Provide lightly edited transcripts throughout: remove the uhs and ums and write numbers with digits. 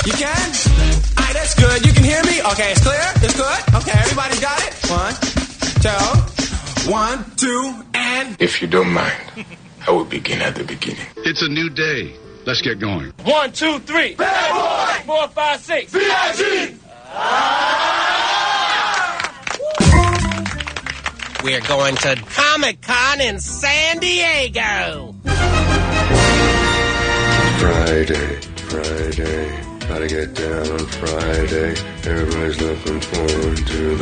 You can? All right, that's good. You can hear me? Okay, it's clear? It's good? Okay, everybody got it? 1, 2, and... If you don't mind, I will begin at the beginning. It's a new day. Let's get going. 1, 2, 3. Bad boy! 4, 5, 6. B.I.G. We're going to Comic-Con in San Diego. Friday, gotta get down on Friday. Everybody's looking forward to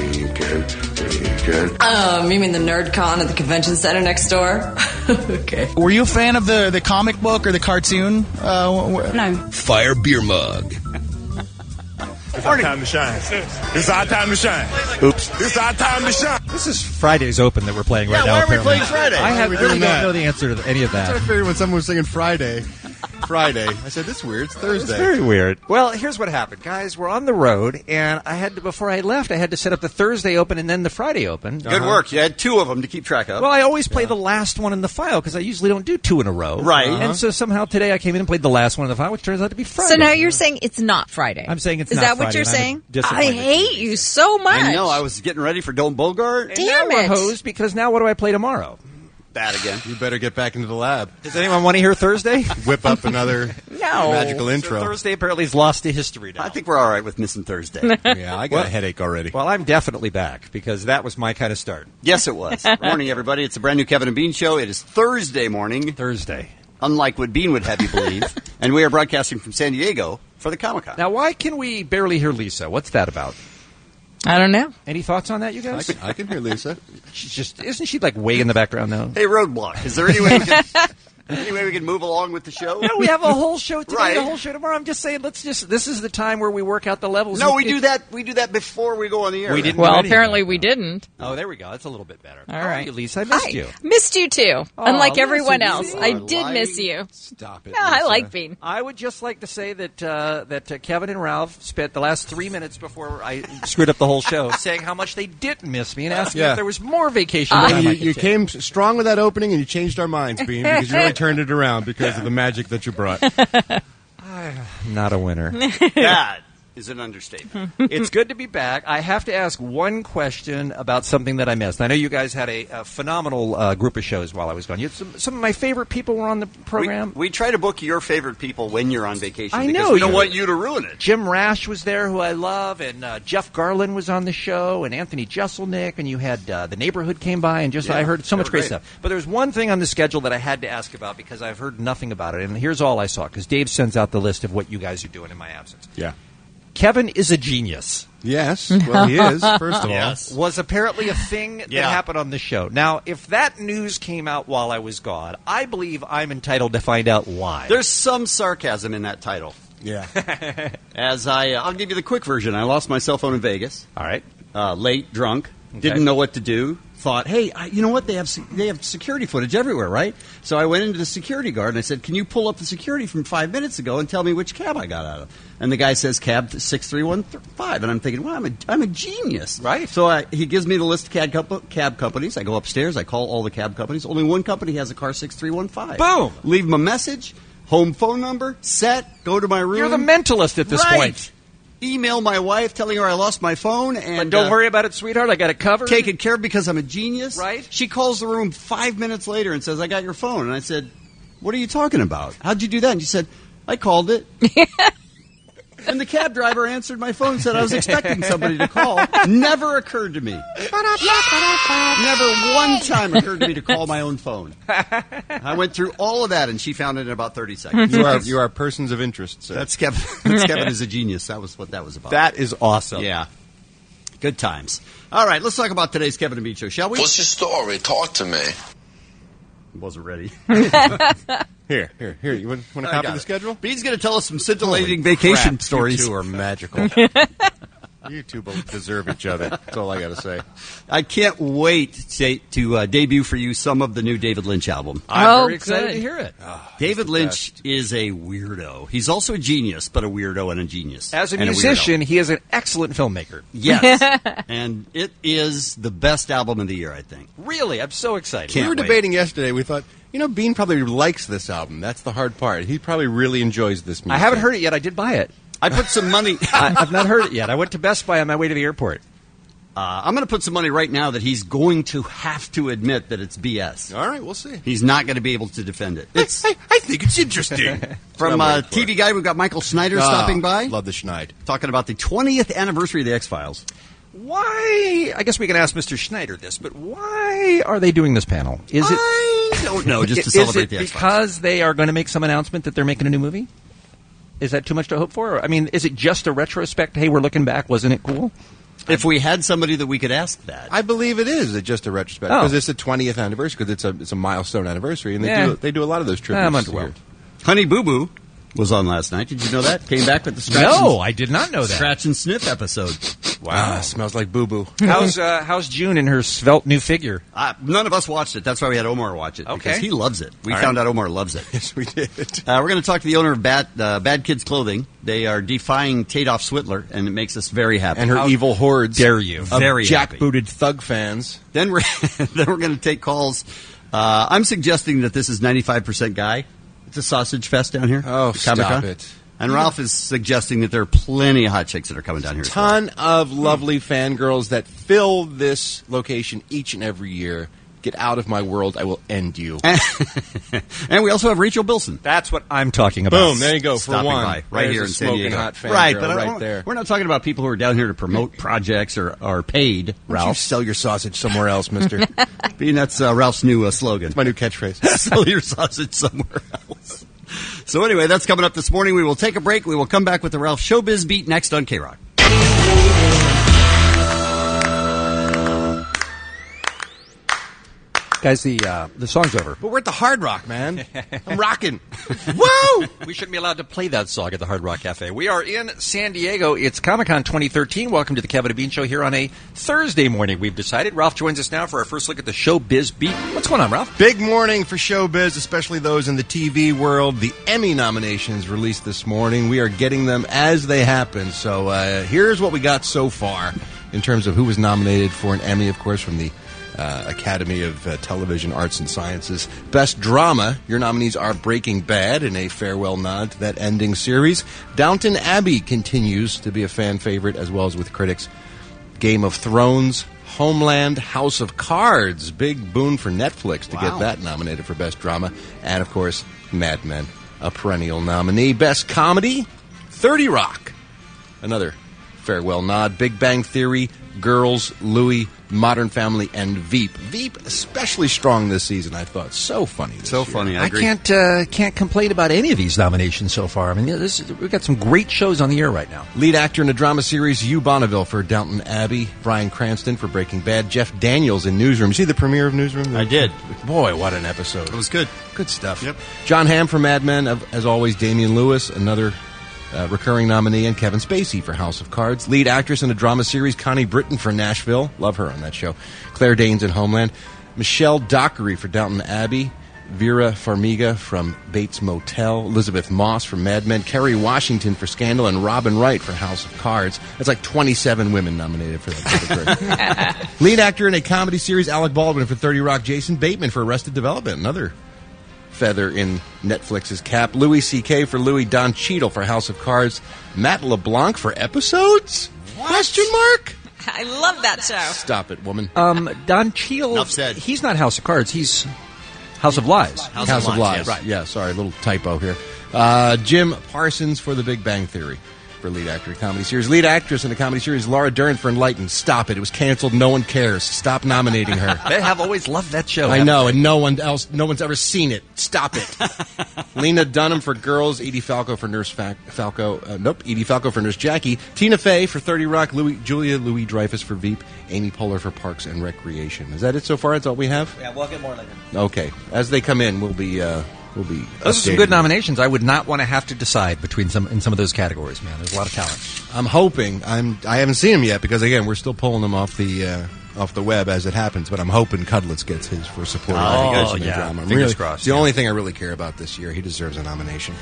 the weekend. You mean the NerdCon at the convention center next door? Okay. Were you a fan of the comic book or the cartoon? No. Fire beer mug. It's our time to shine. It's our time to shine. Oops. It's our time to shine. This is Friday's Open that we're playing right now. Why are we playing Friday? I really don't know the answer to any of that. I figured when someone was singing Friday, I said, this is weird. It's Thursday. It's very weird. Well, here's what happened. Guys, we're on the road, and before I left, I had to set up the Thursday Open and then the Friday Open. Good work. You had two of them to keep track of. Well, I always play the last one in the file because I usually don't do two in a row. Right. And so somehow today I came in and played the last one in the file, which turns out to be Friday. So now you're saying it's not Friday. I'm saying it's Is not that Friday. what you're saying? disappointed. I hate you so much. I know. I was getting ready for Dome Bogart. And now we're hosed because now what do I play tomorrow? That again. You better get back into the lab. Does anyone want to hear Thursday? Whip up another magical So intro. Thursday apparently is lost to history now. I think we're all right with missing Thursday. Yeah, I got a headache already. Well, I'm definitely back because that was my kind of start. Yes, it was. Good morning, everybody. It's a brand new Kevin and Bean show. It is Thursday morning. Thursday. Unlike what Bean would have you believe. And we are broadcasting from San Diego for the Comic-Con. Now, why can we barely hear Lisa? What's that about? I don't know. Any thoughts on that, you guys? I can hear Lisa. Isn't she like way in the background now? Hey, Roadblock, is there any way we can move along with the show? No, we have a whole show today, Right. a whole show tomorrow. I'm just saying, this is the time where we work out the levels. No, we do that before we go on the air. We didn't. Well, do anything. apparently we didn't. Oh, there we go. That's a little bit better. All How are right. you, Lisa? I missed Hi. you. Missed you too. Unlike everyone listen, else. you I are did lying. miss you. Stop it. No, I Lisa. like Bean. I would just like to say that Kevin and Ralph spent the last 3 minutes before I screwed up the whole show saying how much they didn't miss me and asking Yeah. if there was more vacation time I could You take. came strong with that opening, and you changed our minds, Bean, because you really turned it around because of the magic that you brought. Not a winner. That is an understatement. It's good to be back. I have to ask one question about something that I missed. I know you guys had a phenomenal group of shows while I was gone. You had some of my favorite people were on the program. We try to book your favorite people when you're on vacation. I because know we don't you- want you to ruin it. Jim Rash was there, who I love, and Jeff Garland was on the show, and Anthony Jeselnik, and you had The Neighborhood came by, and I heard so much great stuff. But there's one thing on the schedule that I had to ask about because I've heard nothing about it, and here's all I saw, because Dave sends out the list of what you guys are doing in my absence. Yeah. Kevin is a genius. Yes. Well, he is, first of Yes. Was apparently a thing that Yeah. happened on the show. Now, if that news came out while I was gone, I believe I'm entitled to find out why. There's some sarcasm in that title. all. Yeah. I'll give you the quick version. I lost my cell phone in Vegas. All right. Late, drunk, didn't know what to do. Thought, hey, you know what? They have security footage everywhere, right? So I went into the security guard and I said, "Can you pull up the security from 5 minutes ago and tell me which cab I got out of?" And the guy says, "Cab 6315." And I'm thinking, well, I'm a genius, Right. So he gives me the list of cab companies. I go upstairs. I call all the cab companies. Only one company has a car 6315. Boom. Leave them a message. Home phone number. Set. Go to my room. You're the mentalist at this Right. point. Email my wife telling her I lost my phone, and But don't worry about it, sweetheart. I got it covered. taken care of because I'm a genius. Right. She calls the room 5 minutes later and says, "I got your phone." And I said, "What are you talking about? How'd you do that?" And she said, "I called it." And the cab driver answered my phone and said I was expecting somebody to call. Never occurred to me. Never one time occurred to me to call my own phone. I went through all of that, and she found it in about 30 seconds. You are persons of interest, sir. That's Kevin. That's Kevin is a genius. That was what that was about. That is awesome. Yeah. Good times. All right, let's talk about today's Kevin and Bean show, shall we? What's your story? Talk to me. Wasn't ready. Here. You want to copy the schedule? Bean's going to tell us some scintillating vacation Crap, stories. You two are magical. You two both deserve each other. That's all I got to say. I can't wait to debut for you some of the new David Lynch album. I'm very excited to hear it. David Lynch is a weirdo. He's also a genius, but a weirdo and a genius. As a And musician, weirdo. he is an excellent filmmaker. Yes. And it is the best album of the year, I think. Really, I'm so excited. We were debating yesterday. We thought, Bean probably likes this album. That's the hard part. He probably really enjoys this music. I haven't heard it yet. I did buy it. I put some money. I've not heard it yet. I went to Best Buy on my way to the airport. I'm going to put some money right now that he's going to have to admit that it's BS. All right, we'll see. He's not going to be able to defend it. I think it's interesting. From TV Guide, we've got Michael Schneider stopping by. Love the Schneid. Talking about the 20th anniversary of the X-Files. Why? I guess we can ask Mr. Schneider this, but why are they doing this panel? I don't know, just to celebrate the Is it X-Files. because they are going to make some announcement that they're making a new movie? Is that too much to hope for? I mean, is it just a retrospect? Hey, we're looking back. Wasn't it cool? If we had somebody that we could ask that. I believe it is just a retrospect because it's the 20th anniversary, because it's a milestone anniversary, and they do a lot of those tributes. I'm underwhelmed. Honey Boo Boo was on last night. Did you know that? Came back with the I did not know that. Scratch and Sniff episode. Wow, smells like Boo Boo. How's June in her svelte new figure? None of us watched it. That's why we had Omar watch it. Okay. Because he loves it. We found out Omar loves it. Yes, we did. We're going to talk to the owner of Bad Kids Clothing. They are defying Tadoff Switler, and it makes us very happy. And her evil hordes. Dare you? Of Very jackbooted thug fans. Then we're going to take calls. I'm suggesting that this is 95% Guy. It's a sausage fest down here. Oh, at Comic-Con. stop it. And Ralph is suggesting that there are plenty of hot chicks that are coming down here. Ton of lovely fangirls that fill this location each and every year. Get out of my world. I will end you. And we also have Rachel Bilson. That's what I'm talking about. Boom, there you go. Stopping for one. by, right There's here a in San smoking Diego. hot fangirl Right, but right there. we're not talking about people who are down here to promote projects or are paid, Why don't you Ralph. sell your sausage somewhere else, mister? Being that's Ralph's new slogan. My new catchphrase. Sell your sausage somewhere else. So anyway, that's coming up this morning. We will take a break. We will come back with the Ralph Showbiz Beat next on K-Rock. Guys, the song's over. But we're at the Hard Rock, man. I'm rocking. Woo! We shouldn't be allowed to play that song at the Hard Rock Cafe. We are in San Diego. It's Comic-Con 2013. Welcome to the Kevin and Bean Show here on a Thursday morning. We've decided. Ralph joins us now for our first look at the Showbiz Beat. What's going on, Ralph? Big morning for showbiz, especially those in the TV world. The Emmy nominations released this morning. We are getting them as they happen. So here's what we got so far in terms of who was nominated for an Emmy, of course, from the Academy of Television Arts and Sciences. Best Drama, your nominees are Breaking Bad, in a farewell nod to that ending series. Downton Abbey continues to be a fan favorite, as well as with critics. Game of Thrones, Homeland, House of Cards, big boon for Netflix to get that nominated for Best Drama. And, of course, Mad Men, a perennial nominee. Best Comedy, 30 Rock, another farewell nod. Big Bang Theory, Girls, Louie, Modern Family, and Veep. Veep especially strong this season, I thought. So funny this year. Funny, I agree. can't complain about any of these nominations so far. I mean, we've got some great shows on the air right now. Lead actor in a drama series, Hugh Bonneville for Downton Abbey, Bryan Cranston for Breaking Bad, Jeff Daniels in Newsroom. You see the premiere of Newsroom? I did. Boy, what an episode. It was good. Good stuff. Yep. John Hamm for Mad Men, as always, Damian Lewis, another recurring nominee, and Kevin Spacey for House of Cards. Lead actress in a drama series, Connie Britton for Nashville. Love her on that show. Claire Danes in Homeland. Michelle Dockery for Downton Abbey. Vera Farmiga from Bates Motel. Elizabeth Moss from Mad Men. Kerry Washington for Scandal. And Robin Wright for House of Cards. That's like 27 women nominated for that. Lead actor in a comedy series, Alec Baldwin for 30 Rock. Jason Bateman for Arrested Development. Another feather in Netflix's cap. Louis C.K. for Louis. Don Cheadle for House of Cards. Matt LeBlanc for Episodes? Question mark? I love that show. Stop it, woman. Don Cheadle, Enough said. he's not House of Cards. He's House of Lies. House of Lies, yes. Right. Yeah, sorry, little typo here. Jim Parsons for The Big Bang Theory for lead actor in a comedy series. Lead actress in a comedy series, Laura Dern for Enlightened. Stop it. It was canceled. No one cares. Stop nominating her. They have always loved that show. I know, and no one's ever seen it. Stop it. Lena Dunham for Girls, Edie Falco for Nurse Edie Falco for Nurse Jackie, Tina Fey for 30 Rock, Julia Louis-Dreyfus for Veep, Amy Poehler for Parks and Recreation. Is that it so far? That's all we have? Yeah, we'll get more later. Okay. As they come in, we'll be Those are some good nominations. I would not want to have to decide between some of those categories, man. There's a lot of talent. I'm hoping. I haven't seen them yet because, again, we're still pulling them off the web as it happens. But I'm hoping Cudlitz gets his for supporting drama. Fingers crossed. It's the only thing I really care about this year. He deserves a nomination.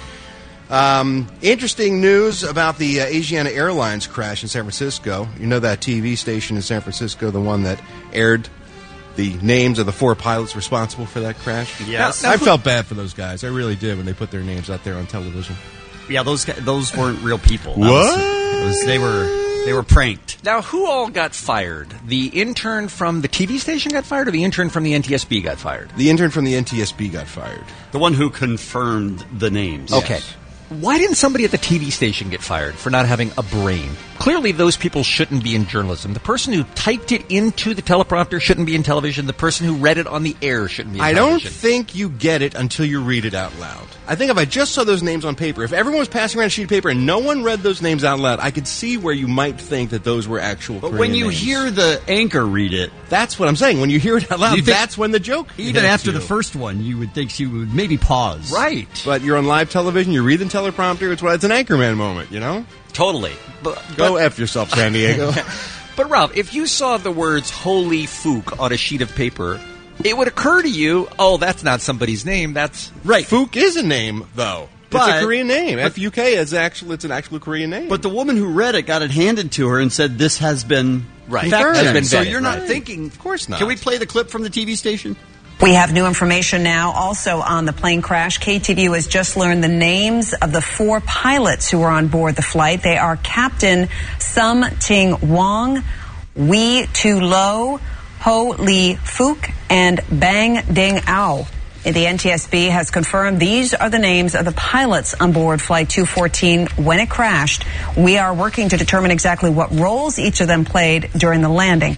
Interesting news about the Asiana Airlines crash in San Francisco. You know that TV station in San Francisco, the one that aired the names of the 4 pilots responsible for that crash? Yes. I felt bad for those guys. I really did when they put their names out there on television. Yeah, those weren't real people. What? They were pranked. Now, who all got fired? The intern from the TV station got fired, or the intern from the NTSB got fired? The intern from the NTSB got fired. The one who confirmed the names. Okay. Why didn't somebody at the TV station get fired for not having a brain? Clearly, those people shouldn't be in journalism. The person who typed it into the teleprompter shouldn't be in television. The person who read it on the air shouldn't be in television. I don't think you get it until you read it out loud. I think if I just saw those names on paper, if everyone was passing around a sheet of paper and no one read those names out loud, I could see where you might think that those were actual But Korean when you names. hear the anchor read it, that's what I'm saying. When you hear it out loud, You think- that's when the joke even hits after you. the first one, you would think she would maybe pause. Right. But you're on live television, you're reading teleprompter, it's an Anchorman moment, you know? Totally. Go F yourself, San Diego. But, Ralph, if you saw the words holy fook on a sheet of paper, it would occur to you, oh, that's not somebody's name, that's... Right. Fook is a name, though. But- it's a Korean name. but- F-U-K it's an actual Korean name. But the woman who read it got it handed to her and said, "This has been Right. fact-checked." Has been So vetted, you're not right. thinking. Of course not. Can we play the clip from the TV station? We have new information now also on the plane crash. KTVU has just learned the names of the 4 pilots who were on board the flight. They are Captain Sum Ting Wong, Wee Tu Lo, Ho Lee Fook, and Bang Ding Ao. The NTSB has confirmed these are the names of the pilots on board Flight 214 when it crashed. We are working to determine exactly what roles each of them played during the landing.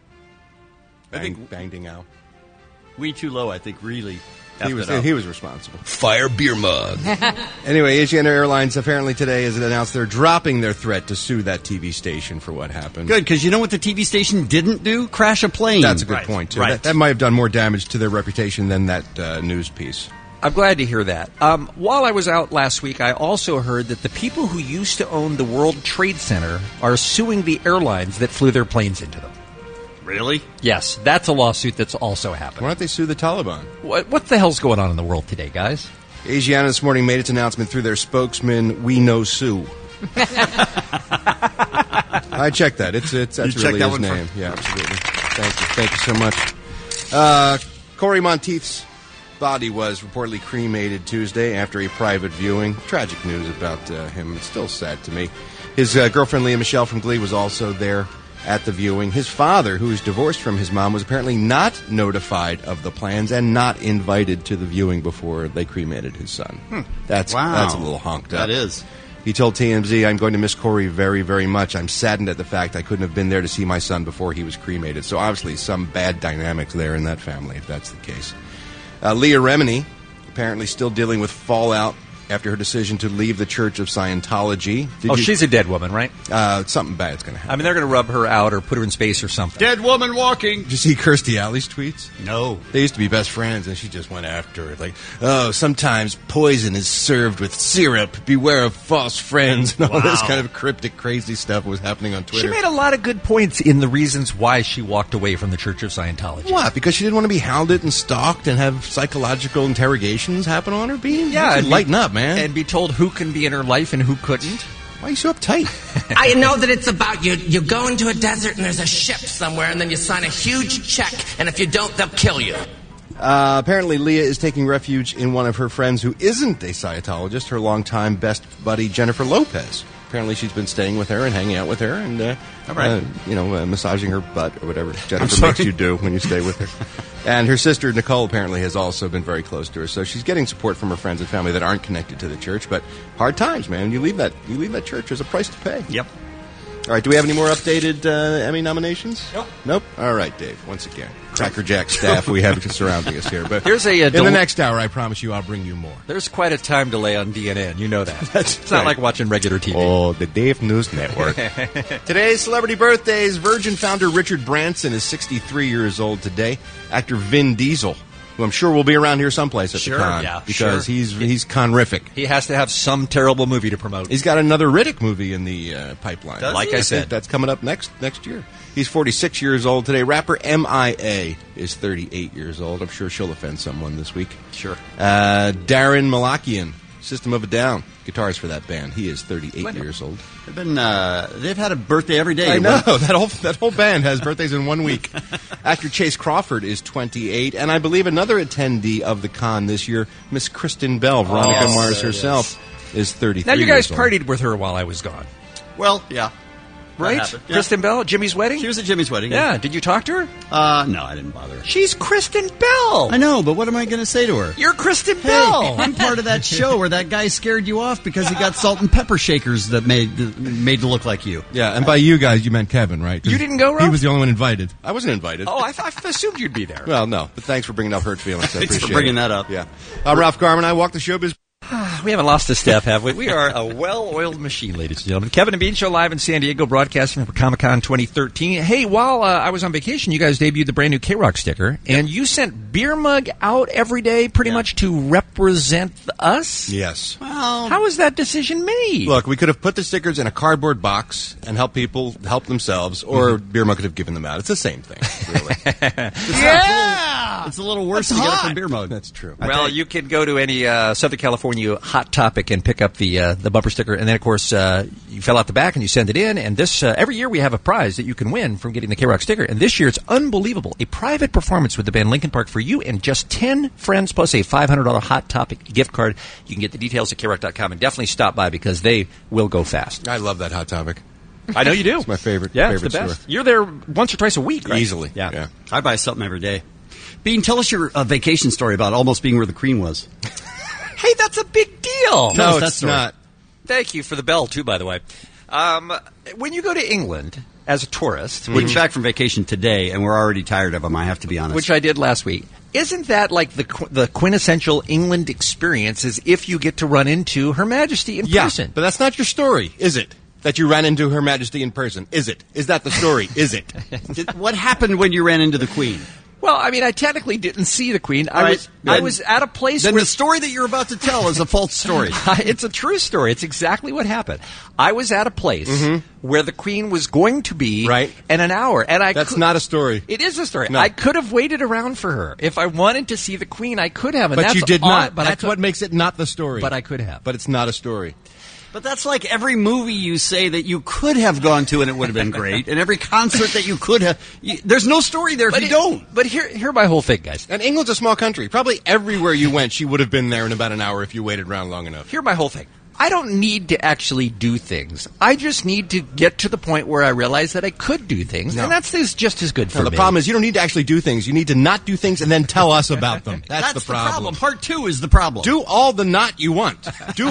Bang Ding Ao. Wee Too Low, I think, really. He was responsible. Fire beer mug. Anyway, Asiana Airlines apparently today has announced they're dropping their threat to sue that TV station for what happened. Good, because you know what the TV station didn't do? Crash a plane. That's a good point, too. Right. That might have done more damage to their reputation than that news piece. I'm glad to hear that. While I was out last week, I also heard that the people who used to own the World Trade Center are suing the airlines that flew their planes into them. Really? Yes, that's a lawsuit that's also happened. Why don't they sue the Taliban? What the hell's going on in the world today, guys? Asiana this morning made its announcement through their spokesman, We Know Sue. I checked that. That's really his name. Yeah, absolutely. Thank you so much. Corey Monteith's body was reportedly cremated Tuesday after a private viewing. Tragic news about him. It's still sad to me. His girlfriend Leah Michelle from Glee was also there at the viewing. His father, who is divorced from his mom, was apparently not notified of the plans and not invited to the viewing before they cremated his son. That's a little honked up. That is. He told TMZ, "I'm going to miss Corey very, very much. I'm saddened at the fact I couldn't have been there to see my son before he was cremated." So obviously some bad dynamics there in that family, if that's the case. Leah Remini, apparently still dealing with fallout after her decision to leave the Church of Scientology. She's a dead woman, right? Something bad's going to happen. I mean, they're going to rub her out or put her in space or something. Dead woman walking. Did you see Kirstie Alley's tweets? No. They used to be best friends, and she just went after her. Like, oh, sometimes poison is served with syrup. Beware of false friends. And all this kind of cryptic, crazy stuff was happening on Twitter. She made a lot of good points in the reasons why she walked away from the Church of Scientology. What? Because she didn't want to be hounded and stalked and have psychological interrogations happen on her? Yeah, and lighten up, man. And be told who can be in her life and who couldn't. Why are you so uptight? I know that it's about you go into a desert and there's a ship somewhere and then you sign a huge check and if you don't, they'll kill you. Apparently, Leah is taking refuge in one of her friends who isn't a Scientologist, her longtime best buddy, Jennifer Lopez. Apparently, she's been staying with her and hanging out with her and, massaging her butt or whatever Jennifer makes you do when you stay with her. And her sister, Nicole, apparently has also been very close to her. So she's getting support from her friends and family that aren't connected to the church. But hard times, man. You leave that church. There's a price to pay. Yep. All right, do we have any more updated Emmy nominations? Nope. All right, Dave, once again. Cracker Jack staff we have surrounding us here. But Here's in the next hour, I promise you I'll bring you more. There's quite a time delay on DNN. You know that. It's It's not like watching regular TV. Oh, the Dave News Network. Today's celebrity birthdays. Virgin founder Richard Branson is 63 years old today. Actor Vin Diesel, who I'm sure will be around here someplace at the con. Yeah, because he's conrific. He has to have some terrible movie to promote. He's got another Riddick movie in the pipeline. Like I said. That's coming up next year. He's 46 years old today. Rapper MIA is 38 years old. I'm sure she'll offend someone this week. Sure. Darren Malakian, System of a Down, guitarist for that band. He is 38 years old. They've had a birthday every day. I know. That whole band has birthdays in 1 week. Actor Chase Crawford is 28, and I believe another attendee of the con this year, Miss Kristen Bell, Veronica Mars herself. is 33. Now, you guys years old. partied with her while I was gone, Well, yeah. right? happened, yeah. Kristen Bell, Jimmy's wedding? She was at Jimmy's wedding. Yeah. Did you talk to her? No, I didn't bother. She's Kristen Bell. I know, but what am I going to say to her? You're Kristen Hey, Bell. I'm part of that show where that guy scared you off because he got salt and pepper shakers that made to look like you. Yeah, and by you guys, you meant Kevin, right? 'Cause You didn't go, Rob? He was the only one invited. I wasn't invited. Oh, I assumed you'd be there. Well, no, but thanks for bringing up hurt feelings. I Thanks for appreciate bringing it. that up. Yeah. Ralph Garman, I walk the showbiz. We haven't lost a step, have we? We are a well-oiled machine, ladies and gentlemen. Kevin and Bean Show live in San Diego, broadcasting for Comic-Con 2013. Hey, while I was on vacation, you guys debuted the brand new K-Rock sticker, and you sent Beer Mug out every day pretty much to represent us? Yes. Well, How was that decision made? Look, we could have put the stickers in a cardboard box and help people help themselves, or Beer Mug could have given them out. It's the same thing, really. it's a little worse to get it from Beer Mug. That's true. Well, you can go to any Southern California Hot Topic and pick up the bumper sticker, and then of course you fill out the back and you send it in. And this every year we have a prize that you can win from getting the K-Rock sticker. And this year it's unbelievable: a private performance with the band Linkin Park for you and just 10 friends plus a $500 Hot Topic gift card. You can get the details at krock.com and definitely stop by because they will go fast. I love that Hot Topic. I know you do. It's my favorite. Yeah, favorite it's the best. store. You're there once or twice a week, right? Easily. Yeah. I buy something every day. Bean, tell us your vacation story about almost being where the Queen was. Hey, that's a big deal. Tell No, us that it's story. not. Thank you for the bell, too, by the way. When you go to England as a tourist, We're back from vacation today, and we're already tired of them, I have to be honest. which I did last week, isn't that like the quintessential England experience is if you get to run into Her Majesty in Yeah, person? but that's not your story, is it? That you ran into Her Majesty in person, is it? Is that the story? Is it? What happened when you ran into the Queen? Well, I mean, I technically didn't see the Queen. Right. I was at a place Then where the story that you're about to tell is a false story. It's a true story. It's exactly what happened. I was at a place where the Queen was going to be Right. in an hour, and That's not a story. It is a story. No. I could have waited around for her if I wanted to see the Queen. I could have, and But that's you did all- not. But That's what makes it not the story. But I could have. But it's not a story. But that's like every movie you say that you could have gone to and it would have been great, and every concert that you could have. There's no story there if you don't. But here my whole thing, guys. And England's a small country. Probably everywhere you went, she would have been there in about an hour if you waited around long enough. Here my whole thing. I don't need to actually do things. I just need to get to the point where I realize that I could do things, No. and that's just as good for No, me. the problem is you don't need to actually do things. You need to not do things and then tell us about them. That's the problem. Part 2 is the problem. Do all the not you want.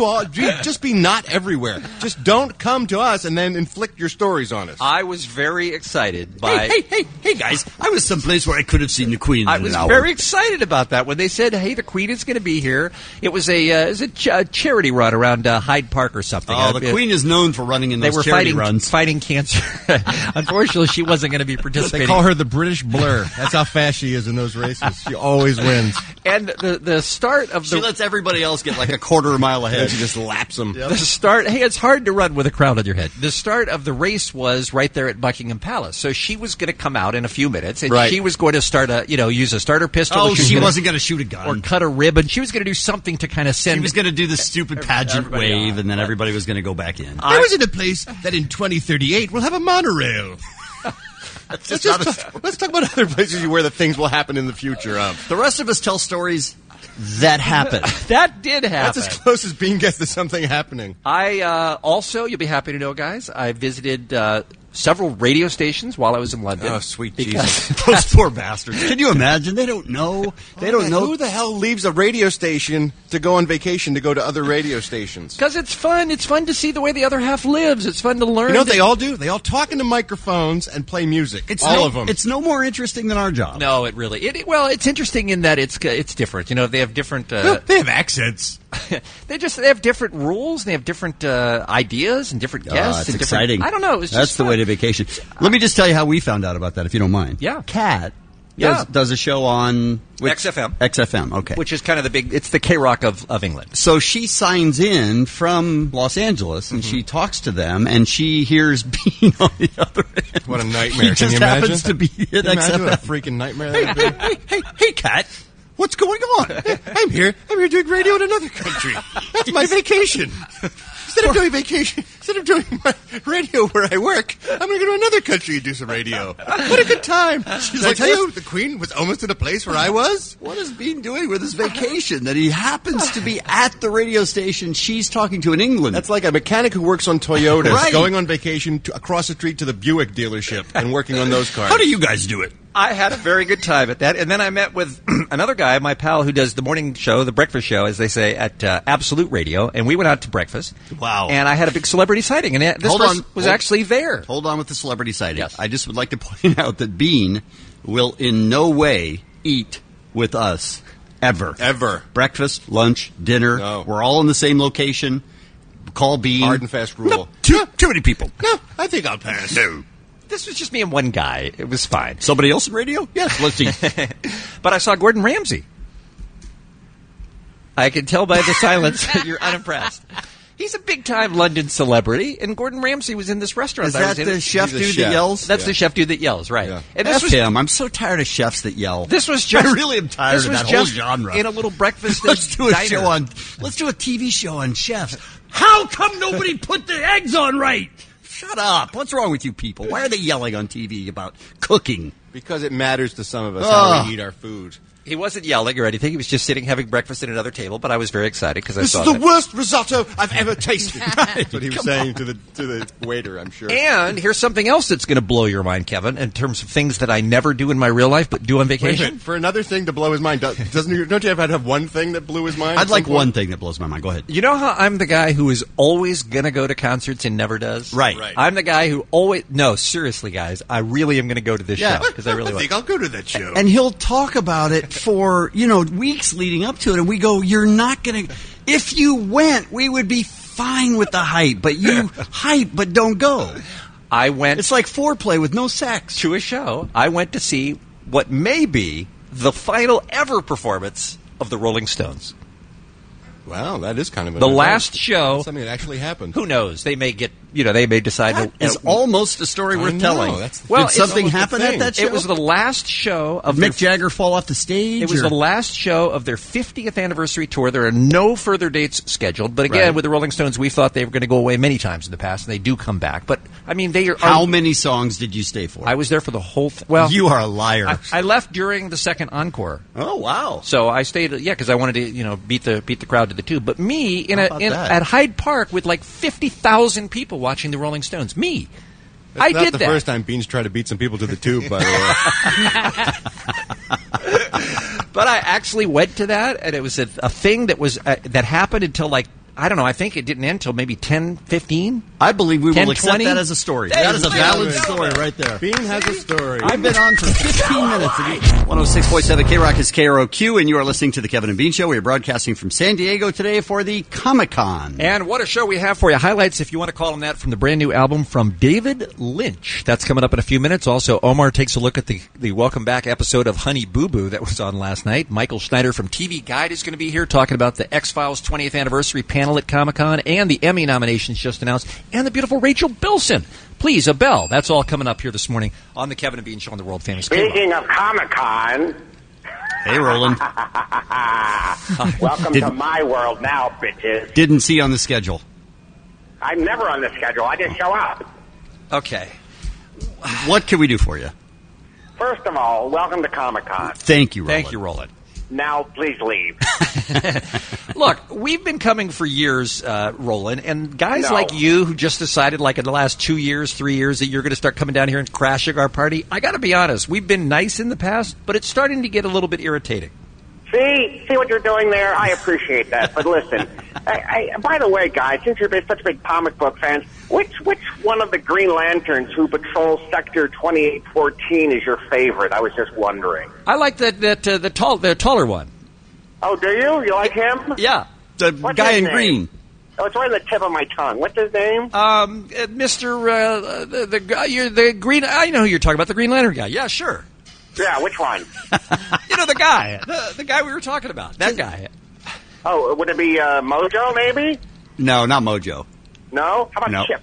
Just be not everywhere. Just don't come to us and then inflict your stories on us. I was very excited by... Hey, guys! I was someplace where I could have seen the Queen. I in was an hour. very excited about that when they said, "Hey, the Queen is going to be here." It was a charity run around Hyde Park or something. Oh, the Queen is known for running in They those were charity runs. fighting cancer. Unfortunately, she wasn't going to be participating. They call her the British Blur. That's how fast she is in those races. She always wins. And the start of She lets everybody else get like a quarter mile ahead. And she just laps them. the start. Hey, it's hard to run with a crown on your head. The start of the race was right there at Buckingham Palace. So she was going to come out in a few minutes, and Right. she was going to start use a starter pistol. Oh, was she gonna- wasn't going to shoot a gun. or cut a ribbon. She was going to do something to kind of send. She was going to do the stupid pageant everybody wave, on. and then everybody was going to go back in. I was in a place that in 2038 will have a monorail. Let's talk about other places where the things will happen in the future of. The rest of us tell stories that happen. That did happen. That's as close as Bean gets to something happening. I also, you'll be happy to know, guys, I visited several radio stations while I was in London. Oh, sweet Jesus. Those poor bastards. Can you imagine? They don't know. They don't know. Who the hell leaves a radio station to go on vacation to go to other radio stations? Because it's fun. It's fun to see the way the other half lives. It's fun to learn. You know what they all do? They all talk into microphones and play music. It's all no, of them. It's no more interesting than our job. No, it really. Well, it's interesting in that it's different. You know, they have different. They have accents. they have different rules. They have different ideas and different guests. It's and different- exciting. I don't know. It was That's just the fun. way to vacation. Let me just tell you how we found out about that, if you don't mind. Yeah. Kat Yeah. does a show on XFM. XFM, okay. Which is kind of the big. It's the K-Rock of England. So she signs in from Los Angeles, and she talks to them, and she hears Bean on the other end. What a nightmare. He Can just you imagine? happens to be at Can you imagine what a XFM. freaking nightmare that would be? Hey, Kat, What's going on? I'm here doing radio in another country. That's my vacation. Instead of doing my radio where I work, I'm going to go to another country and do some radio. What a good time. Did I tell you the Queen was almost in a place where I was? What is Bean doing with his vacation that he happens to be at the radio station she's talking to in England? That's like a mechanic who works on Toyotas Right. going on vacation across the street to the Buick dealership and working on those cars. How do you guys do it? I had a very good time at that, and then I met with another guy, my pal, who does the morning show, the breakfast show, as they say, at Absolute Radio, and we went out to breakfast. Wow. And I had a big celebrity sighting, and this person was actually there. Hold on with the celebrity sighting. Yes. I just would like to point out that Bean will in no way eat with us, ever. Ever. Breakfast, lunch, dinner. No. We're all in the same location. Call Bean. Hard and fast rule. No, too many people. No, I think I'll pass. No. This was just me and one guy. It was fine. Somebody else in radio? Yes, let's see. But I saw Gordon Ramsay. I can tell by the silence that you're unimpressed. He's a big-time London celebrity, and Gordon Ramsay was in this restaurant. Is that the chef dude that yells? That's the chef dude that yells, right. Yeah. And F him. I'm so tired of chefs that yell. This was just... I really am tired this of was that whole just genre. in a little breakfast Let's do a diner. show on. Let's do a TV show on chefs. How come nobody put the eggs on right? Shut up. What's wrong with you people? Why are they yelling on TV about cooking? Because it matters to some of us how we eat our food. He wasn't yelling or anything. He was just sitting having breakfast at another table, but I was very excited because I This saw is the that. worst risotto I've ever tasted. That's what he was saying to the waiter, I'm sure. And here's something else that's going to blow your mind, Kevin, in terms of things that I never do in my real life but do on Wait a vacation. minute, for another thing to blow his mind, don't you ever have one thing that blew his mind? I'd at like some point? one thing that blows my mind. Go ahead. You know how I'm the guy who is always going to go to concerts and never does? Right. I'm the guy who always... No, seriously, guys. I really am going to go to this show because I really I think I'll go to that show. And he'll talk about it for, weeks leading up to it. And we go, you're not going to... If you went, we would be fine with the hype. But you hype, but don't go. I went... It's like foreplay with no sex. To a show. I went to see what may be the final ever performance of the Rolling Stones. Wow, that is kind of The last show... That's something that actually happened. Who knows? They may get... they may decide... That is almost a story worth telling. Well, did something happen at that show? It was the last show of Mick Jagger fall off the stage? It was the last show of their 50th anniversary tour. There are no further dates scheduled. But again, with the Rolling Stones, we thought they were going to go away many times in the past, and they do come back. But, I mean, they are... How many songs did you stay for? I was there for the whole... Well, you are a liar. I left during the second encore. Oh, wow. So I stayed... Yeah, because I wanted to, beat the crowd to the tube. But me, at Hyde Park with like 50,000 people watching the Rolling Stones. Me. That's I not did the that. first time Bean's tried to beat some people to the tube, by the way. But I actually went to that, and it was a thing that was that happened until like, I don't know, I think it didn't end until maybe 10, 15. I believe we 10, will accept 20? that as a story. That is a valid story right there. Bean has a story. I've been on for 15 minutes. 106.7 K-Rock is KROQ, and you are listening to The Kevin and Bean Show. We are broadcasting from San Diego today for the Comic-Con. And what a show we have for you. Highlights, if you want to call them that, from the brand new album from David Lynch. That's coming up in a few minutes. Also, Omar takes a look at the Welcome Back episode of Honey Boo Boo that was on last night. Michael Schneider from TV Guide is going to be here talking about the X-Files 20th anniversary panel at Comic-Con and the Emmy nominations just announced, and the beautiful Rachel Bilson. Please, a bell. That's all coming up here this morning on the Kevin and Bean Show on the world famous K-Rock. Speaking of Comic-Con... Hey, Roland. Welcome to my world now, bitches. Didn't see on the schedule. I'm never on the schedule. I just show up. Okay. What can we do for you? First of all, welcome to Comic-Con. Thank you, Roland. Thank you, Roland. Now, please leave. Look, we've been coming for years, Roland, and guys No. like you who just decided, like in the last 2 years, 3 years, that you're going to start coming down here and crashing our party. I got to be honest, we've been nice in the past, but it's starting to get a little bit irritating. See what you're doing there? I appreciate that. But listen, by the way, guys, since you're such big comic book fans, which one of the Green Lanterns who patrols Sector 2814 is your favorite? I was just wondering. I like the taller one. Oh, do you? You like him? Yeah. The What's guy his in name? green. Oh, it's right on the tip of my tongue. What's his name? Mr. The guy, the green. I know who you're talking about, the Green Lantern guy. Yeah, sure. Yeah, which one? The guy, the guy we were talking about. That guy. Oh, would it be Mojo, maybe? No, not Mojo. No? How about No. Chip?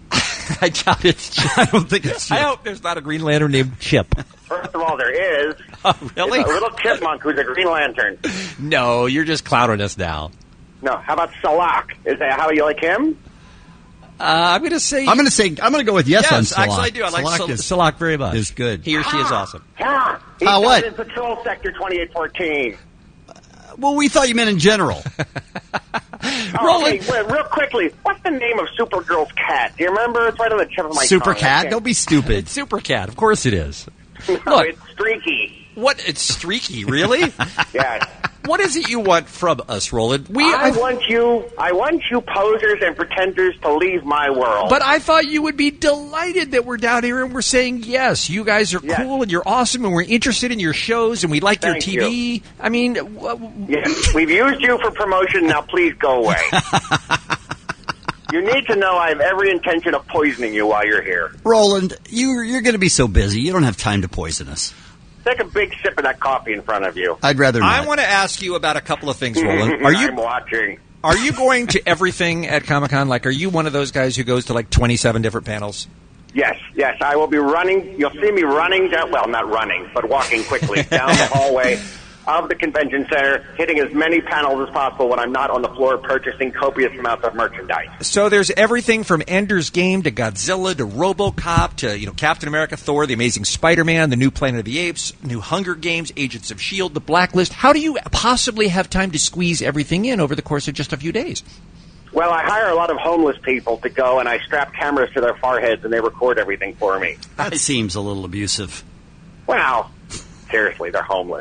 I doubt it's Chip. I don't think it's I hope there's not a Green Lantern named Chip. First of all, there is. Really? It's a little chipmunk who's a Green Lantern. No, you're just clowning us now. No, how about Salak? Is that how you like him? I'm going to say... I'm going to go with yes on Salak. Actually, I do. I like Salak very much. Is good. He or she is awesome. He's what? in Patrol Sector 2814. Well, we thought you meant in general. Okay, real quickly, what's the name of Supergirl's cat? Do you remember? It's right on the tip of my Super tongue. Cat? Don't be stupid. It's Super Cat. Of course it is. No, Look. it's Streaky. What? It's streaky, really? Yeah. What is it you want from us, Roland? I want you posers and pretenders to leave my world. But I thought you would be delighted that we're down here and we're saying, yes, you guys are cool and you're awesome and we're interested in your shows and we like your TV. You. I mean... Yes, we've used you for promotion, now please go away. You need to know I have every intention of poisoning you while you're here. Roland, you're going to be so busy, you don't have time to poison us. Take a big sip of that coffee in front of you. I'd rather not. I want to ask you about a couple of things, Roland. I'm watching. Are you going to everything at Comic-Con? Like, are you one of those guys who goes to like 27 different panels? Yes, I will be running. You'll see me running down, well, not running, but walking quickly down the hallway of the convention center, hitting as many panels as possible when I'm not on the floor purchasing copious amounts of merchandise. So there's everything from Ender's Game to Godzilla to RoboCop to, Captain America, Thor, The Amazing Spider-Man, the new Planet of the Apes, new Hunger Games, Agents of S.H.I.E.L.D., The Blacklist. How do you possibly have time to squeeze everything in over the course of just a few days? Well, I hire a lot of homeless people to go, and I strap cameras to their foreheads, and they record everything for me. That seems a little abusive. Well, seriously, they're homeless.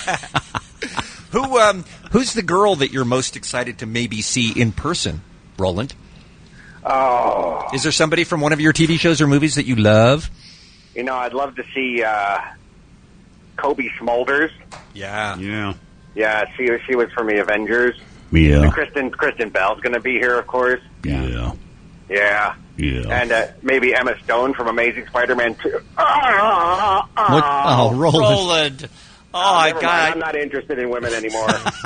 Who's the girl that you're most excited to maybe see in person, Roland? Oh. Is there somebody from one of your TV shows or movies that you love? I'd love to see Kobe Smulders. Yeah. Yeah, she was from the Avengers. Yeah. And Kristen Bell's going to be here, of course. Yeah. Yeah. And maybe Emma Stone from Amazing Spider-Man 2. What? Oh, Roland. Oh, never mind. I'm not interested in women anymore.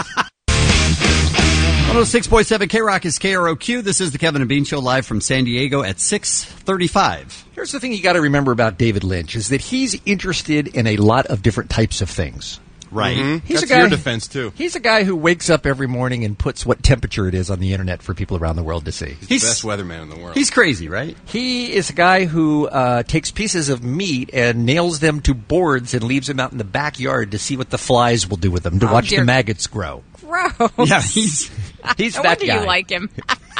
106.7 K-Rock is KROQ. This is the Kevin and Bean Show live from San Diego at 6:35. Here's the thing you got to remember about David Lynch is that he's interested in a lot of different types of things. Right. Mm-hmm. He's That's a guy, your defense, too. He's a guy who wakes up every morning and puts what temperature it is on the internet for people around the world to see. He's the best weatherman in the world. He's crazy, right? He is a guy who takes pieces of meat and nails them to boards and leaves them out in the backyard to see what the flies will do with them, to watch the maggots grow. Gross. Yeah, he's No that wonder guy. you like him.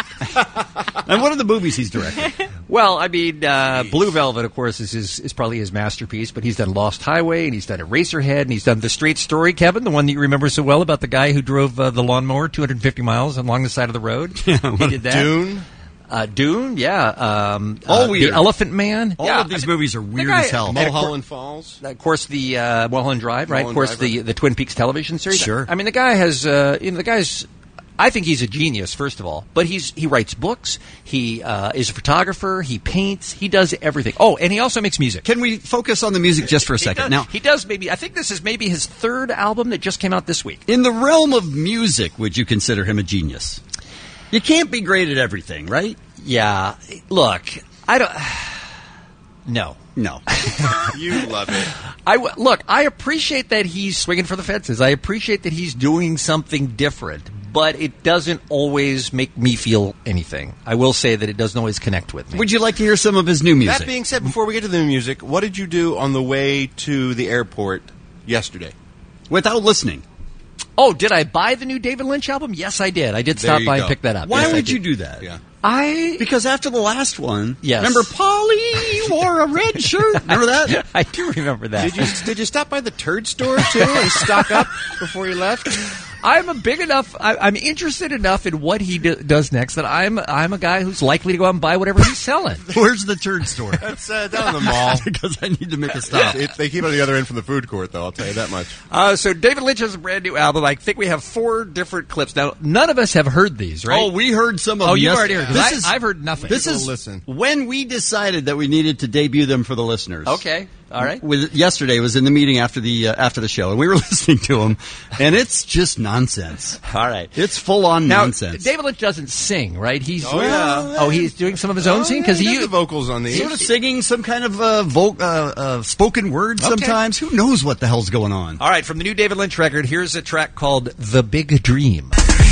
And what are the movies he's directed? Well, I mean, Blue Velvet, of course, is probably his masterpiece, but he's done Lost Highway, and he's done Eraserhead, and he's done The Straight Story, Kevin, the one that you remember so well about the guy who drove the lawnmower 250 miles along the side of the road. He did that. Dune. Dune, yeah. All weird. The Elephant Man. All yeah, of these movies are weird guy- as hell. Mulholland Falls. Of course, the Mulholland Drive, right? Mulholland Of course, Drive, the Twin Peaks television series. Sure. I mean, the guy has, the guy's. I think he's a genius, first of all. But he writes books. He is a photographer. He paints. He does everything. Oh, and he also makes music. Can we focus on the music just for a second? Now, he does maybe. I think this is maybe his third album that just came out this week. in the realm of music, would you consider him a genius? You can't be great at everything, right? Yeah. Look, I don't. No. No. You love it. Look, I appreciate that he's swinging for the fences. I appreciate that he's doing something different, but it doesn't always make me feel anything. I will say that it doesn't always connect with me. Would you like to hear some of his new music? That being said, before we get to the new music, what did you do on the way to the airport yesterday? Without listening. Oh, did I buy the new David Lynch album? Yes, I did. I did There stop you by go. and pick that up. Why Yes, I would did. you do that? Yeah. Because after the last one, Yes. remember Polly wore a red shirt? Remember that? I do remember that. Did you stop by the turd store too and stock up before you left? I'm a big enough. I'm interested enough in what he does next that I'm a guy who's likely to go out and buy whatever he's selling. Where's the turd store? It's down in the mall. Because I need to make a stop. They keep it on the other end from the food court, though. I'll tell you that much. So David Lynch has a brand new album. I think we have 4 different clips. Now, none of us have heard these, right? Oh, we heard some of them. Oh, you yes. already heard. 'Cause This is I've heard nothing. This is Listen. when we decided that we needed to debut them for the listeners. Okay. All right. Yesterday was in the meeting after the show, and we were listening to him, and it's just nonsense. All right. It's full-on nonsense. David Lynch doesn't sing, right? He's he's doing some of his own singing? Because he does the vocals on these. Sort of singing some kind of spoken word sometimes. Who knows what the hell's going on? All right, from the new David Lynch record, here's a track called The Big Dream.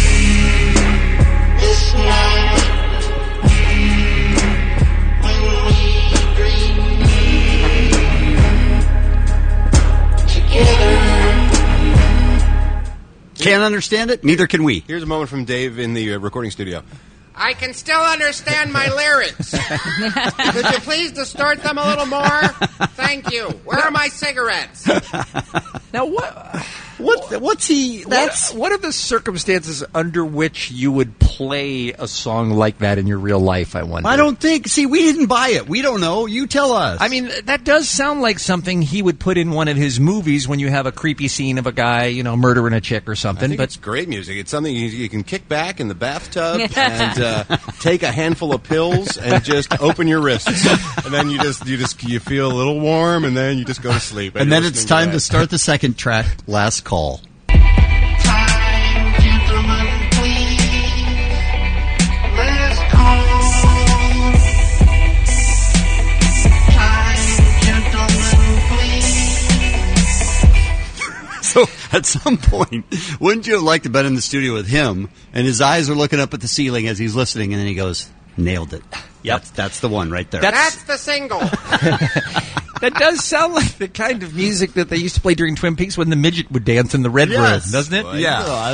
Can't understand it? Neither can we. Here's a moment from Dave in the recording studio. I can still understand my lyrics. Could you please distort them a little more? Thank you. Where are my cigarettes? Now, what's he... What are the circumstances under which you would play a song like that in your real life, I wonder? I don't think... See, we didn't buy it. We don't know. You tell us. I mean, that does sound like something he would put in one of his movies when you have a creepy scene of a guy, murdering a chick or something. I think it's great music. It's something you can kick back in the bathtub and take a handful of pills and just open your wrists. And then you feel a little warm, and then you just go to sleep. And then it's time to start the second track, Last Call. So at some point, wouldn't you have liked to been in the studio with him, and his eyes are looking up at the ceiling as he's listening, and then he goes, nailed it. Yep. That's the one right there. That's the single. That does sound like the kind of music that they used to play during Twin Peaks when the midget would dance in the red room, doesn't it? Yeah.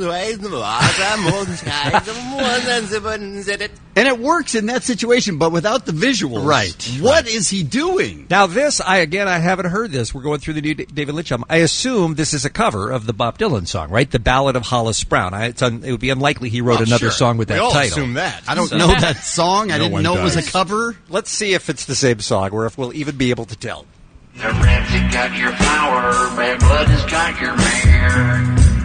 And it works in that situation, but without the visuals. Right. What is he doing? Now this, I haven't heard this. We're going through the new David Lynch album. I assume this is a cover of the Bob Dylan song, right? The Ballad of Hollis Brown. It would be unlikely he wrote another song with that title. title. Assume that. I don't know that song. I didn't know it was a cover. Let's see if it's the same song, or if we'll even be able to tell. The rats have got your flower, bad blood has got your mare.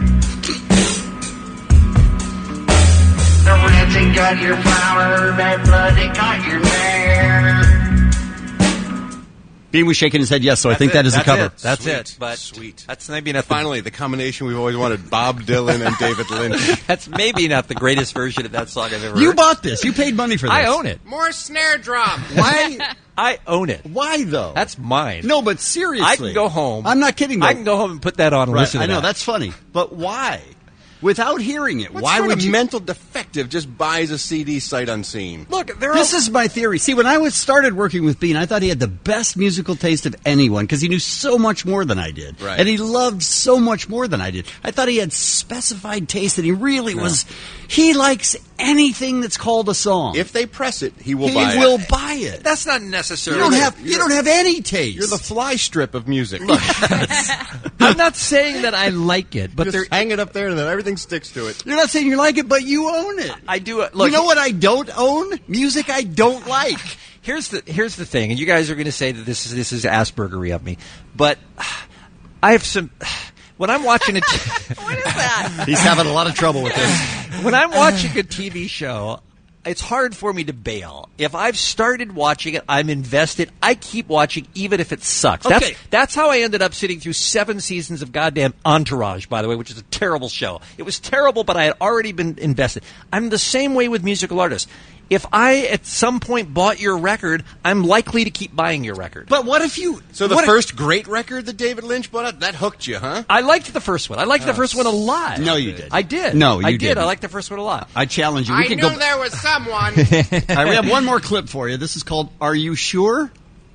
The rats have got your flower, bad blood has got your mare. Bean was shaking his head yes, so I think that is a cover. That's it. But Sweet. That's maybe not Finally, the combination we've always wanted, Bob Dylan and David Lynch. That's maybe not the greatest version of that song I've ever heard. You bought this. You paid money for this. I own it. More snare drum. Why? I own it. Why, though? That's mine. No, but seriously. I can go home. I'm not kidding, though. I can go home and put that on and listen to I know, that. that's funny. But why? Without hearing it, What why sort would of you... mental defective just buys a CD sight unseen? Look, This is my theory. See, when I started working with Bean, I thought he had the best musical taste of anyone because he knew so much more than I did. Right. And he loved so much more than I did. I thought he had specified taste and he really was... He likes anything that's called a song. If they press it, he will he buy it. will buy it. That's not You necessarily... don't have any taste. You're the fly strip of music. I'm not saying that I like it, but Just hang it up there and then everything sticks to it. You're not saying you like it, but you own it. I do. Look, you know what I don't own? Music I don't like. Here's the thing, and you guys are going to say that this is Aspergery of me, but I have some. When I'm watching it, What is that? He's having a lot of trouble with this. when I'm watching a TV show, it's hard for me to bail. If I've started watching it, I'm invested. I keep watching even if it sucks. Okay. That's how I ended up sitting through 7 seasons of goddamn Entourage, by the way, which is a terrible show. It was terrible, but I had already been invested. I'm the same way with musical artists. If I, at some point, bought your record, I'm likely to keep buying your record. But what if you... So the first great record that David Lynch bought out, that hooked you, huh? I liked the first one. I liked the first one a lot. No, you did. I did. No, you I did. didn't. I liked the first one a lot. I challenge you. I knew there was someone. All right, we have one more clip for you. This is called Are You Sure?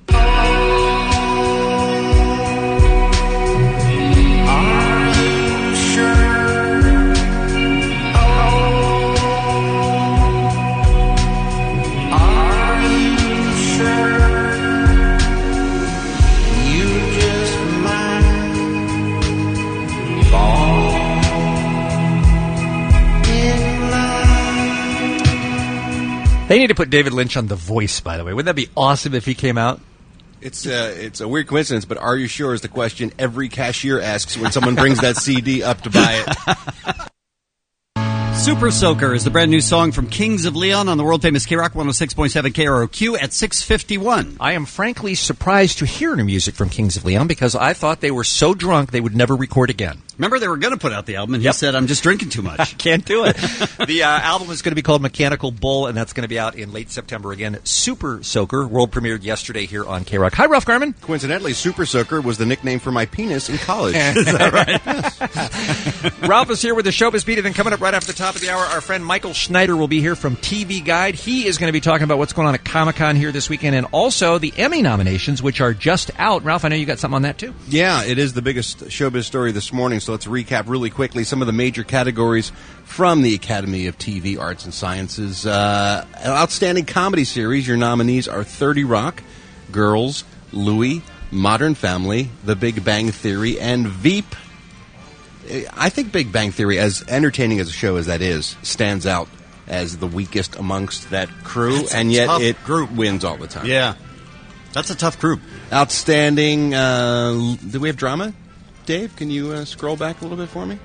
They need to put David Lynch on The Voice, by the way. Wouldn't that be awesome if he came out? It's a weird coincidence, but are you sure is the question every cashier asks when someone brings that CD up to buy it. Super Soaker is the brand new song from Kings of Leon on the world-famous K-Rock 106.7 KROQ at 6:51. I am frankly surprised to hear new music from Kings of Leon because I thought they were so drunk they would never record again. Remember, they were going to put out the album, and he said, I'm just drinking too much. Can't do it. The album is going to be called Mechanical Bull, and that's going to be out in late September again. Super Soaker, world premiered yesterday here on K-Rock. Hi, Ralph Garman. Coincidentally, Super Soaker was the nickname for my penis in college. Is that right? Yes. Ralph is here with the Showbiz Beat, and then coming up right after the top of the hour, our friend Michael Schneider will be here from TV Guide. He is going to be talking about what's going on at Comic-Con here this weekend, and also the Emmy nominations, which are just out. Ralph, I know you got something on that, too. Yeah, it is the biggest showbiz story this morning, so let's recap really quickly some of the major categories from the Academy of TV Arts and Sciences. Outstanding Comedy Series, your nominees are 30 Rock, Girls, Louie, Modern Family, The Big Bang Theory, and Veep. I think Big Bang Theory, as entertaining as a show as that is, stands out as the weakest amongst that crew, and yet it wins all the time. Yeah. That's a tough group. Outstanding. Do we have drama? Dave, can you scroll back a little bit for me?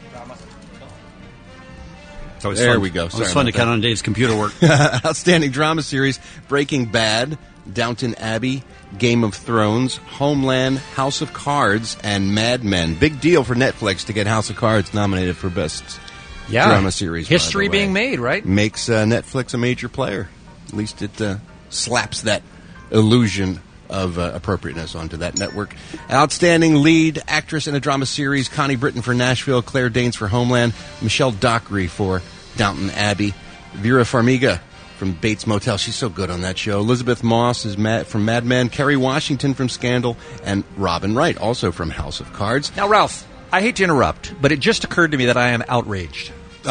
There we go. It's fun to count on Dave's computer work. Outstanding Drama Series, Breaking Bad, Downton Abbey, Game of Thrones, Homeland, House of Cards, and Mad Men. Big deal for Netflix to get House of Cards nominated for Best Drama Series. History being made, right? Makes Netflix a major player. At least it slaps that illusion of appropriateness onto that network. Outstanding Lead Actress in a Drama Series, Connie Britton for Nashville, Claire Danes for Homeland, Michelle Dockery for Downton Abbey, Vera Farmiga from Bates Motel. She's so good on that show. Elizabeth Moss is from Mad Men, Kerry Washington from Scandal, and Robin Wright, also from House of Cards. Now, Ralph, I hate to interrupt, but it just occurred to me that I am outraged.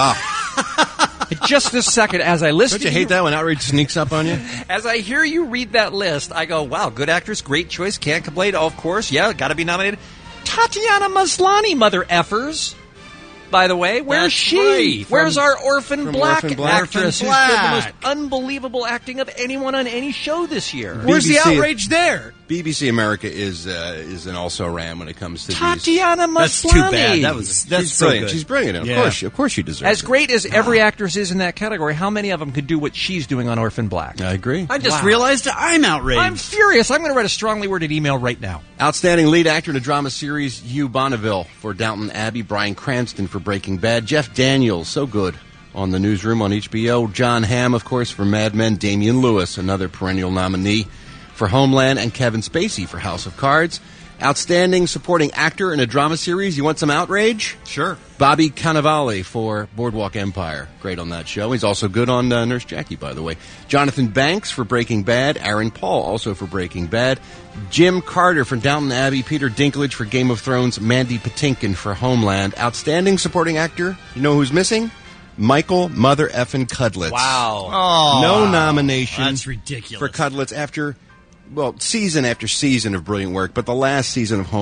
Just this second, as I listen, don't you hate that when outrage sneaks up on you? As I hear you read that list, I go, "Wow, good actress, great choice, can't complain." Oh, of course, yeah, got to be nominated. Tatiana Maslany, mother effers. By the way, where's she? Right. Where's our Orphan Black actress who's done the most Black. unbelievable acting of anyone on any show this year? Where's the BBC outrage there? BBC America is an also-ran when it comes to Tatiana Maslany. That's too bad. That's so brilliant. good. She's brilliant. Of course she deserves As it. great as every actress is in that category, how many of them could do what she's doing on Orphan Black? I agree. I just realized I'm outraged. I'm furious. I'm going to write a strongly worded email right now. Outstanding Lead Actor in a Drama Series, Hugh Bonneville for Downton Abbey, Bryan Cranston for Breaking Bad, Jeff Daniels, so good on The Newsroom on HBO, John Hamm, of course, for Mad Men, Damian Lewis, another perennial nominee for Homeland, and Kevin Spacey for House of Cards. Outstanding Supporting Actor in a Drama Series, you want some outrage? Sure. Bobby Cannavale for Boardwalk Empire. Great on that show. He's also good on Nurse Jackie, by the way. Jonathan Banks for Breaking Bad. Aaron Paul also for Breaking Bad. Jim Carter for Downton Abbey. Peter Dinklage for Game of Thrones. Mandy Patinkin for Homeland. Outstanding Supporting Actor. You know who's missing? Michael Mother Effin Cudlitz. Wow. Oh, No nomination. That's ridiculous. For Cudlitz after... Well, season after season of brilliant work, but the last season of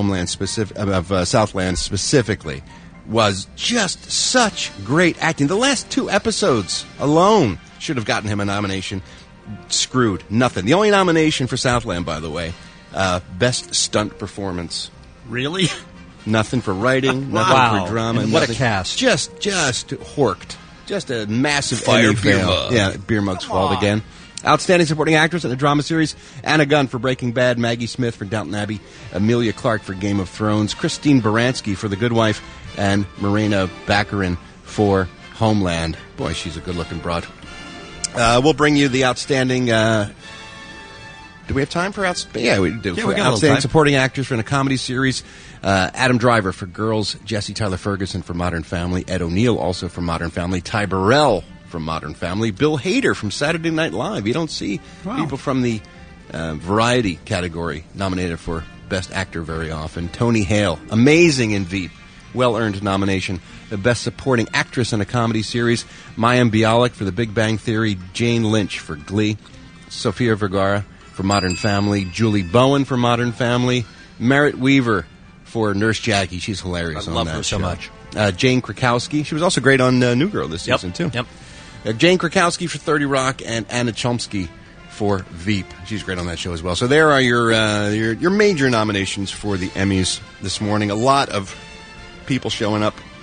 Southland specifically was just such great acting. The last 2 episodes alone should have gotten him a nomination. Screwed. Nothing. The only nomination for Southland, by the way, Best Stunt Performance. Really? Nothing for writing, Wow. nothing for drama. And what a nothing. cast. Just horked. Just a massive Fire Emmy beer fail. mug. Yeah, beer mug's fault again. Outstanding Supporting Actress in a Drama Series, Anna Gunn for Breaking Bad, Maggie Smith for Downton Abbey, Emilia Clarke for Game of Thrones, Christine Baranski for The Good Wife, and Morena Baccarin for Homeland. Boy, she's a good-looking broad. We'll bring you the outstanding... do we have time for outstanding? Yeah, we do. Yeah, for we got a little outstanding time. Supporting Actress in a Comedy Series, Adam Driver for Girls, Jesse Tyler Ferguson for Modern Family, Ed O'Neill also for Modern Family, Ty Burrell from Modern Family, Bill Hader from Saturday Night Live. You don't see people from the variety category nominated for Best Actor very often. Tony Hale, amazing in Veep, well-earned nomination. The Best Supporting Actress in a Comedy Series, Mayim Bialik for The Big Bang Theory, Jane Lynch for Glee, Sofia Vergara for Modern Family, Julie Bowen for Modern Family, Merritt Weaver for Nurse Jackie. She's hilarious. I on love that her so show. much. Jane Krakowski. She was also great on New Girl this season, too. Yep. Jane Krakowski for 30 Rock and Anna Chomsky for Veep. She's great on that show as well. So there are your major nominations for the Emmys this morning. A lot of people showing up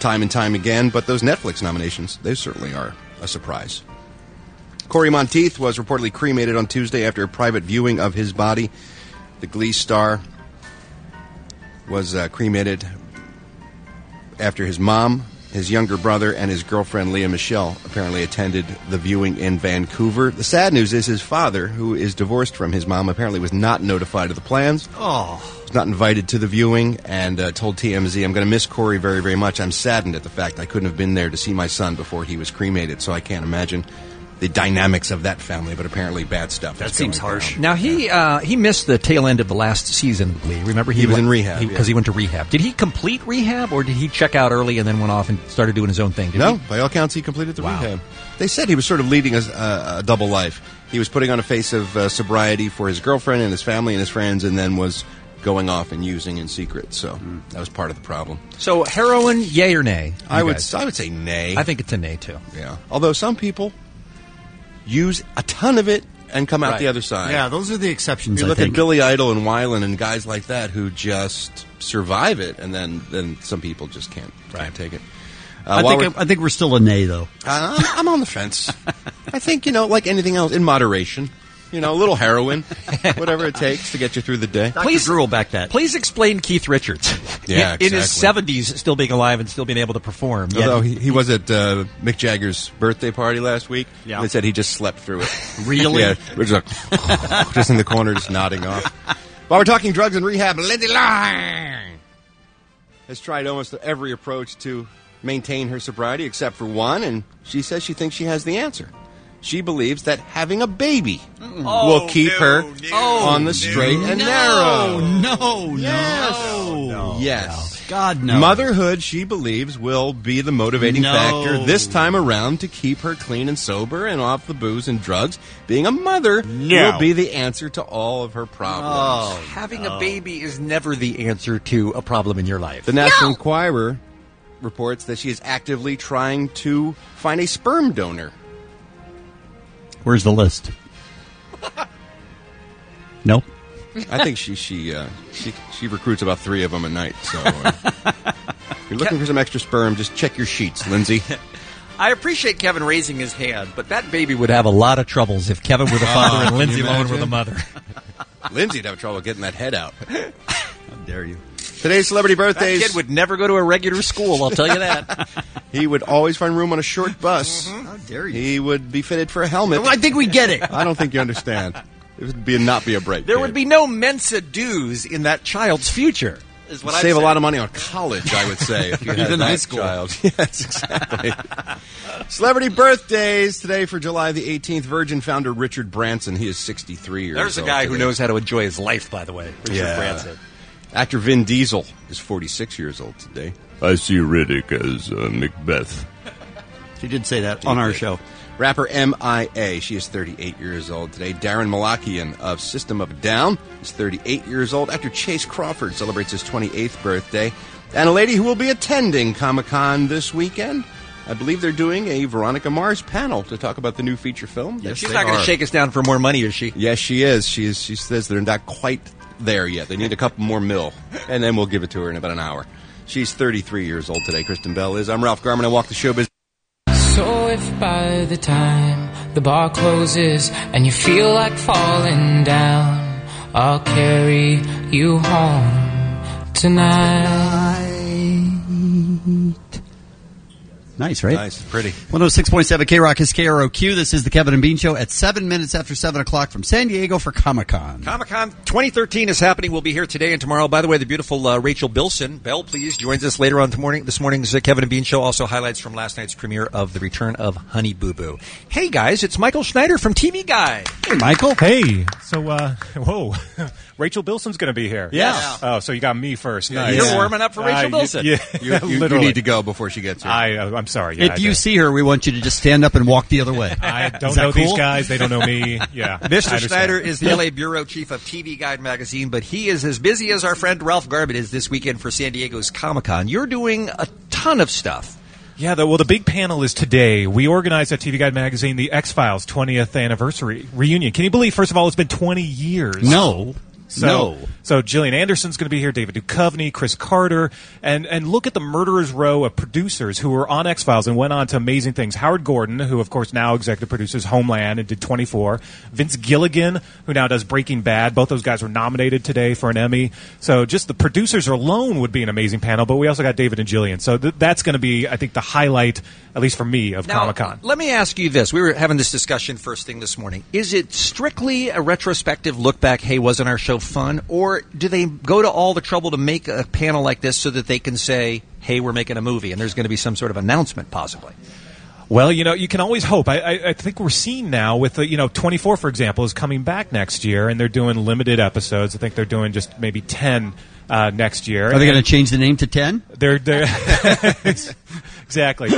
time and time again, but those Netflix nominations, they certainly are a surprise. Corey Monteith was reportedly cremated on Tuesday after a private viewing of his body. The Glee star was cremated after his mom, his younger brother, and his girlfriend, Leah Michelle, apparently attended the viewing in Vancouver. The sad news is his father, who is divorced from his mom, apparently was not notified of the plans. Was not invited to the viewing and told TMZ, I'm going to miss Corey very, very much. I'm saddened at the fact I couldn't have been there to see my son before he was cremated, so I can't imagine the dynamics of that family, but apparently bad stuff. That seems harsh. Now, he missed the tail end of the last season of Glee. Remember, he was in rehab. Because he went to rehab. Did he complete rehab, or did he check out early and then went off and started doing his own thing? No, by all accounts, he completed the rehab. They said he was sort of leading a double life. He was putting on a face of sobriety for his girlfriend and his family and his friends, and then was going off and using in secret. So that was part of the problem. So heroin, yay or nay? I would say nay. I think it's a nay, too. Yeah. Although some people use a ton of it and come out the other side. Yeah, those are the exceptions. You look at Billy Idol and Weiland and guys like that who just survive it, and then some people just can't take it. I think we're still a nay, though. I'm on the fence. I think, like anything else, in moderation. A little heroin, whatever it takes to get you through the day. Please rule back that. Please explain Keith Richards. Yeah, in his 70s, still being alive and still being able to perform. Although he was at Mick Jagger's birthday party last week. Yeah. They said he just slept through it. Really? Yeah, we're just in the corner, just nodding off. While we're talking drugs and rehab, Lindsay Lohan has tried almost every approach to maintain her sobriety except for one, and she says she thinks she has the answer. She believes that having a baby will keep her on the straight and narrow. No. Yes. God, no. Motherhood, she believes, will be the motivating factor this time around to keep her clean and sober and off the booze and drugs. Being a mother will be the answer to all of her problems. Having a baby is never the answer to a problem in your life. The National Enquirer reports that she is actively trying to find a sperm donor. Where's the list? Nope. I think she recruits about 3 of them a night. So if you're looking for some extra sperm, just check your sheets, Lindsay. I appreciate Kevin raising his hand, but that baby would have a lot of troubles if Kevin were the father and Lindsay Lohan were the mother. Lindsay'd have trouble getting that head out. How dare you? Today's celebrity birthdays. That kid would never go to a regular school, I'll tell you that. He would always find room on a short bus. How dare you? He would be fitted for a helmet. I think we get it. I don't think you understand. It would not be a bright There kid. would be no Mensa dues in that child's future, is what I'd save say. a lot of money on college, I would say, if you had Even that high school. child. Yes, exactly. Celebrity birthdays today for July the 18th. Virgin founder Richard Branson. He is 63 years old. There's a guy who today. knows how to enjoy his life, by the way. Richard Branson. Actor Vin Diesel is 46 years old today. I see Riddick as Macbeth. She did say that on our show. Rapper M.I.A. She is 38 years old today. Darren Malakian of System of a Down is 38 years old. Actor Chase Crawford celebrates his 28th birthday. And a lady who will be attending Comic-Con this weekend. I believe they're doing a Veronica Mars panel to talk about the new feature film. Yes, she's not going to shake us down for more money, is she? Yes, she is. She says they're not quite there yet. They need a couple more mil, and then we'll give it to her in about an hour. She's 33 years old today. Kristen Bell is. I'm Ralph Garman. I walk the showbiz. So if by the time the bar closes and you feel like falling down, I'll carry you home tonight. Nice, right? Nice, pretty. 106.7 K-Rock is KROQ. This is the Kevin and Bean Show at 7 minutes after 7 o'clock from San Diego for Comic-Con. Comic-Con 2013 is happening. We'll be here today and tomorrow. By the way, the beautiful Rachel Bilson, Belle, please, joins us later on this morning's Kevin and Bean Show. Also highlights from last night's premiere of The Return of Honey Boo Boo. Hey, guys, it's Michael Schneider from TV Guide. Hey, Michael. Hey. So, whoa. Rachel Bilson's going to be here. Yeah. Oh, so you got me first. Nice. You're warming up for Rachel Bilson. You need to go before she gets here. I'm sorry. Yeah, if you see her, we want you to just stand up and walk the other way. I don't know these guys. They don't know me. Yeah. Mr. Schneider is the LA bureau chief of TV Guide magazine, but he is as busy as our friend Ralph Garman is this weekend for San Diego's Comic-Con. You're doing a ton of stuff. Yeah, the big panel is today. We organized at TV Guide magazine the X-Files 20th anniversary reunion. Can you believe, first of all, it's been 20 years? No. So Gillian Anderson's going to be here, David Duchovny, Chris Carter, and look at the murderer's row of producers who were on X-Files and went on to amazing things. Howard Gordon, who of course now executive produces Homeland and did 24. Vince Gilligan, who now does Breaking Bad. Both those guys were nominated today for an Emmy. So just the producers alone would be an amazing panel, but we also got David and Gillian. So that's going to be, I think, the highlight, at least for me, of Comic-Con. Let me ask you this. We were having this discussion first thing this morning. Is it strictly a retrospective look back, hey, wasn't our show fun? Or do they go to all the trouble to make a panel like this so that they can say, hey, we're making a movie, and there's going to be some sort of announcement possibly? Well, you can always hope. I think we're seeing now with 24, for example, is coming back next year, and they're doing limited episodes. I think they're doing just maybe 10 next year. Are they going to change the name to 10? They're exactly.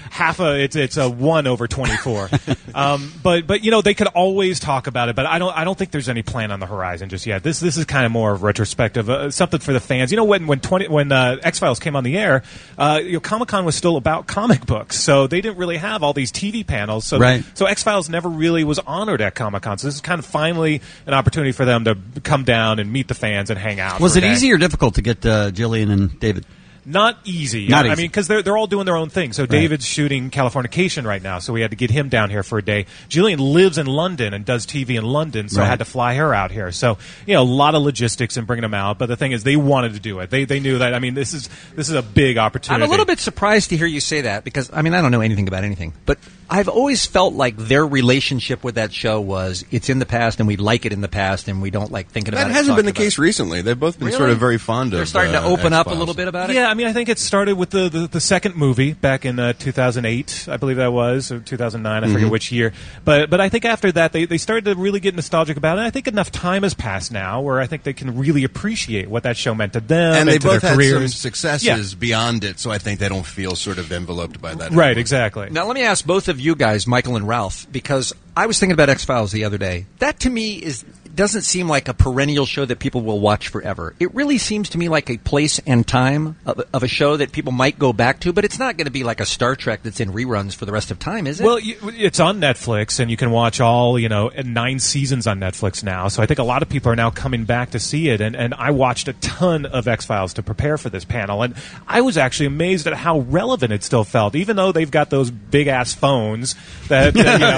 It's a 1 over 24. But they could always talk about it. But I don't think there's any plan on the horizon just yet. This is kind of more of retrospective, something for the fans. When X-Files came on the air, Comic-Con was still about comic books, so they didn't really have all these TV panels. So so X-Files never really was honored at Comic-Con. So this is kind of finally an opportunity for them to come down and meet the fans and hang out. Was it easy or difficult to get Gillian and David? Not easy. Not easy. I mean, because they're all doing their own thing. So David's shooting Californication right now, so we had to get him down here for a day. Gillian lives in London and does TV in London, so I had to fly her out here. So a lot of logistics in bringing them out. But the thing is, they wanted to do it. They knew that. I mean, this is a big opportunity. I'm a little bit surprised to hear you say that because I don't know anything about anything, but I've always felt like their relationship with that show was it's in the past and we like it in the past and we don't like thinking about it. That hasn't been the case recently. They've both been sort of very fond of. They're starting to open up a X-Files. little bit about it. Yeah, I mean, I think it started with the second movie back in 2008, I believe that was, or 2009, I forget which year. But I think after that, they started to really get nostalgic about it. And I think enough time has passed now where I think they can really appreciate what that show meant to them and they to both their had careers. some successes beyond it, so I think they don't feel sort of enveloped by that. Right, anymore. exactly. Now, let me ask both of you guys, Michael and Ralph, because I was thinking about X-Files the other day. That, to me, doesn't seem like a perennial show that people will watch forever. It really seems to me like a place and time of a show that people might go back to, but it's not going to be like a Star Trek that's in reruns for the rest of time, is it? Well, it's on Netflix, and you can watch all, 9 seasons on Netflix now. So I think a lot of people are now coming back to see it, and I watched a ton of X-Files to prepare for this panel, and I was actually amazed at how relevant it still felt, even though they've got those big-ass phones that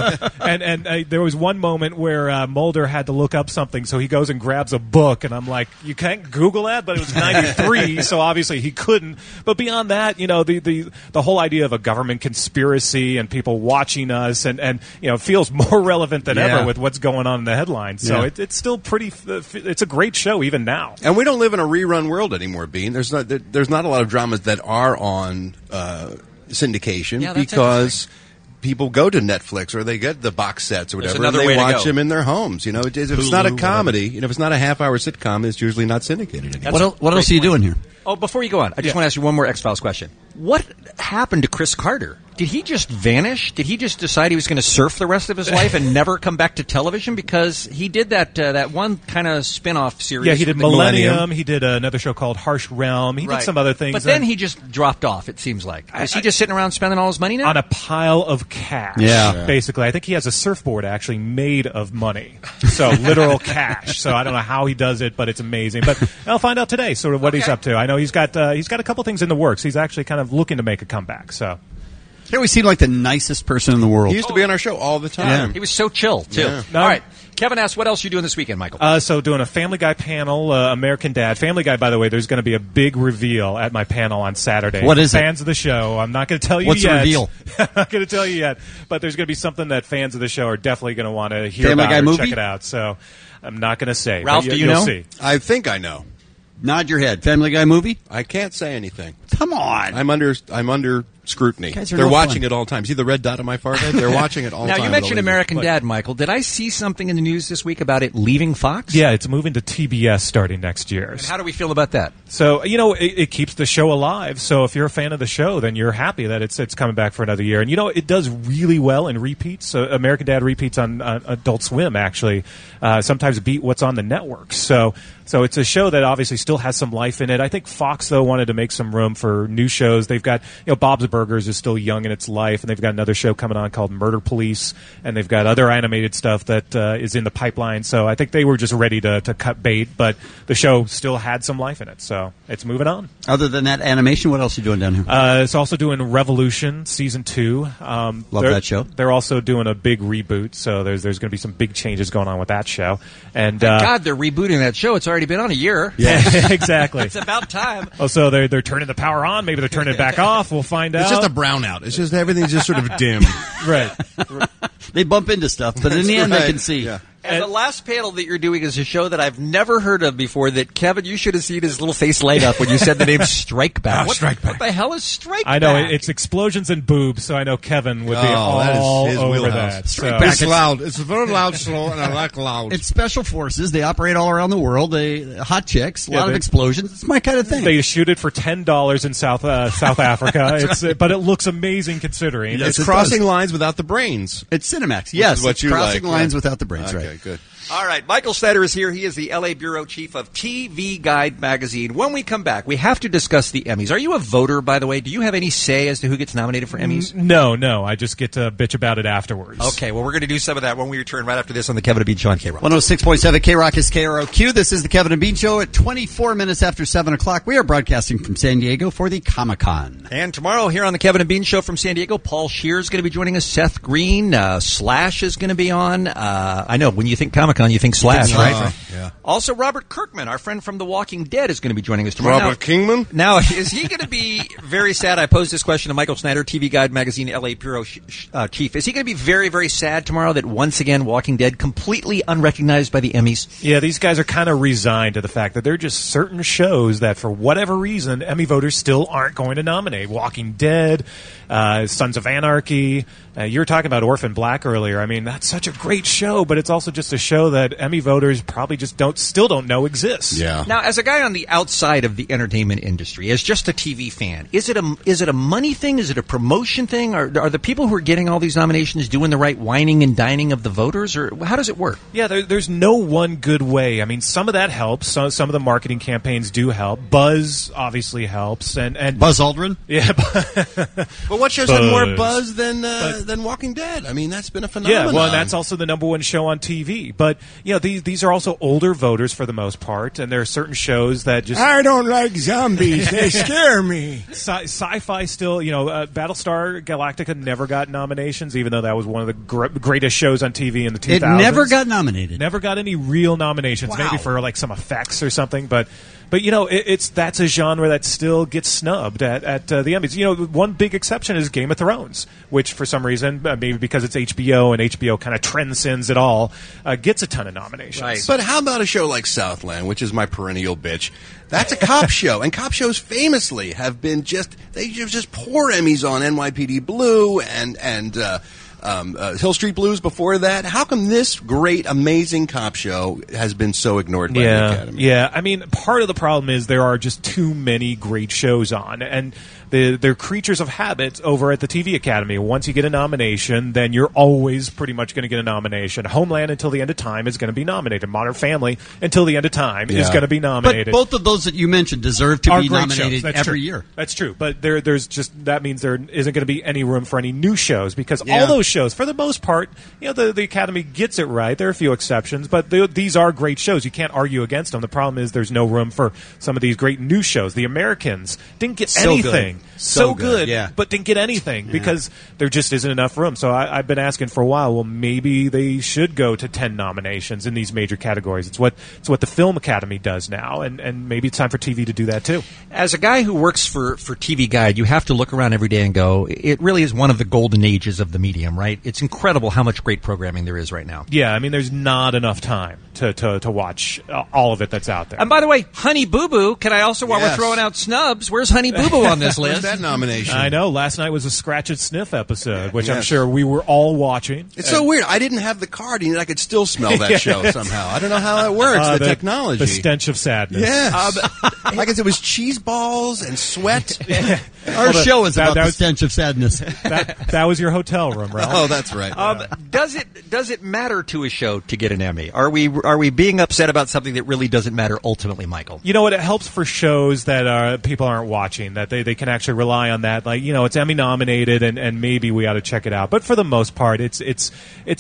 and there was one moment where Mulder had to look up something, so he goes and grabs a book, and I'm like, you can't Google that? But it was 93, so obviously he couldn't. But beyond that, the whole idea of a government conspiracy and people watching us, and it feels more relevant than ever with what's going on in the headlines. So it's still pretty. It's a great show even now. And we don't live in a rerun world anymore, Bean. There's not a lot of dramas that are on syndication because people go to Netflix or they get the box sets or whatever, and they watch them in their homes. If it's not a comedy, if it's not a half-hour sitcom, it's usually not syndicated anymore. What else are you doing here? Oh, before you go on, I just want to ask you one more X-Files question. What happened to Chris Carter? Did he just vanish? Did he just decide he was going to surf the rest of his life and never come back to television? Because he did that one kind of spin-off series. Yeah, he did Millennium. He did another show called Harsh Realm. He did some other things. But then he just dropped off, it seems like. Is he just sitting around spending all his money now? On a pile of cash, basically. I think he has a surfboard actually made of money. So literal cash. So I don't know how he does it, but it's amazing. But I'll find out today sort of what he's up to. I know he's got a couple things in the works. He's actually kind of looking to make a comeback. So he always seemed like the nicest person in the world. He used to be on our show all the time. Yeah. He was so chill, too. Yeah. All right. Kevin asks, what else are you doing this weekend, Michael? So doing a Family Guy panel, American Dad. Family Guy, by the way, there's going to be a big reveal at my panel on Saturday. What is it? Fans of the show. I'm not going to tell you What's yet. What's the reveal? I'm not going to tell you yet. But there's going to be something that fans of the show are definitely going to want to hear Family about Guy or movie? check it out. So I'm not going to say. Ralph, do you know? See. I think I know. Nod your head. Family Guy movie? I can't say anything. Come on. I'm under scrutiny. They're watching it all the time. See the red dot on my forehead? They're watching it all the Now, time. you mentioned American Dad, Michael. Did I see something in the news this week about it leaving Fox? Yeah, it's moving to TBS starting next year. And how do we feel about that? So, it keeps the show alive. So if you're a fan of the show, then you're happy that it's coming back for another year. And, it does really well in repeats. So American Dad repeats on Adult Swim, actually, sometimes beat what's on the network. So it's a show that obviously still has some life in it. I think Fox, though, wanted to make some room for for new shows. They've got, Bob's Burgers is still young in its life, and they've got another show coming on called Murder Police, and they've got other animated stuff that is in the pipeline. So I think they were just ready to cut bait, but the show still had some life in it, so it's moving on. Other than that animation, what else are you doing down here? It's also doing Revolution Season 2. Love that show. They're also doing a big reboot, so there's going to be some big changes going on with that show. And God, they're rebooting that show. It's already been on a year. Yeah, exactly. It's about time. Oh, so they're turning the power on. Maybe they're turning it back off. We'll find out. It's just a brownout. It's just everything's just sort of dim. Right. They bump into stuff, but in the end, they can see. Yeah. And the last panel that you're doing is a show that I've never heard of before. That Kevin, you should have seen his little face light up when you said the name Strike Back. What the hell is Strike Back? I know it's explosions and boobs, so I know Kevin would be all his over wheelhouse. that. Strike So. Back. It's loud. It's very loud, slow, and I like loud. It's special forces. They operate all around the world. They hot chicks, a lot of explosions. It's my kind of thing. They shoot it for $10 in South Africa. But it looks amazing considering. It's crossing lines without the brains. It's Cinemax. Yes, is what it's you crossing like, lines yeah. without the brains. Okay, right. good. All right, Michael Snyder is here. He is the LA Bureau Chief of TV Guide magazine. When we come back, we have to discuss the Emmys. Are you a voter, by the way? Do you have any say as to who gets nominated for Emmys? No. I just get to bitch about it afterwards. Okay, well, we're going to do some of that when we return right after this on the Kevin and Bean Show on K-Rock. 106.7 K-Rock is KROQ. This is the Kevin and Bean Show at 24 minutes after 7 o'clock. We are broadcasting from San Diego for the Comic-Con. And tomorrow here on the Kevin and Bean Show from San Diego, Paul Scheer is going to be joining us. Seth Green, Slash is going to be on. I know, when you think Comic-Con, you think Slash, right? Yeah. Also, Robert Kirkman, our friend from The Walking Dead, is going to be joining us tomorrow. Robert Kingman? Now, is he going to be very sad? I posed this question to Michael Snyder, TV Guide magazine, LA Bureau Chief. Is he going to be very, very sad tomorrow that once again Walking Dead completely unrecognized by the Emmys? Yeah, these guys are kind of resigned to the fact that there are just certain shows that, for whatever reason, Emmy voters still aren't going to nominate. Walking Dead, Sons of Anarchy. You were talking about Orphan Black earlier. I mean, that's such a great show, but it's also just a show that Emmy voters probably just still don't know exists. Yeah. Now, as a guy on the outside of the entertainment industry, as just a TV fan, is it a money thing? Is it a promotion thing? Are the people who are getting all these nominations doing the right whining and dining of the voters, or how does it work? Yeah, there's no one good way. I mean, some of that helps. Some of the marketing campaigns do help. Buzz obviously helps, and Buzz Aldrin. Yeah, But what shows had more buzz than Walking Dead? I mean, that's been a phenomenon. Yeah, well, and that's also the number one show on TV. But these are also older voters for the most part, and there are certain shows that just I don't like zombies. They scare me. Sci-fi still, Battlestar Galactica never got nominations, even though that was one of the greatest shows on TV in the 2000s. It never got nominated. Never got any real nominations. Wow. Maybe for like some effects or something, but that's a genre that still gets snubbed at the Emmys. One big exception is Game of Thrones, which for some reason, maybe because it's HBO and HBO kind of transcends it all, gets a ton of nominations. Right. But how about a show like Southland, which is my perennial bitch? That's a cop show, and cop shows famously have been just pour Emmys on NYPD Blue and Hill Street Blues before that. How come this great, amazing cop show has been so ignored by the Academy? Yeah, I mean, part of the problem is there are just too many great shows on, and they're creatures of habit over at the TV Academy. Once you get a nomination, then you're always pretty much going to get a nomination. Homeland Until the End of Time is going to be nominated. Modern Family Until the End of Time is going to be nominated. But both of those that you mentioned deserve to be nominated every year. That's true. But there's just that means there isn't going to be any room for any new shows because all those shows, for the most part, the Academy gets it right. There are a few exceptions, but these are great shows. You can't argue against them. The problem is there's no room for some of these great new shows. The Americans didn't get anything. So good, but didn't get anything because there just isn't enough room. So I've been asking for a while, well, maybe they should go to 10 nominations in these major categories. It's what the Film Academy does now, and maybe it's time for TV to do that too. As a guy who works for TV Guide, you have to look around every day and go, it really is one of the golden ages of the medium, right? It's incredible how much great programming there is right now. Yeah, I mean, there's not enough time to watch all of it that's out there. And by the way, Honey Boo Boo, can I also, while we're throwing out snubs, where's Honey Boo Boo on this list? Where's that nomination? I know. Last night was a Scratch and Sniff episode, which I'm sure we were all watching. It's so weird. I didn't have the card, and I could still smell that show somehow. I don't know how that works, the technology. The stench of sadness. Yes. Like I said, it was cheese balls and sweat. Our show is about the stench of sadness. That was your hotel room, Ralph. Oh, that's right. Does it matter to a show to get an Emmy? Are we being upset about something that really doesn't matter ultimately, Michael? You know what? It helps for shows that people aren't watching, that they can actually rely on that. Like, it's Emmy nominated, and maybe we ought to check it out. But for the most part, it's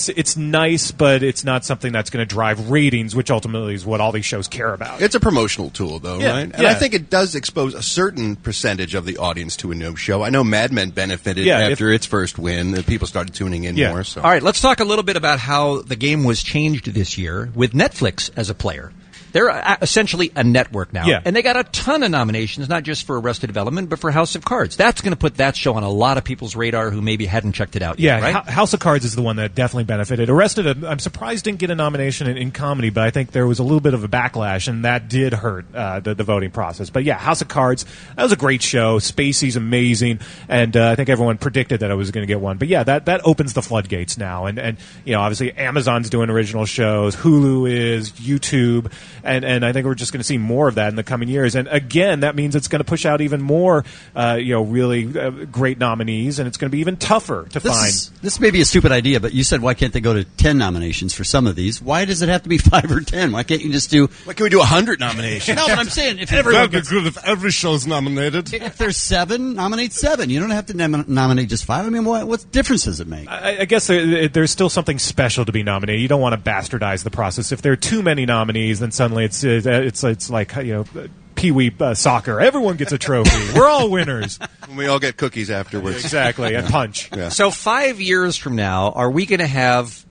nice, but it's not something that's going to drive ratings, which ultimately is what all these shows care about. It's a promotional tool, though, Yeah, right? And yeah. I think it does expose a certain percentage of the audience to a new show. I know Mad Men benefited after its first win. People started tuning in more. So. All right, let's talk a little bit about how the game was changed this year with Netflix as a player. They're essentially a network now. Yeah. And they got a ton of nominations, not just for Arrested Development, but for House of Cards. That's going to put that show on a lot of people's radar who maybe hadn't checked it out yet, right? House of Cards is the one that definitely benefited. Arrested, I'm surprised didn't get a nomination in comedy, but I think there was a little bit of a backlash, and that did hurt the voting process. But yeah, House of Cards, that was a great show. Spacey's amazing, and I think everyone predicted that I was going to get one. But yeah, that opens the floodgates now, and obviously Amazon's doing original shows, Hulu is, YouTube, and I think we're just going to see more of that in the coming years. And again, that means it's going to push out even more, really great nominees, and it's going to be even tougher to find. This may be a stupid idea, but you said why can't they go to 10 nominations for some of these? Why does it have to be 5 or 10? Why can't you just do? Why can't we do 100 nominations? No, but I'm saying if That'd be good if every show's nominated. If there's 7, nominate 7. You don't have to nominate just 5. I mean, what difference does it make? I guess there's still something special to be nominated. You don't want to bastardize the process. If there are too many nominees, then suddenly it's like Pee-wee soccer. Everyone gets a trophy. We're all winners. And we all get cookies afterwards. Exactly, and punch. Yeah. So 5 years from now, are we going to have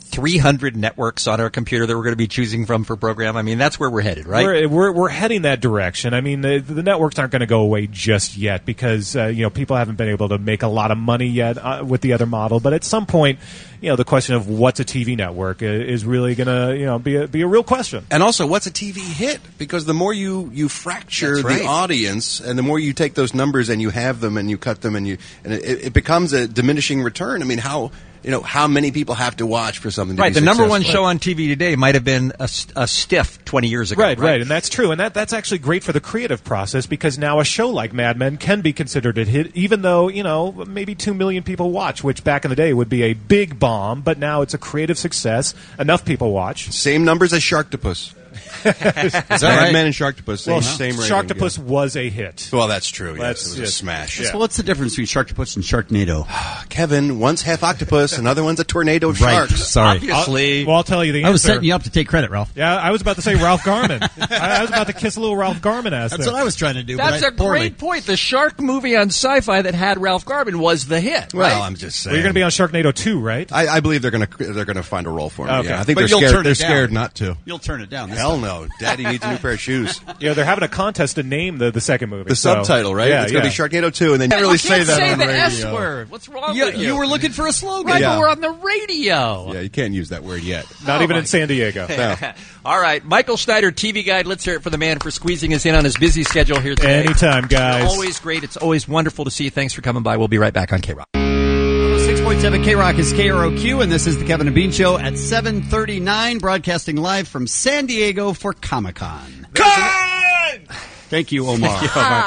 300 networks on our computer that we're going to be choosing from for program? I mean, that's where we're headed, right? We're heading that direction. I mean, the networks aren't going to go away just yet because people haven't been able to make a lot of money yet with the other model. But at some point, the question of what's a TV network is really going to be a real question. And also, what's a TV hit? Because the more you fracture the audience, and the more you take those numbers and you have them and you cut them, and it becomes a diminishing return. I mean, how many people have to watch for something to be the number one successful? show on TV today might have been a stiff 20 years ago. Right, and that's true. And that's actually great for the creative process because now a show like Mad Men can be considered a hit, even though, maybe 2 million people watch, which back in the day would be a big bomb, but now it's a creative success. Enough people watch. Same numbers as Sharktopus. Is that Mad Men and Sharktopus, same rating. Sharktopus was a hit. Well, that's true. Yes, it was a smash. So what's the difference between Sharktopus and Sharknado? Kevin, one's half octopus, another one's a tornado of sharks. Sorry. Obviously. I'll tell you the answer. I was setting you up to take credit, Ralph. Yeah, I was about to say Ralph Garman. I was about to kiss a little Ralph Garman ass. That's what I was trying to do. That's a great point. The shark movie on Sci-Fi that had Ralph Garman was the hit. Well, right? I'm just saying. Well, you're going to be on Sharknado 2, right? I believe they're going to find a role for him. Okay. Yeah. I think But they're you'll scared. turn They're it down. scared not to. You'll turn it down. Hell no, Daddy needs a new pair of shoes. They're having a contest to name the second movie. The subtitle, right? Yeah, it's going to be Sharknado 2, and then you can't really say that on the radio. S word. What's wrong with you? You were looking for a slogan. Right, Yeah. but we're on the radio. Yeah, you can't use that word yet. Not even in San Diego. No. All right, Michael Schneider, TV Guide. Let's hear it for the man for squeezing us in on his busy schedule here today. Anytime, guys. You're always great. It's always wonderful to see you. Thanks for coming by. We'll be right back on K-Rock. 6.7 K-Rock is KROQ, and this is the Kevin and Bean Show at 7:39, broadcasting live from San Diego for Comic-Con. Thank you, Omar.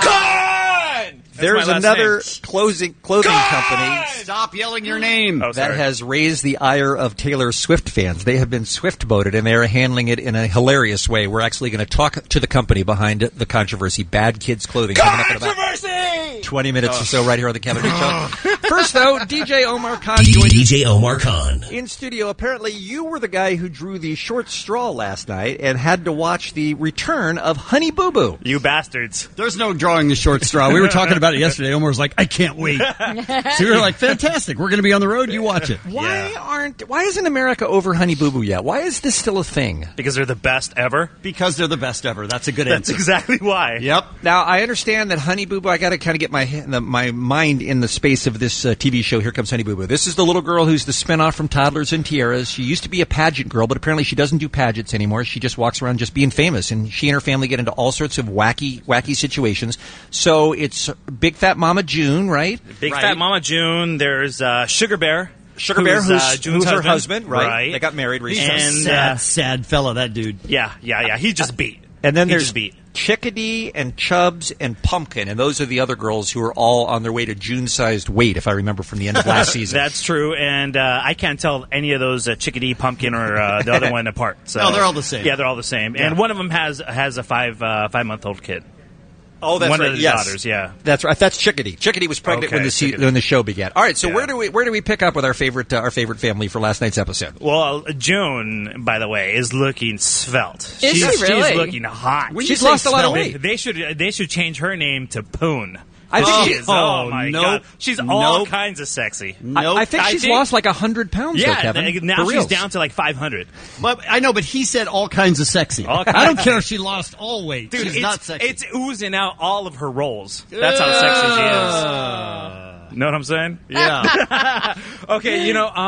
There's another clothing company Stop yelling your name. that has raised the ire of Taylor Swift fans. They have been Swift-boated, and they are handling it in a hilarious way. We're actually going to talk to the company behind the controversy, Bad Kids Clothing. Coming up in about 20 minutes or so right here on the Kevin and Bean Show. First, though, DJ Omar Khan joined DJ Omar Khan. in studio. Apparently, you were the guy who drew the short straw last night and had to watch the return of Honey Boo Boo. You bastards. There's no drawing the short straw. We were talking about it yesterday. Omar was like, I can't wait. So we were like, fantastic. We're going to be on the road. You watch it. Why isn't America over Honey Boo Boo yet? Why is this still a thing? Because they're the best ever. Because they're the best ever. That's a good That's answer. exactly why. Yep. Now, I understand that Honey Boo Boo, I got to kind of get my mind in the space of this TV show, Here Comes Honey Boo Boo. This is the little girl who's the spinoff from Toddlers and Tiaras. She used to be a pageant girl, but apparently she doesn't do pageants anymore. She just walks around just being famous, and she and her family get into all sorts of wacky situations. So it's Big Fat Mama June, right? Big Fat Mama June. There's Sugar Bear. Sugar Bear, who's June's her husband, right? They got married recently. And sad fella, that dude. Yeah. He's just beat. And then He there's just beat. Chickadee and Chubbs and Pumpkin, and those are the other girls who are all on their way to June-sized weight, if I remember from the end of last season. That's true, and I can't tell any of those Chickadee, Pumpkin, or the other one apart. So. No, they're all the same. Yeah, they're all the same, and one of them has a 5-month-old kid. Oh, that's one right. of his Yes. daughters. Yeah, that's right. That's Chickadee. Chickadee was pregnant Okay, when the show began. All right, so where do we pick up with our favorite family for last night's episode? Well, June, by the way, is looking svelte. Is she really? She's looking hot. She's lost a lot of weight. They should change her name to Poon. I think she is. Oh my nope, god, she's all kinds of sexy. I think she's lost like 100 pounds. Yeah, though, Kevin. now For she's reals. down to like 500. But I know, but he said all kinds of sexy. All kinds I don't of care if she lost all weight. Dude, She's not sexy. It's oozing out all of her rolls. That's how sexy she is. Know what I'm saying? Yeah. Okay,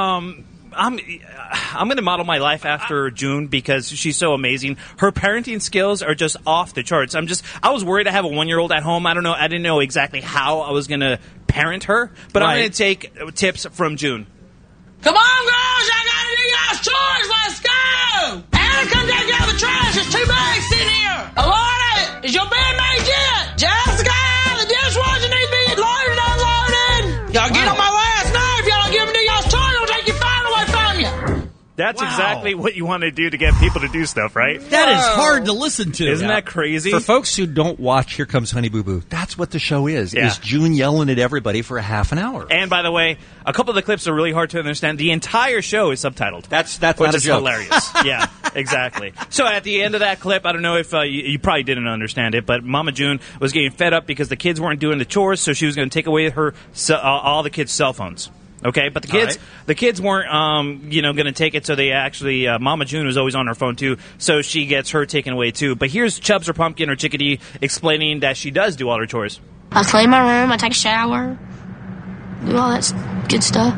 I'm going to model my life after June because she's so amazing. Her parenting skills are just off the charts. I was worried I have a 1-year-old at home. I didn't know exactly how I was going to parent her, but I'm going to take tips from June. Come on, girls! I gotta do y'all's chores. Let's go! Anna, come take out the trash. There's 2 bags sitting here. Alana, is your bed made yet? Jessica, the dishwasher needs to be loaded and unloaded. Y'all get on my last nerve. Y'all don't give them to y'all's chores. I'll take your phone away from you. That's exactly what you want to do to get people to do stuff, right? That is hard to listen to. Isn't that crazy? For folks who don't watch Here Comes Honey Boo Boo, that's what the show is. Yeah. Is June yelling at everybody for a half an hour. And by the way, a couple of the clips are really hard to understand. The entire show is subtitled. That's which not a is joke. hilarious. Yeah, exactly. So at the end of that clip, I don't know if you probably didn't understand it, but Mama June was getting fed up because the kids weren't doing the chores, so she was going to take away her all the kids' cell phones. Okay, but the kids weren't, going to take it. So they actually, Mama June was always on her phone too. So she gets her taken away too. But here's Chubbs or Pumpkin or Chickadee explaining that she does do all her chores. I clean my room. I take a shower. Do all that good stuff.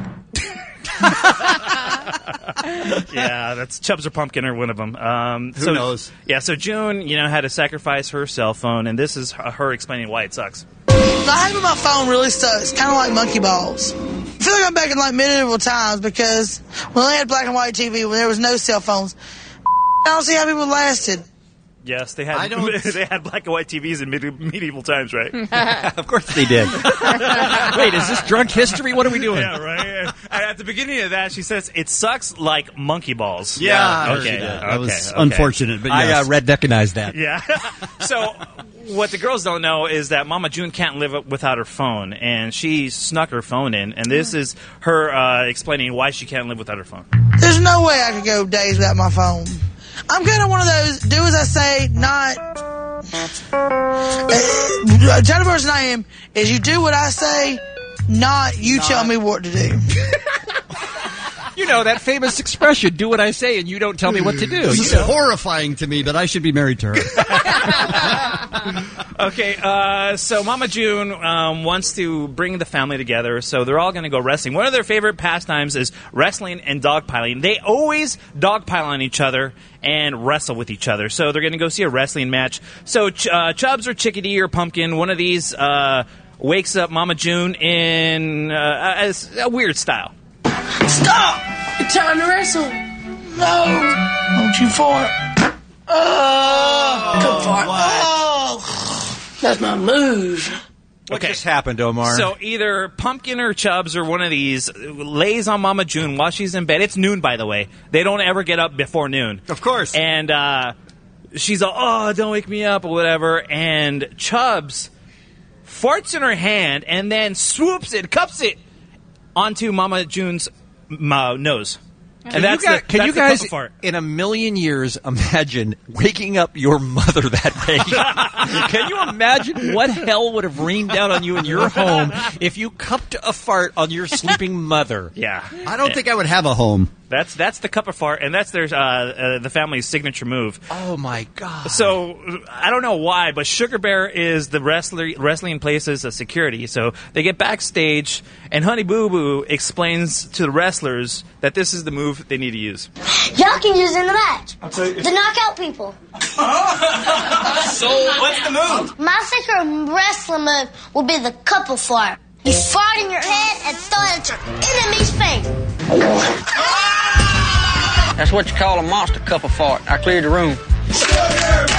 Yeah, that's Chubbs or Pumpkin or one of them. Who knows? Yeah, so June, had to sacrifice her cell phone, and this is her explaining why it sucks. The hype of my phone really sucks. Kind of like monkey balls. I feel like I'm back in like medieval times because when they had black and white TV, when there was no cell phones, I don't see how people lasted. Yes, they had they had black and white TVs in medieval times, right? Of course they did. Wait, is this drunk history? What are we doing? Yeah, right. And at the beginning of that, she says, it sucks like monkey balls. Yeah. Okay. That was unfortunate, but yes. I recognized that. Yeah. So what the girls don't know is that Mama June can't live without her phone, and she snuck her phone in, and this is her explaining why she can't live without her phone. There's no way I could go days without my phone. I'm kind of one of those do as I say, not. The type of person I am is you do what I say, not you tell me what to do. You know that famous expression, do what I say and you don't tell me what to do. This is horrifying to me, but I should be married to her. Okay, so Mama June wants to bring the family together, so they're all going to go wrestling. One of their favorite pastimes is wrestling and dogpiling. They always dogpile on each other and wrestle with each other, so they're going to go see a wrestling match. So Chubbs or Chickadee or Pumpkin, one of these wakes up Mama June in a weird style. Stop! It's time to wrestle. No. Don't you fart. Good fart. Oh, that's my move. What just happened, Omar? So either Pumpkin or Chubbs or one of these lays on Mama June while she's in bed. It's noon, by the way. They don't ever get up before noon. Of course. And she's all, oh, don't wake me up or whatever. And Chubbs farts in her hand and then swoops it, cups it onto Mama June's nose. And Can you guys, in a million years, imagine waking up your mother that way? Can you imagine what hell would have rained down on you in your home if you cupped a fart on your sleeping mother? Yeah. I don't think I would have a home. That's the cup of fart, and that's their the family's signature move. Oh my god! So I don't know why, but Sugar Bear is the wrestling place's security. So they get backstage, and Honey Boo Boo explains to the wrestlers that this is the move they need to use. Y'all can use it in the match to knock out people. So what's the move? My secret wrestling move will be the couple fart. You fart in your head and throw it at your enemy's face. That's what you call a monster cup of fart. I cleared the room.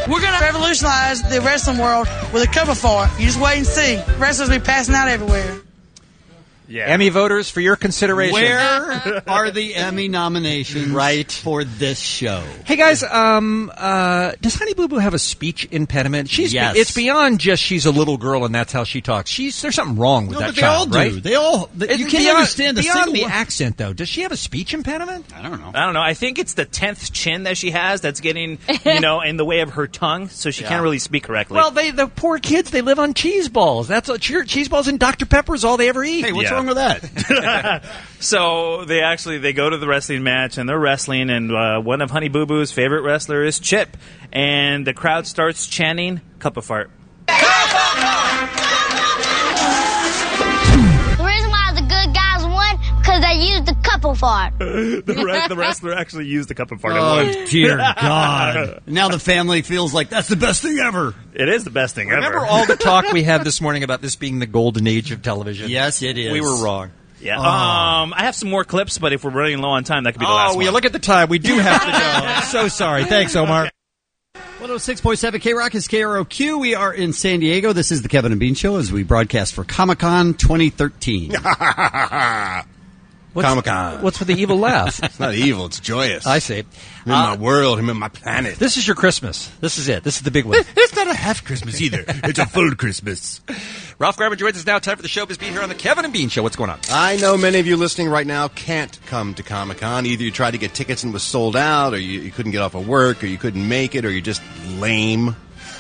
We're going to revolutionize the wrestling world with a couple for it. You just wait and see. Wrestlers will be passing out everywhere. Yeah. Emmy voters, for your consideration. Where are the Emmy nominations for this show? Hey, guys, does Honey Boo Boo have a speech impediment? Yes. It's beyond just she's a little girl and that's how she talks. There's something wrong with that child, they all right? do. They all. You can't understand beyond the accent, though. Does she have a speech impediment? I don't know. I don't know. I think it's the 10th chin that she has that's getting, in the way of her tongue, so she can't really speak correctly. Well, the poor kids, they live on cheese balls. That's cheese balls and Dr. Pepper is all they ever eat. Hey, what's wrong with that? So they go to the wrestling match and they're wrestling, and one of Honey Boo Boo's favorite wrestlers is Chip, and the crowd starts chanting "Cup of Fart." The reason why the good guys won because they used the couple fart. The wrestler actually used the cup of fart. Oh, dear God. Now the family feels like that's the best thing ever. It is the best thing ever. Remember all the talk we had this morning about this being the golden age of television? Yes, it is. We were wrong. Yeah. I have some more clips, but if we're running low on time, that could be the last one. Oh, look at the time. We do have to go. So sorry. Thanks, Omar. 106.7 K-Rock is KROQ. We are in San Diego. This is the Kevin and Bean Show as we broadcast for Comic-Con 2013. Comic-Con. What's with the evil laugh? It's not evil. It's joyous. I see. I'm in my world. I'm in my planet. This is your Christmas. This is it. This is the big one. It's not a half Christmas either. It's a full Christmas. Ralph Garman joins us now. Time for the showbiz beat here on the Kevin and Bean Show. What's going on? I know many of you listening right now can't come to Comic-Con. Either you tried to get tickets and it was sold out, or you couldn't get off of work, or you couldn't make it, or you're just lame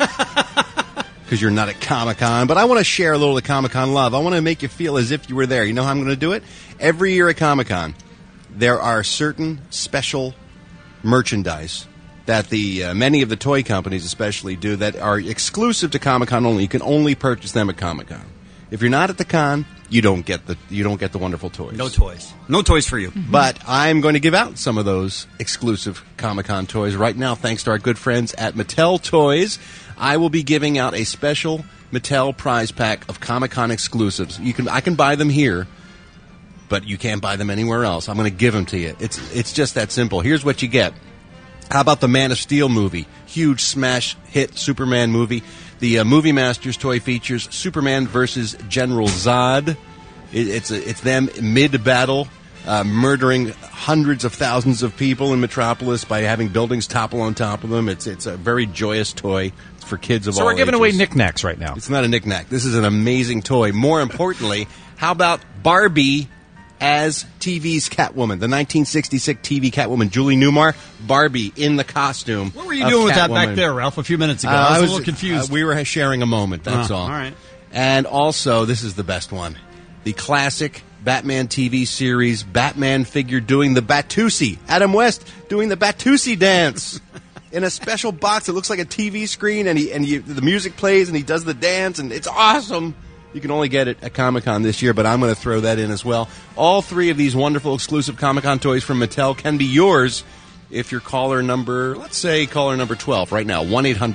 because you're not at Comic-Con. But I want to share a little of the Comic-Con love. I want to make you feel as if you were there. You know how I'm going to do it? Every year at Comic-Con, there are certain special merchandise that many of the toy companies especially do that are exclusive to Comic-Con only. You can only purchase them at Comic-Con. If you're not at the con, you don't get the wonderful toys. No toys. No toys for you. But I'm going to give out some of those exclusive Comic-Con toys right now, thanks to our good friends at Mattel Toys. I will be giving out a special Mattel prize pack of Comic-Con exclusives. I can buy them here, but you can't buy them anywhere else. I'm going to give them to you. It's just that simple. Here's what you get. How about the Man of Steel movie? Huge smash hit Superman movie. The Movie Masters toy features Superman versus General Zod. It's them mid-battle, murdering hundreds of thousands of people in Metropolis by having buildings topple on top of them. It's a very joyous toy. It's for kids of all ages. So we're giving away knickknacks right now. It's not a knickknack. This is an amazing toy. More importantly, how about Barbie as TV's Catwoman, the 1966 TV Catwoman, Julie Newmar, Barbie in the costume. What were you doing with that back there, Ralph, a few minutes ago? I was a little confused. We were sharing a moment, that's all. All right. And also, this is the best one, the classic Batman TV series, Batman figure doing the Batusi. Adam West doing the Batusi dance in a special box that looks like a TV screen, and the music plays, and he does the dance, and it's awesome. You can only get it at Comic-Con this year, but I'm going to throw that in as well. All three of these wonderful exclusive Comic-Con toys from Mattel can be yours if you're caller number 12 right now,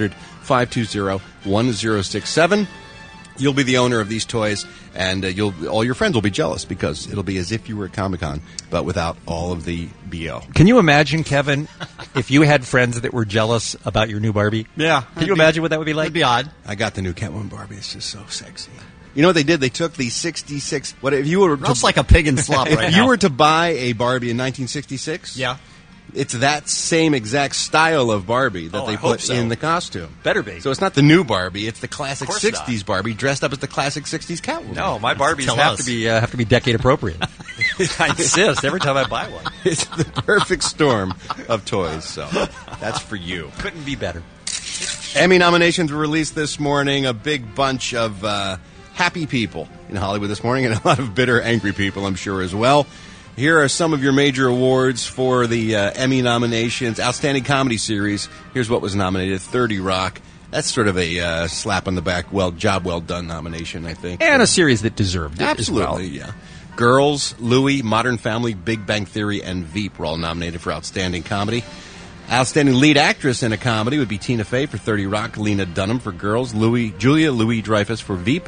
1-800-520-1067. You'll be the owner of these toys, and all your friends will be jealous because it'll be as if you were at Comic-Con, but without all of the BO. Can you imagine, Kevin, if you had friends that were jealous about your new Barbie? Yeah. Can you imagine what that would be like? It'd be odd. I got the new Catwoman Barbie. It's just so sexy. You know what they did? They took the 66. What if you were? Ralph's like a pig in slop right now. If you were to buy a Barbie in 1966, yeah, it's that same exact style of Barbie that they put in the costume. Better be. So it's not the new Barbie; it's the classic 60s Barbie dressed up as the classic 60s Catwoman. No, my Barbies have to be decade appropriate. I insist every time I buy one. It's the perfect storm of toys. So that's for you. Couldn't be better. Emmy nominations were released this morning. A big bunch of happy people in Hollywood this morning, and a lot of bitter, angry people, I'm sure, as well. Here are some of your major awards for the Emmy nominations. Outstanding Comedy Series. Here's what was nominated. 30 Rock. That's sort of a slap on the back, job well done nomination, I think. And a series that deserved it Absolutely, as well. Yeah. Girls, Louie, Modern Family, Big Bang Theory, and Veep were all nominated for Outstanding Comedy. Outstanding Lead Actress in a Comedy would be Tina Fey for 30 Rock, Lena Dunham for Girls, Julia Louis-Dreyfus for Veep,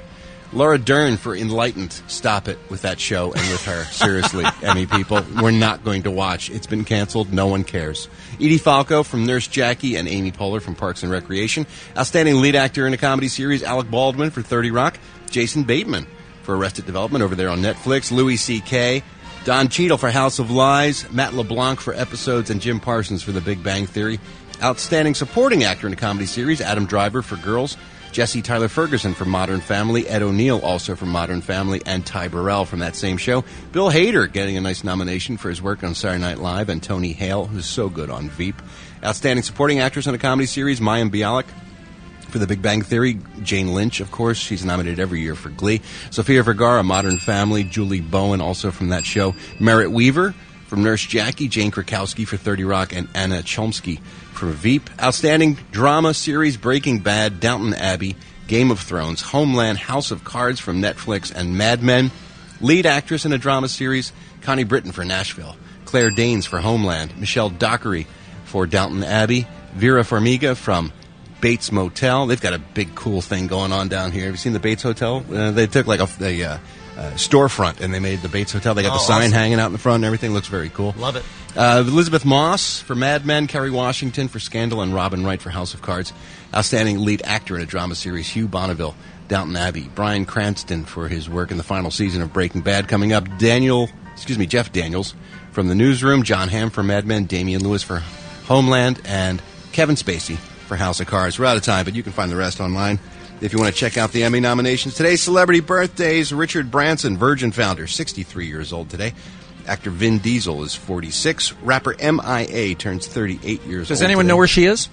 Laura Dern for Enlightened. Stop it with that show and with her. Seriously, Emmy people. We're not going to watch. It's been canceled. No one cares. Edie Falco from Nurse Jackie and Amy Poehler from Parks and Recreation. Outstanding lead actor in a comedy series, Alec Baldwin for 30 Rock. Jason Bateman for Arrested Development over there on Netflix. Louis C.K., Don Cheadle for House of Lies. Matt LeBlanc for Episodes, and Jim Parsons for The Big Bang Theory. Outstanding supporting actor in a comedy series, Adam Driver for Girls. Jesse Tyler Ferguson from Modern Family, Ed O'Neill also from Modern Family, and Ty Burrell from that same show. Bill Hader getting a nice nomination for his work on Saturday Night Live, and Tony Hale, who's so good on Veep. Outstanding supporting actress in a comedy series, Mayim Bialik for The Big Bang Theory. Jane Lynch, of course, she's nominated every year for Glee. Sofia Vergara, Modern Family. Julie Bowen, also from that show. Merritt Weaver from Nurse Jackie. Jane Krakowski for 30 Rock, and Anna Chlumsky for Veep. Outstanding drama series, Breaking Bad, Downton Abbey, Game of Thrones, Homeland, House of Cards from Netflix, and Mad Men. Lead actress in a drama series, Connie Britton for Nashville. Claire Danes for Homeland. Michelle Dockery for Downton Abbey. Vera Farmiga from Bates Motel. They've got a big, cool thing going on down here. Have you seen the Bates Hotel? They took like a storefront and they made the Bates Hotel. They got the sign awesome. hanging out in the front and everything. Looks very cool. Love it. Elizabeth Moss for Mad Men, Kerry Washington for Scandal, and Robin Wright for House of Cards. Outstanding lead actor in a drama series, Hugh Bonneville, Downton Abbey. Bryan Cranston for his work in the final season of Breaking Bad. Coming up, Jeff Daniels from The Newsroom, John Hamm for Mad Men, Damian Lewis for Homeland, and Kevin Spacey for House of Cards. We're out of time, but you can find the rest online if you want to check out the Emmy nominations. Today's celebrity birthdays: Richard Branson, Virgin founder, 63 years old today. Actor Vin Diesel is 46. Rapper M.I.A. turns 38 years old. Does anyone know where she is?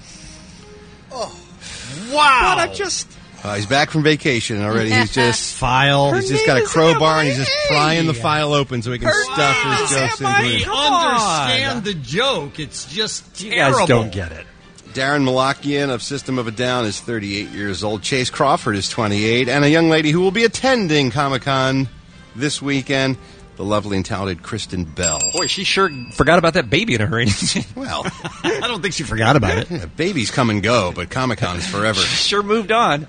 Wow. But I just... He's back from vacation already. He's just file. He's just got a crowbar and he's just prying the file open so he can stuff his jokes into We it. understand the joke. It's just You terrible. guys don't get it. Darren Malakian of System of a Down is 38 years old. Chase Crawford is 28. And a young lady who will be attending Comic-Con this weekend, the lovely and talented Kristen Bell. Boy, she sure forgot about that baby in a hurry. Well, I don't think she forgot about it. yeah, babies come and go, but Comic-Con is forever. Sure moved on.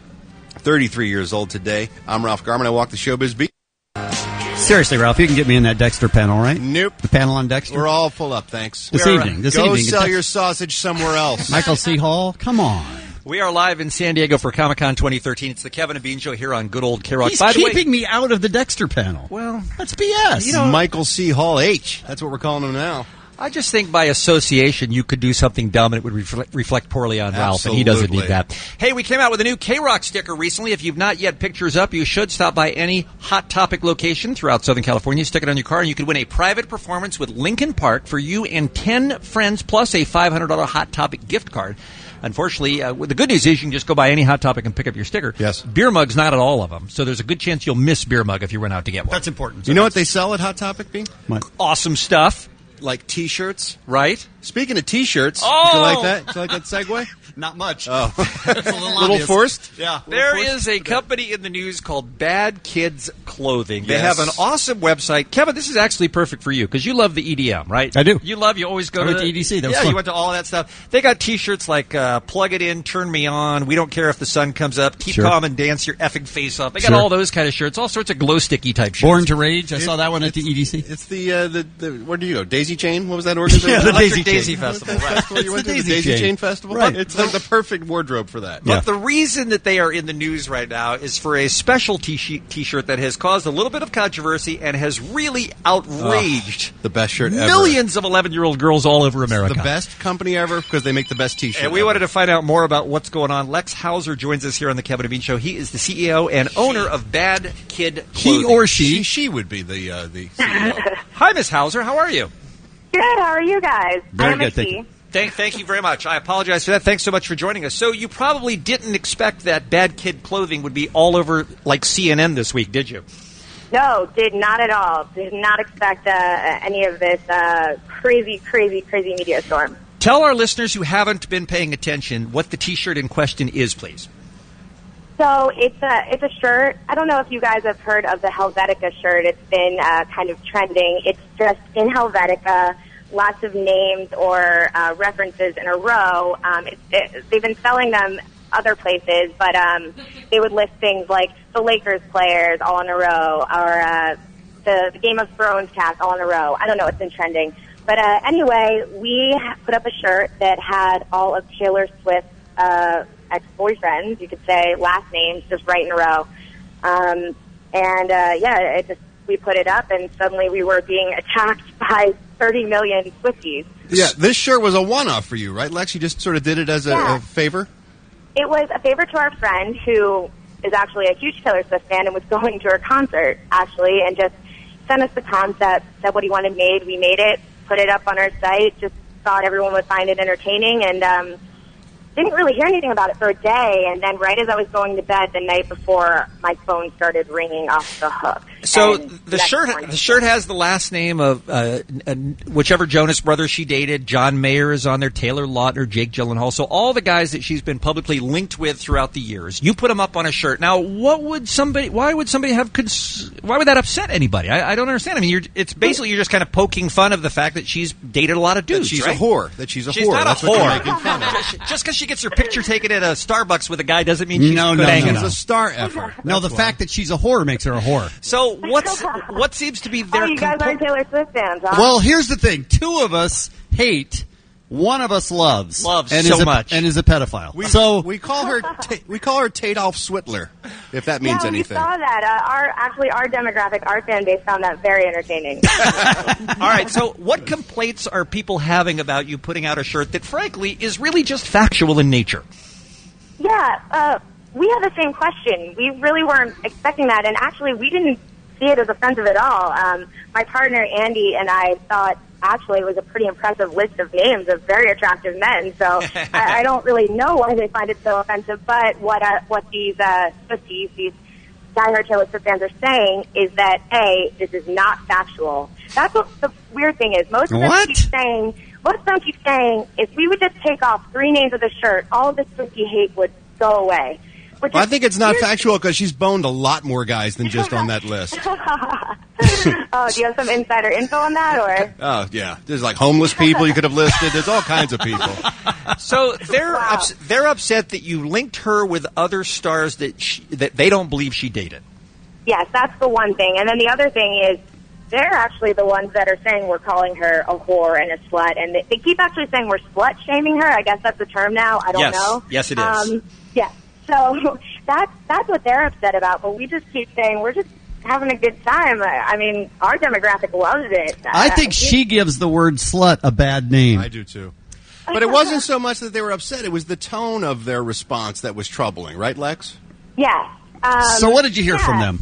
33 years old today. I'm Ralph Garman. I walk the showbiz beat. Seriously, Ralph, you can get me in that Dexter panel, right? Nope. The panel on Dexter? We're all full up, thanks. This Go evening. sell your sausage somewhere else. Michael C. Hall? Come on. We are live in San Diego for Comic-Con 2013. It's the Kevin and Bean Show here on good old K-Rock. He's By the way, keeping me out of the Dexter panel. well, That's BS. Michael C. Hall H. That's what we're calling him now. I just think by association you could do something dumb and it would reflect poorly on Ralph, and he doesn't need that. Hey, we came out with a new K-Rock sticker recently. If you've not yet pictures up, you should stop by any Hot Topic location throughout Southern California. Stick it on your car, and you could win a private performance with Lincoln Park for you and 10 friends, plus a $500 Hot Topic gift card. Unfortunately, the good news is you can just go by any Hot Topic and pick up your sticker. Yes. Beer mug's not at all of them, so there's a good chance you'll miss Beer Mug if you run out to get one. That's important. You know what they sell at Hot Topic, Bean? What? Awesome stuff. Like T-shirts. Right? Speaking of T-shirts, Oh! do you like that? Do you like that segue? Not much. Oh. It's a little Little obvious. forced? Yeah. There is a company in the news called Bad Kids Clothing. They Yes. have an awesome website. Kevin, this is actually perfect for you because you love the EDM, right? I do. You always go I to went to EDC. That was yeah, fun. you went to all of that stuff. They got T-shirts like Plug It In, Turn Me On, We Don't Care If the Sun Comes Up, Keep Sure. Calm and Dance Your Effing Face Off. They got Sure. all those kind of shirts, all sorts of glow sticky type shirts. Born to Rage. I saw that one at the EDC. It's the where do you go? Daisy Chain? What was that organization? Yeah, the Electric Daisy Daisy Chain. Festival. That Right. festival you went It's to? the The Daisy Daisy Chain. Chain Festival? Right. It's like the perfect wardrobe for that. But the reason that they are in the news right now is for a special T-shirt that has caused a little bit of controversy and has really outraged The best shirt ever. millions of 11-year-old girls all over America. The best company ever because they make the best T-shirt. And we wanted to find out more about what's going on. Lex Hauser joins us here on the Kevin and Bean Show. He is the CEO and owner of Bad Kid Clothing. He or she. She would be the CEO. Hi, Miss Hauser. How are you? Good. How are you guys? Very I'm good, thank Mickey. you. Thank you very much. I apologize for that. Thanks so much for joining us. So you probably didn't expect that Bad Kid Clothing would be all over like CNN this week, did you? No, did not at all. Did not expect any of this crazy media storm. Tell our listeners who haven't been paying attention what the T-shirt in question is, please. So it's a shirt. I don't know if you guys have heard of the Helvetica shirt. It's been kind of trending. It's just in Helvetica, lots of names or references in a row. They've been selling them other places, but they would list things like the Lakers players all in a row, or the Game of Thrones cast all in a row. I don't know, it's been trending. But anyway, we put up a shirt that had all of Taylor Swift's ex-boyfriends, you could say, last names, just right in a row. We put it up, and suddenly we were being attacked by 30 million Swifties. Yeah, this shirt was a one-off for you, right, Lex? You just sort of did it as a favor? It was a favor to our friend who is actually a huge Taylor Swift fan and was going to her concert, actually, and just sent us the concept, said what he wanted made. We made it, put it up on our site, just thought everyone would find it entertaining, and didn't really hear anything about it for a day, and then right as I was going to bed the night before, my phone started ringing off the hook. So the shirt has the last name of whichever Jonas Brothers she dated. John Mayer is on there, Taylor Lautner, Jake Gyllenhaal. So all the guys that she's been publicly linked with throughout the years. You put them up on a shirt. Now, why would that upset anybody? I don't understand. I mean, it's basically you're just kind of poking fun of the fact that she's dated a lot of dudes. That she's right? a whore. That she's a she's whore. Not That's a what whore. you're making fun of. Just because she gets her picture taken at a Starbucks with a guy doesn't mean she's good hanging no. out. She's a star effer. No, the fact that she's a whore makes her a whore. So what seems to be their you guys aren't Taylor Swift fans, huh? Well, here's the thing. Two of us hate. One of us loves and so much, and is a pedophile. We call her Tadolf Switler, if that means anything. Yeah, we saw that. Our demographic, our fan base, found that very entertaining. All right, so what complaints are people having about you putting out a shirt that, frankly, is really just factual in nature? Yeah, we had the same question. We really weren't expecting that, and actually, we didn't see it as offensive at all. My partner, Andy, and I thought, actually, it was a pretty impressive list of names of very attractive men, so I don't really know why they find it so offensive, but what these Swifties, these diehard Taylor Swift fans are saying is that, A, this is not factual. That's what the weird thing is. Most of them keep saying, if we would just take off 3 names of the shirt, all of the Swiftie hate would go away. Well, I think it's not factual because she's boned a lot more guys than just on that list. Oh, do you have some insider info on that, or? Oh, yeah. There's like homeless people you could have listed. There's all kinds of people. So they're upset that you linked her with other stars that they don't believe she dated. Yes, that's the one thing. And then the other thing is they're actually the ones that are saying we're calling her a whore and a slut. And they keep actually saying we're slut-shaming her. I guess that's the term now. I don't know. Yes, it is. Yeah. So that's what they're upset about. But we just keep saying we're just having a good time. I mean, our demographic loves it. I think she gives the word slut a bad name. I do, too. But it wasn't so much that they were upset. It was the tone of their response that was troubling. Right, Lex? Yeah. So what did you hear from them?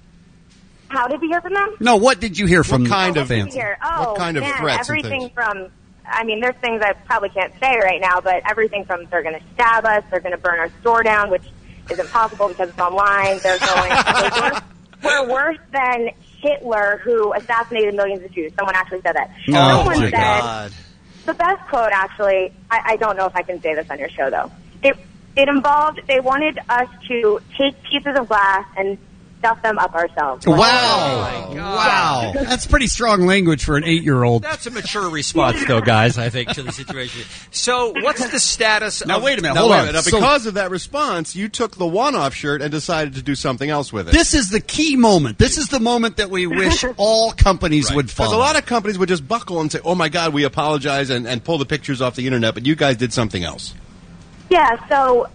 How did we hear from them? No, what did you hear from kind of fans? What kind of threats and everything things? from, I mean, there's things I probably can't say right now, but everything from they're going to stab us, they're going to burn our store down, which isn't possible because it's online. They're going, we're worse than Hitler, who assassinated millions of Jews. Someone actually said that. Oh, my God. The best quote, actually, I don't know if I can say this on your show, though. It involved, they wanted us to take pieces of glass and stuff them up ourselves. Wow. Oh, my God. Wow. That's pretty strong language for an 8-year-old. That's a mature response, though, guys, I think, to the situation. So what's the status Now, of... wait a minute. Now, Hold wait a on. minute. So- Because of that response, you took the one-off shirt and decided to do something else with it. This is the key moment. This is the moment that we wish all companies would follow. Because a lot of companies would just buckle and say, oh, my God, we apologize, and pull the pictures off the internet, but you guys did something else. Yeah, so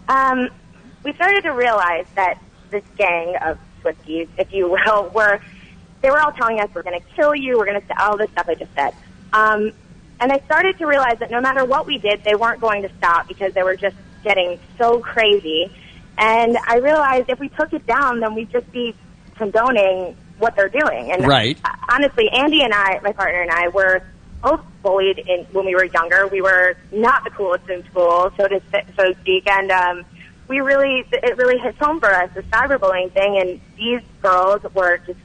we started to realize that this gang of Swifties, if you will, they were all telling us we're going to kill you, we're going to say all this stuff I just said. And I started to realize that no matter what we did, they weren't going to stop because they were just getting so crazy. And I realized if we took it down, then we'd just be condoning what they're doing. And right. Honestly, Andy and I, my partner and I, were both bullied when we were younger. We were not the coolest in school, so to speak, and it really hits home for us, the cyberbullying thing, and these girls were just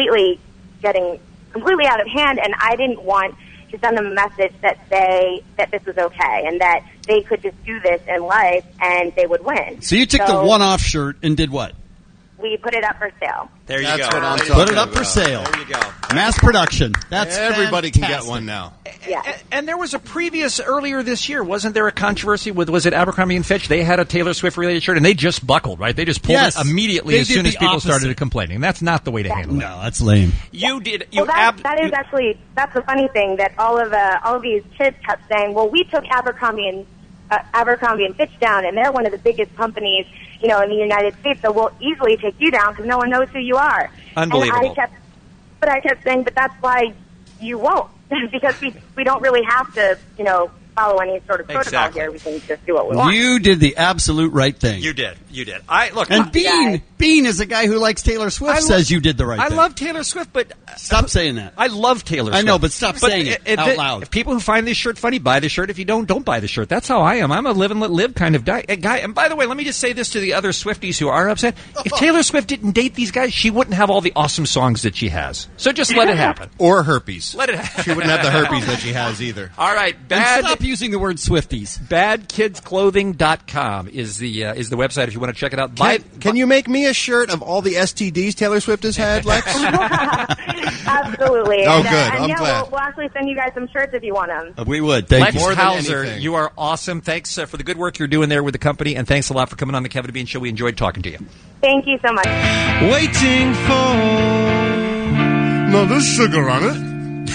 getting completely out of hand, and I didn't want to send them a message that this was okay and that they could just do this in life and they would win. So you took the one-off shirt and did what? we put it up for sale. There you That's go. what I'm Put talking it up for about. sale. There you go. Mass production. That's Everybody can fantastic. get one now. Yeah. And there was a previous earlier this year. Wasn't there a controversy with, was it Abercrombie & Fitch? They had a Taylor Swift related shirt, and they just buckled, right? They just pulled Yes. it immediately They as did soon as the people opposite. started complaining. That's not the way to handle it. No, that's lame. You did. Well, that is actually, that's the funny thing, that all of these kids kept saying, well, we took Abercrombie and Fitch down, and they're one of the biggest companies, in the United States, so we'll easily take you down because no one knows who you are. Unbelievable. And I kept saying, but that's why you won't, because we don't really have to, follow any sort of protocol Exactly. here. We can just do what we want. You did the absolute right thing. You did. And Bean is a guy who likes Taylor Swift. Says you did the right I thing. love Taylor Swift, but Stop saying that. I love Taylor Swift. I know, but stop saying it out loud. If people who find this shirt funny buy the shirt. If you don't buy the shirt. That's how I am. I'm a live and let live kind of guy. And by the way, let me just say this to the other Swifties who are upset. If Taylor Swift didn't date these guys, she wouldn't have all the awesome songs that she has. So just let it happen. Or herpes. Let it happen. She wouldn't have the herpes that she has either. All right, And stop using the word Swifties. Badkidsclothing.com is the website if you want to check it out. Can you make me a shirt of all the STDs Taylor Swift has had, Lex? Absolutely. Oh, And, good. I'm yeah, glad. We'll actually send you guys some shirts if you want them. We would. Thank Lex you. Hauser, you are awesome. Thanks for the good work you're doing there with the company, and thanks a lot for coming on the Kevin and Bean Show. We enjoyed talking to you. Thank you so much. Waiting for. No, there's sugar on it.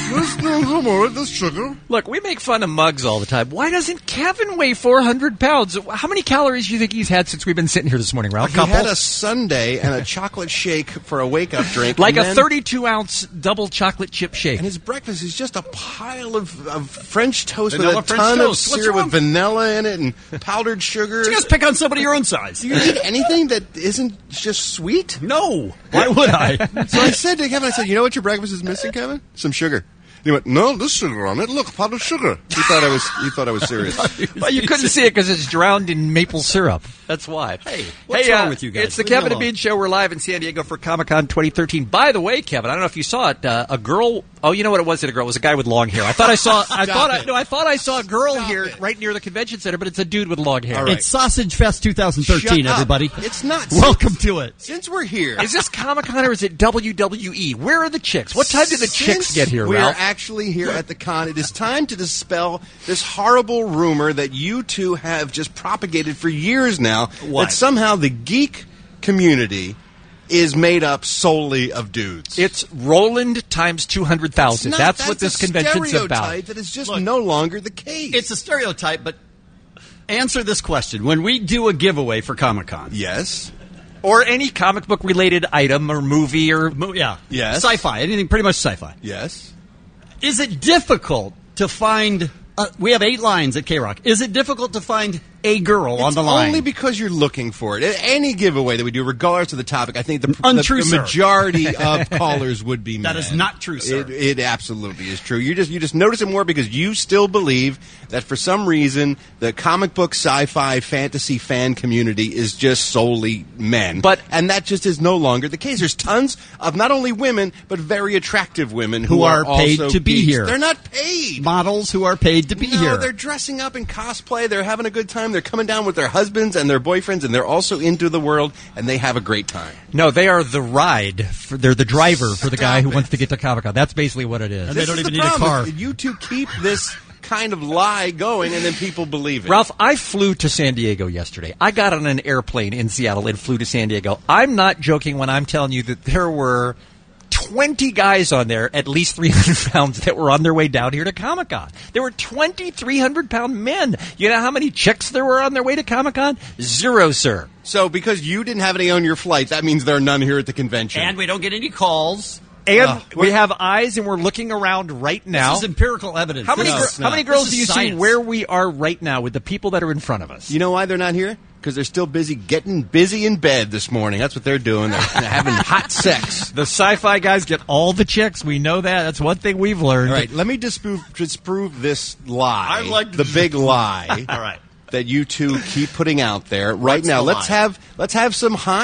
There's sugar. Look, we make fun of mugs all the time. Why doesn't Kevin weigh 400 pounds? How many calories do you think he's had since we've been sitting here this morning, Ralph? He had a sundae and a chocolate shake for a wake-up drink. Like and a then- 32-ounce double chocolate chip shake. And his breakfast is just a pile of French toast Vanilla with a French ton toast. of What's syrup wrong? with vanilla in it and powdered sugar. Just pick on somebody your own size. Do you eat anything that isn't just sweet? No. Why would I? So I said to Kevin, you know what your breakfast is missing, Kevin? Some sugar. He went, no, there's sugar on it. Look, powdered sugar. He thought I was serious. Well, you couldn't see it because it's drowned in maple syrup. That's why. Hey, what's wrong with you guys? It's the Leave me Kevin and alone. Bean Show. We're live in San Diego for Comic-Con 2013. By the way, Kevin, I don't know if you saw it. A girl. Oh, you know what it was? A girl. It was a guy with long hair. I thought I saw. I thought I saw a girl here right near the convention center, but it's a dude with long hair. All right. It's Sausage Fest 2013, Shut up. everybody. It's not. Welcome to it. Since we're here. Is this Comic-Con or is it WWE? Where are the chicks? What time did the chicks Since get here, we're Ralph? actually here at the con. It is time to dispel this horrible rumor that you two have just propagated for years now. What? That somehow the geek community is made up solely of dudes. It's Roland times 200,000. That's what this a convention's stereotype about. That is just Look, no longer the case. It's a stereotype, but answer this question. When we do a giveaway for Comic-Con. Yes. Or any comic book related item or movie or Yeah. Yes. Sci-fi. Anything pretty much sci-fi. Yes. Is it difficult to find... we have 8 lines at K-Rock. Is it difficult to find a girl on the line? Only because you're looking for it. Any giveaway that we do, regardless of the topic, I think the Untrue, sir. majority of callers would be men. That is not true, sir. It absolutely is true. You just notice it more because you still believe that for some reason the comic book, sci-fi, fantasy fan community is just solely men. And that just is no longer the case. There's tons of not only women but very attractive women who are paid also to be geeks. here. They're not paid. Models who are paid to be No, here. they're dressing up in cosplay. They're having a good time. They're coming down with their husbands and their boyfriends, and they're also into the world, and they have a great time. No, they are the ride. They're the driver for the guy who wants to get to Comic-Con. That's basically what it is. And they don't This even is need the a car. problem. You two keep this kind of lie going, and then people believe it. Ralph, I flew to San Diego yesterday. I got on an airplane in Seattle and flew to San Diego. I'm not joking when I'm telling you that there were 20 guys on there, at least 300 pounds, that were on their way down here to Comic-Con. There were 20 300-pound men. You know how many chicks there were on their way to Comic-Con? 0, sir. So because you didn't have any on your flight, that means there are none here at the convention. And we don't get any calls. And we have eyes, and we're looking around right now. This is empirical evidence. How many, No, gr- it's how not. many girls This do you is see science. where we are right now with the people that are in front of us? You know why they're not here? Because they're still getting busy in bed this morning. That's what they're doing. They're having hot sex. The sci-fi guys get all the chicks. We know that. That's one thing we've learned. All right, let me disprove this lie. I like the big lie. All right. That you two keep putting out there right What's now. the Let's lie? have some hot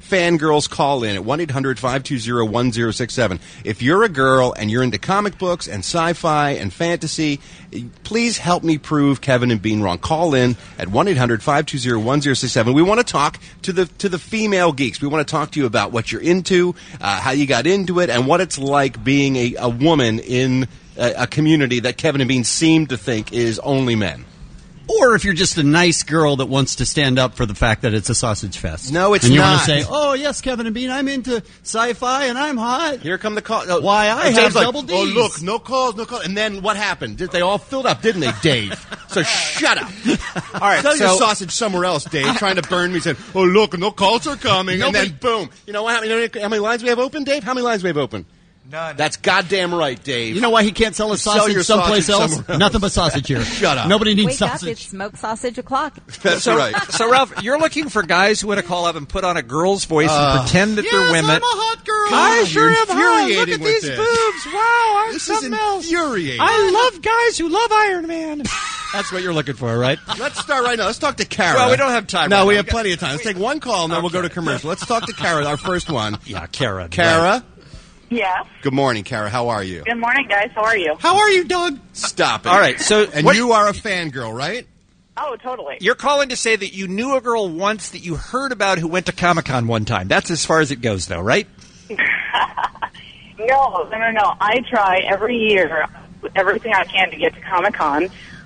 fangirls, call in at 1-800-520-1067. If you're a girl and you're into comic books and sci-fi and fantasy, please help me prove Kevin and Bean wrong. Call in at 1-800-520-1067. We want to talk to the female geeks. We want to talk to you about what you're into, how you got into it, and what it's like being a woman in a community that Kevin and Bean seem to think is only men. Or if you're just a nice girl that wants to stand up for the fact that it's a sausage fest. No, it's and you not. want to say, oh, yes, Kevin and Bean, I'm into sci-fi and I'm hot. Here come the calls. Why, I have double Ds. Oh, look, no calls. And then what happened? They all filled up, didn't they, Dave? So shut up. All right, sell your sausage somewhere else, Dave, trying to burn me. Said, oh, look, no calls are coming. And then, boom. You know what happened? You know how many lines we have open, Dave? How many lines we have open? None. That's goddamn right, Dave. You know why he can't sell his sausage someplace else? Nothing but sausage here. Shut up. Nobody needs Wake sausage. up, it's smoked sausage o'clock. That's right. So, Ralph, you're looking for guys who want to call up and put on a girl's voice and pretend that they're women. I'm a hot girl. I sure am hot. Look infuriating at with these this. boobs. Wow, I'm This something is else. infuriating. I love guys who love Iron Man. That's what you're looking for, right? Let's start right now. Let's talk to Kara. Well, we don't have time No, right we now. have plenty of time. Let's take one call, and then we'll go to commercial. Let's talk to Kara, our first one. Yeah, Kara. Kara? Yes. Good morning, Kara. How are you? Good morning, guys. How are you? How are you, Doug? Stop it. All right, so And what- you are a fangirl, right? Oh, totally. You're calling to say that you knew a girl once that you heard about who went to Comic-Con one time. That's as far as it goes, though, right? No. I try every year everything I can to get to Comic-Con.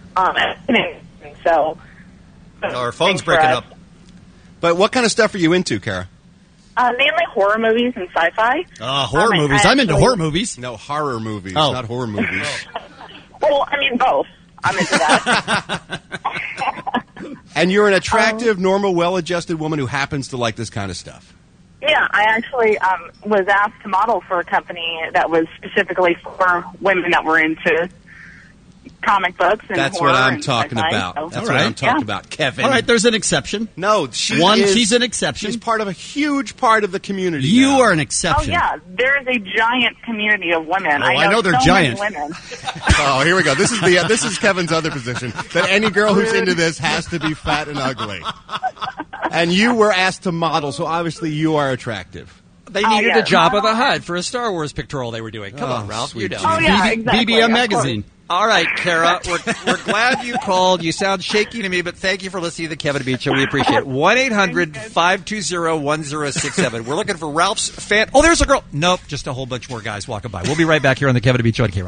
So. Our phone's thanks for breaking us. up. But what kind of stuff are you into, Kara? Mainly horror movies and sci-fi. Horror movies. I'm into horror movies. No, horror movies, Oh. not horror movies. Well, I mean both. I'm into that. And you're an attractive, normal, well-adjusted woman who happens to like this kind of stuff. Yeah, I actually was asked to model for a company that was specifically for women that were into comic books and That's horror what I'm and talking sci-fi, about. so- That's what I'm talking about, Kevin. All right, there's an exception. No, she's an exception. She's part of a huge part of the community. You now. are an Oh exception. yeah, there is a giant community of women. Oh, I know they're so giant. many women. Oh, here we go. This is Kevin's other position. That any girl who's into this has to be fat and ugly. And you were asked to model, so obviously you are attractive. They needed a yes. Jabba the Hutt for a Star Wars pictorial they were doing. Come Oh, on, Ralph. You know. Oh yeah, exactly. BBM of Magazine. course. All right, Kara, we're glad you called. You sound shaky to me, but thank you for listening to the Kevin and Bean Show. We appreciate it. 1-800-520-1067. We're looking for Ralph's fan. Oh, there's a girl. Nope, just a whole bunch more guys walking by. We'll be right back here on the Kevin and Bean Show on K-Rock.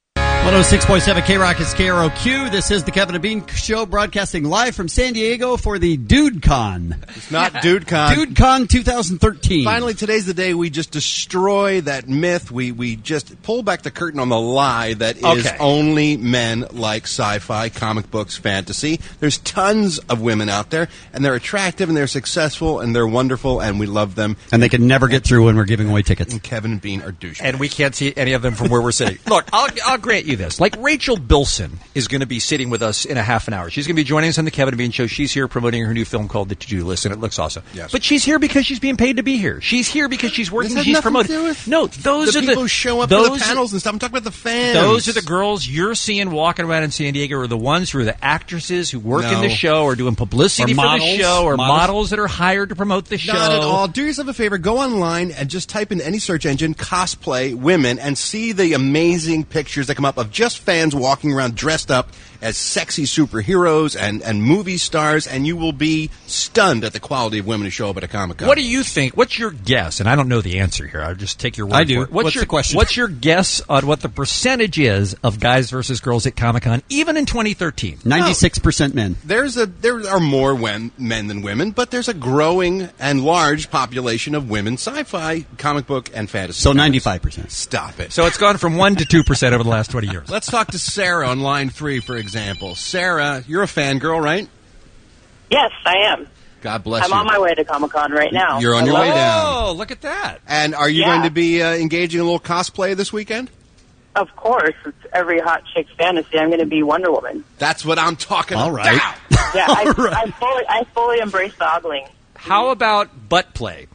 106.7 K-Rock is KROQ. This is the Kevin and Bean Show, broadcasting live from San Diego for the DudeCon. It's not DudeCon. DudeCon 2013. Finally, today's the day we just destroy that myth. We just pull back the curtain on the lie that is only men like sci-fi, comic books, fantasy. There's tons of women out there, and they're attractive, and they're successful, and they're wonderful, and we love them. And they can never get through when we're giving away tickets. And Kevin and Bean are douchebags. And we can't see any of them from where we're sitting. Look, I'll grant you this. Like Rachel Bilson is going to be sitting with us in a half an hour. She's going to be joining us on the Kevin and Bean Show. She's here promoting her new film called The To-Do List, and it looks awesome. Yes. But she's here because she's being paid to be here. She's here because she's working. This has She's nothing promoting. to do with No, those the are people the who show up for the panels and stuff. I'm talking about the fans. Those are the girls you're seeing walking around in San Diego, or the ones who are the actresses who work in the show, or doing publicity Or for models. the show, or Models. models that are hired to promote the show. Not at all. Do yourself a favor. Go online and just type in any search engine, cosplay women, and see the amazing pictures that come up of just fans walking around dressed up as sexy superheroes and movie stars, and you will be stunned at the quality of women who show up at a Comic-Con. What do you think? What's your guess? And I don't know the answer here. I'll just take your word I do. for it. What's the question? What's your guess on what the percentage is of guys versus girls at Comic-Con, even in 2013? 96% men. There are more men than women, but there's a growing and large population of women sci-fi, comic book, and fantasy. So fans. 95%. Stop it. So it's gone from 1% to 2% over the last 20 years. Let's talk to Sarah on line 3, for example. Sarah, you're a fangirl, right? Yes, I am. God bless I'm you. on my way to Comic-Con right now. You're on I your love way it. down. Oh, look at that. And are you Yeah. going to be engaging in a little cosplay this weekend? Of course, it's every hot chick's fantasy. I'm going to be Wonder Woman. That's what I'm talking All about. right. Yeah, I fully embrace the ogling. How about butt play?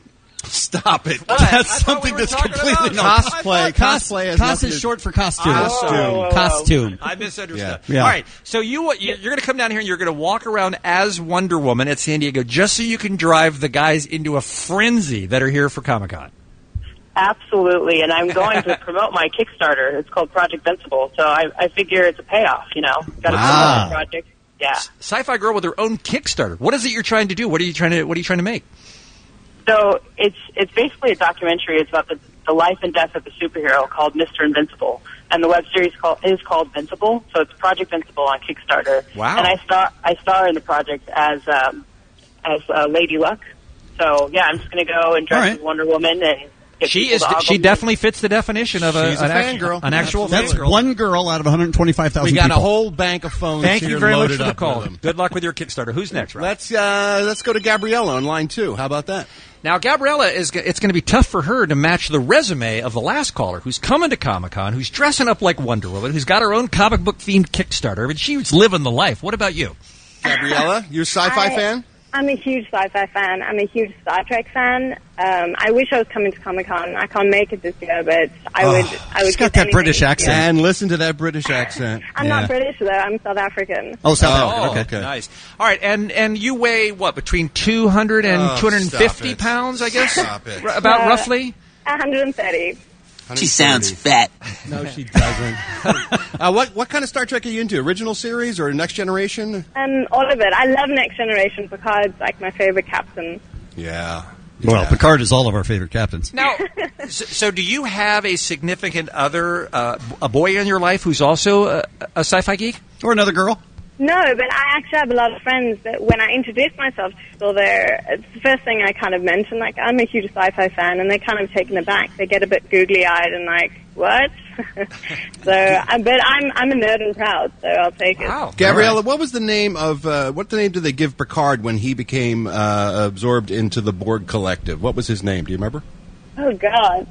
Stop it. That's something that's completely cosplay. Cosplay is Cos is short for costume. Costume. I misunderstood. Yeah. All right, so you're going to come down here and you're going to walk around as Wonder Woman at San Diego just so you can drive the guys into a frenzy that are here for Comic-Con. Absolutely, and I'm going to promote my Kickstarter. It's called Project Invincible, so I figure it's a payoff, you know. Got to promote the project. Yeah. Sci-Fi Girl with her own Kickstarter. What is it you're trying to do? What are you trying to make? So it's basically a documentary. It's about the life and death of a superhero called Mr. Invincible, and the web series is called Invincible. So it's Project Invincible on Kickstarter. Wow. And I star in the project as Lady Luck. So yeah, I'm just going to go and dress as Wonder Woman and. She definitely fits the definition of an actual That's fangirl. one girl out of 125,000 We got people. a whole bank of phones. Thank here you very much loaded for the up call. with them. Good luck with your Kickstarter. Who's next, Rob? Let's go to Gabriella on line 2. How about that? Now, Gabriella, it's going to be tough for her to match the resume of the last caller who's coming to Comic-Con, who's dressing up like Wonder Woman, who's got her own comic book-themed Kickstarter. I mean, she's living the life. What about you? Gabriella, you a sci-fi fan? I'm a huge sci-fi fan. I'm a huge Star Trek fan. I wish I was coming to Comic-Con. I can't make it this year, but I would. She's got that British accent. And listen to that British accent. I'm not British though. I'm South African. Oh, South African. Okay. Nice. All right, and you weigh what, between 200 and 250 pounds, I guess? Stop it. About roughly? 130. She sounds fat. No, she doesn't. What kind of Star Trek are you into? Original series or Next Generation? All of it. I love Next Generation. Picard's like my favorite captain. Yeah. Well, Picard is all of our favorite captains. Now, so do you have a significant other, a boy in your life who's also a sci-fi geek? Or another girl? No, but I actually have a lot of friends that when I introduce myself to people, it's the first thing I kind of mention, like, I'm a huge sci-fi fan, and they're kind of taken aback. They get a bit googly-eyed and like, what? But I'm a nerd and proud, so I'll take it. Wow. Gabriella, what was the name of, what name did they give Picard when he became absorbed into the Borg Collective? What was his name? Do you remember? Oh, God.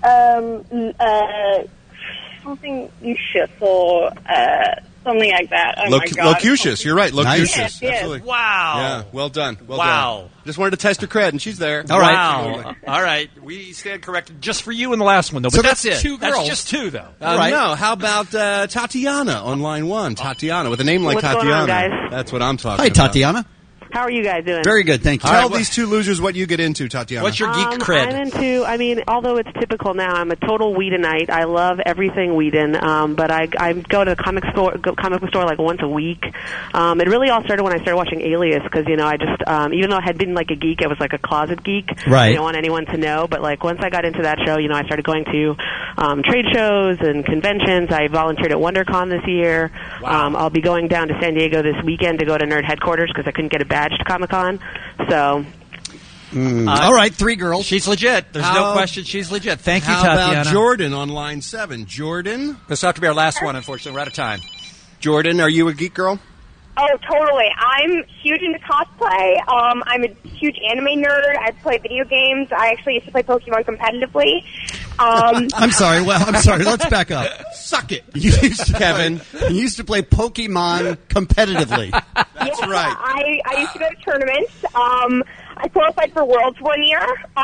Something Lucius or something like that. Oh, my God. Locucius. You're right. Locucius. Yes, yes. Absolutely. Wow. Yeah. Well done. Well Wow. done. Just wanted to test her cred, and she's there. All right. Wow. All right. We stand corrected just for you in the last one, though. But So that's that's it. two girls. That's just two, though. Right. No. How about Tatiana on line 1? Tatiana with a name like What's going Tatiana. on, guys? That's what I'm talking Hi, about. Tatiana. How are you guys doing? Very good, thank you. Tell these two losers what you get into, Tatiana. What's your geek cred? I'm into, although it's typical now, I'm a total Whedonite. I love everything Whedon, but I go to the comic book store like once a week. It really all started when I started watching Alias, because, I just, even though I had been like a geek, I was like a closet geek. Right. I didn't want anyone to know, but like once I got into that show, I started going to trade shows and conventions. I volunteered at WonderCon this year. Wow. I'll be going down to San Diego this weekend to go to Nerd Headquarters because I couldn't get a badge to Comic-Con. So... all right, 3 girls. She's legit. There's no question she's legit. Thank you, How Tatiana. about Jordan on line 7? Jordan? This will have to be our last one, unfortunately. We're out of time. Jordan, are you a geek girl? Oh, totally. I'm huge into cosplay. I'm a huge anime nerd. I play video games. I actually used to play Pokemon competitively. I'm sorry. Well, I'm sorry. Let's back up. Suck it. You used to, Kevin. You used to play Pokemon competitively. That's right. I used to go to tournaments. I qualified for Worlds one year.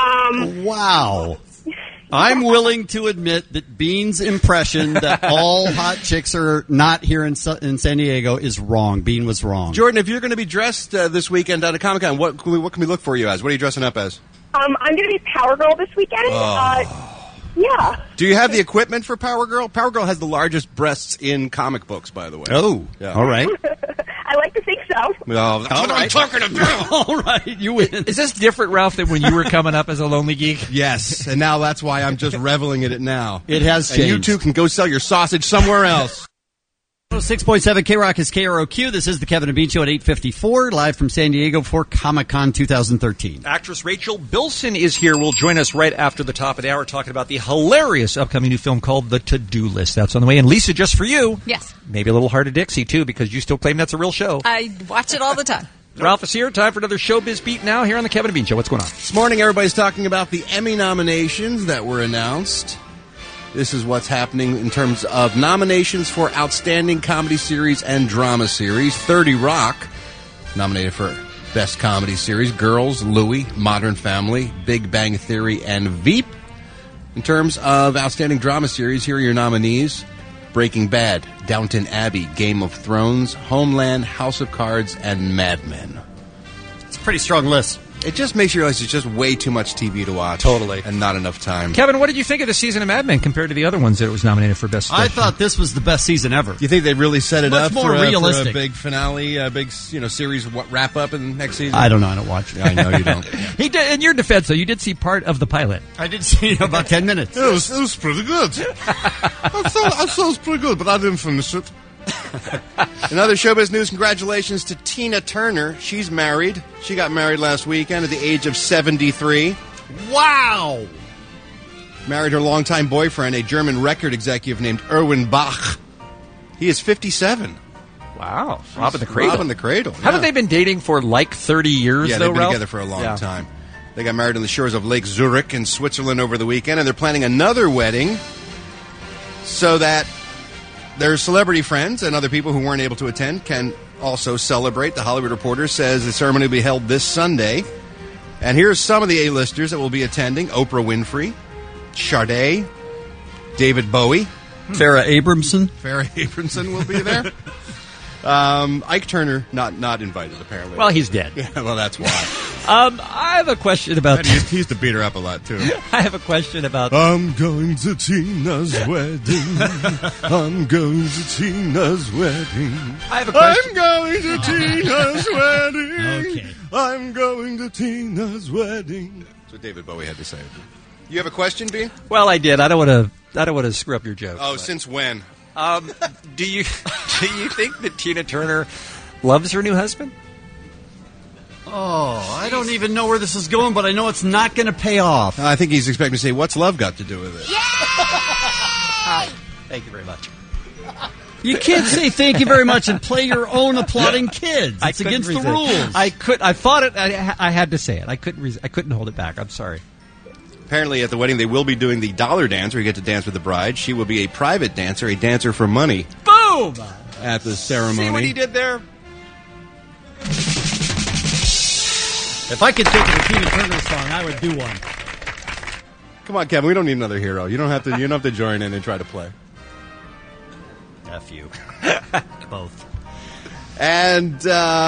Wow. I'm willing to admit that Bean's impression that all hot chicks are not here in San Diego is wrong. Bean was wrong. Jordan, if you're going to be dressed this weekend at a Comic-Con, what can we look for you as? What are you dressing up as? I'm going to be Power Girl this weekend. Yeah. Do you have the equipment for Power Girl? Power Girl has the largest breasts in comic books, by the way. Oh, yeah. All right. I like to think so. Well, that's what I'm talking about. All right, you win. Is this different, Ralph, than when you were coming up as a lonely geek? Yes, and now that's why I'm just reveling in it now. It has changed. And you two can go sell your sausage somewhere else. 6.7 K-Rock is KROQ. This is the Kevin and Bean Show at 8:54, live from San Diego for Comic-Con 2013. Actress Rachel Bilson is here. Will join us right after the top of the hour talking about the hilarious upcoming new film called The To-Do List. That's on the way. And Lisa, just for you. Yes. Maybe a little Heart of Dixie, too, because you still claim that's a real show. I watch it all the time. Ralph is here. Time for another Showbiz Beat now here on the Kevin and Bean Show. What's going on? This morning, everybody's talking about the Emmy nominations that were announced. This is what's happening in terms of nominations for Outstanding Comedy Series and Drama Series. 30 Rock, nominated for Best Comedy Series, Girls, Louie, Modern Family, Big Bang Theory, and Veep. In terms of Outstanding Drama Series, here are your nominees. Breaking Bad, Downton Abbey, Game of Thrones, Homeland, House of Cards, and Mad Men. It's a pretty strong list. It just makes you realize it's just way too much TV to watch. Totally. And not enough time. Kevin, what did you think of the season of Mad Men compared to the other ones that it was nominated for Best? I thought this was the best season ever. Do you think they really set it Much up more for realistic. a big finale, a big series wrap up in next season? I don't know. I don't watch it. I know you don't. He did, in your defense, though, you did see part of the pilot. I did see about 10 minutes. It was pretty good. I thought it was pretty good, but I didn't finish it. In other showbiz news, congratulations to Tina Turner. She's married. She got married last weekend at the age of 73. Wow! Married her longtime boyfriend, a German record executive named Erwin Bach. He is 57. Wow. Robbing the cradle. Robbing the cradle. Haven't they been dating for like 30 years, Yeah, though, they've been Ralph? together for a long time. They got married on the shores of Lake Zurich in Switzerland over the weekend, and they're planning another wedding so that their celebrity friends and other people who weren't able to attend can also celebrate. The Hollywood Reporter says the ceremony will be held this Sunday. And here's some of the A-listers that will be attending. Oprah Winfrey, Sade, David Bowie. Farrah Abramson. Farrah Abramson will be there. Ike Turner, not invited, apparently. Well, he's dead. Yeah, well, that's why. I have a question about... He used to beat her up a lot, too. I have a question about... I'm going to Tina's wedding. I'm going to Tina's wedding. I have a question. I'm going to Tina's wedding. Okay. I'm going to Tina's wedding. That's what David Bowie had to say. You have a question, B? Well, I did. I don't want to screw up your joke. Oh, since when? Do you think that Tina Turner loves her new husband? Oh, I don't even know where this is going, but I know it's not going to pay off. I think he's expecting to say, what's love got to do with it? Thank you very much. You can't say thank you very much and play your own applauding kids. It's couldn't against the resist. rules. I thought it. I had to say it. I couldn't hold it back. I'm sorry. Apparently at the wedding they will be doing the dollar dance where you get to dance with the bride. She will be a private dancer, a dancer for money. Boom! At the ceremony. See what he did there? If I could think of a Tina Turner song, I would do one. Come on, Kevin, we don't need another hero. You don't have to join in and try to play. F you. Both. And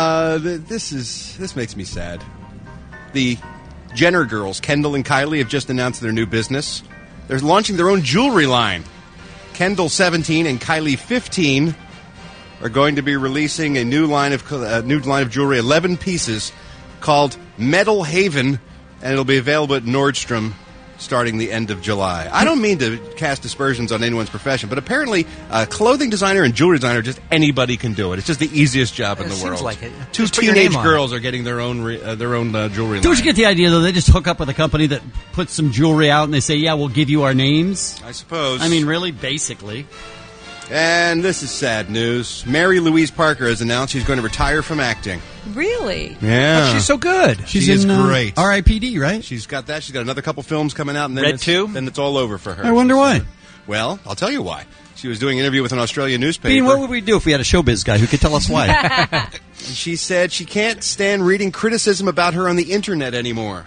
this makes me sad. The Jenner girls, Kendall and Kylie, have just announced their new business. They're launching their own jewelry line. Kendall, 17, and Kylie, 15, are going to be releasing a new line of jewelry, 11 pieces, called Metal Haven, and it'll be available at Nordstrom starting the end of July. I don't mean to cast aspersions on anyone's profession, but apparently a clothing designer and jewelry designer, just anybody can do it. It's just the easiest job in the seems world. like it. Two Just put your teenage name on girls are getting their own jewelry Don't line. you get the idea, though? They just hook up with a company that puts some jewelry out and they say, yeah, we'll give you our names? I suppose. I mean, really, basically. And this is sad news. Mary Louise Parker has announced she's going to retire from acting. Really? Yeah. But she's so good. She is great. R.I.P.D., right? She's got that. She's got another couple films coming out, and then Red 2? Then it's all over for her. I wonder why. Well, I'll tell you why. She was doing an interview with an Australian newspaper. Bean, what would we do if we had a showbiz guy who could tell us why? And she said she can't stand reading criticism about her on the internet anymore.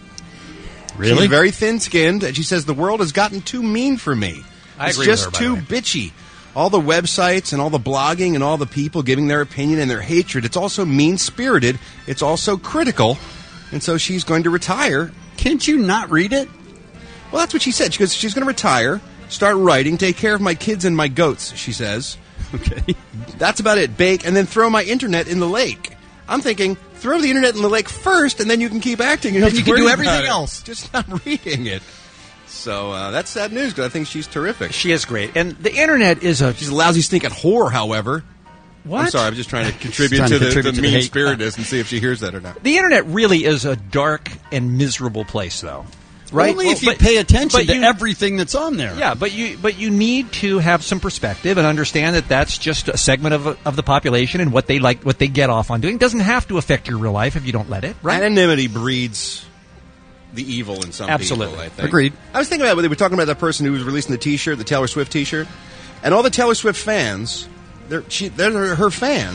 Really? She's very thin-skinned, and she says the world has gotten too mean for me. I It's agree with just her, by too the way. bitchy. All the websites and all the blogging and all the people giving their opinion and their hatred, it's also mean-spirited. It's also critical. And so she's going to retire. Can't you not read it? Well, that's what she said. She goes, she's going to retire, start writing, take care of my kids and my goats, she says. Okay. That's about it. Bake, and then throw my internet in the lake. I'm thinking, throw the internet in the lake first, and then you can keep acting. Then you can do everything else. Just not reading it. So that's sad news, because I think she's terrific. She is great. And the internet is She's a lousy, stinking whore, however. What? I'm sorry, I'm just trying to contribute Trying to to the contribute to the hate. mean-spiritedness and see if she hears that or not. The internet really is a dark and miserable place, though. Right? Only if you But- pay attention but to everything that's on there. Yeah, but you need to have some perspective and understand that that's just a segment of the population and what they like, what they get off on doing. It doesn't have to affect your real life if you don't let it. Right? Anonymity breeds the evil in some Absolutely. people, I think. Agreed. I was thinking about they were talking about that person who was releasing the T-shirt, the Taylor Swift T-shirt, and all the Taylor Swift fans, they're her fans,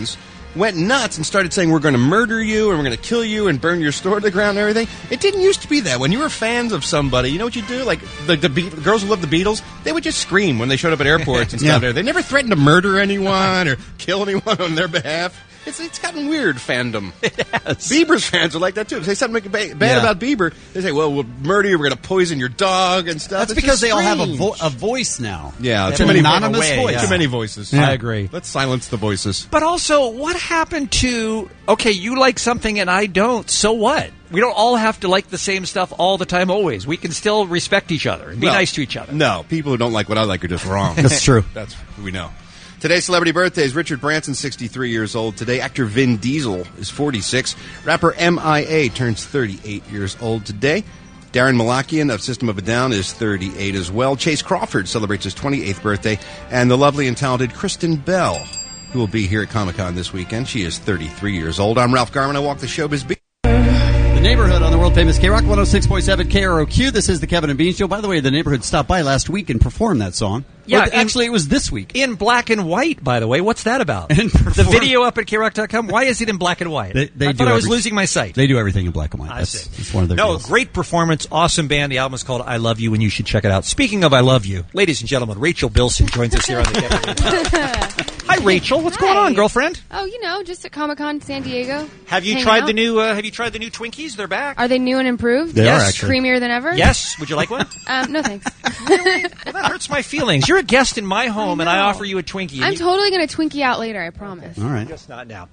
went nuts and started saying we're going to murder you and we're going to kill you and burn your store to the ground and everything. It didn't used to be that. When you were fans of somebody, you know what you do? Like the girls who love the Beatles, they would just scream when they showed up at airports and stuff. Yeah. They never threatened to murder anyone or kill anyone on their behalf. It's gotten weird, fandom. It has. Bieber's fans are like that, too. If they say something bad about Bieber, they say, well, we'll murder you, we're going to poison your dog and stuff. That's because they all have a voice now. Yeah, It's too an many anonymous voice. Yeah. Too many voices. Yeah. I agree. Let's silence the voices. But also, what happened to, okay, you like something and I don't, so what? We don't all have to like the same stuff all the time always. We can still respect each other and be nice to each other. No, people who don't like what I like are just wrong. That's true. That's who we know. Today's celebrity birthdays: Richard Branson, 63 years old today. Actor Vin Diesel is 46. Rapper M.I.A. turns 38 years old today. Darren Malakian of System of a Down is 38 as well. Chase Crawford celebrates his 28th birthday. And the lovely and talented Kristen Bell, who will be here at Comic-Con this weekend. She is 33 years old. I'm Ralph Garman. I walk the showbiz beat. The Neighborhood on the world-famous K-Rock 106.7 KROQ. This is the Kevin and Bean Show. By the way, The Neighborhood stopped by last week and performed that song. Yeah, Well, actually, it was this week. In black and white, by the way. What's that about? And the video up at KRock.com, why is it in black and white? I thought I was losing my sight. They do everything in black and white. I see. That's one of their deals. Great performance, awesome band. The album is called I Love You, and you should check it out. Speaking of I Love You, ladies and gentlemen, Rachel Bilson joins us here on the Kevin. Hi, Rachel. What's going on, girlfriend? Oh, just at Comic-Con San Diego. Have you tried the new Twinkies? They're back. Are they new and improved? They are, actually. Creamier than ever? Yes. Would you like one? No, thanks. Well, that hurts my feelings. You're a guest in my home, and I offer you a Twinkie. I'm totally going to Twinkie out later, I promise. All right. Just not now.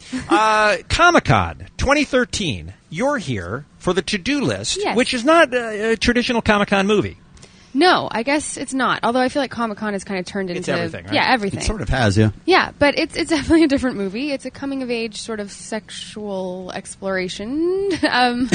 Comic-Con 2013. You're here for the to-do list, Yes. which is not a traditional Comic-Con movie. No, I guess it's not. Although I feel like Comic-Con has kind of turned into... everything, right? Yeah, everything. It sort of has, yeah. Yeah, but it's definitely a different movie. It's a coming-of-age sort of sexual exploration. You Why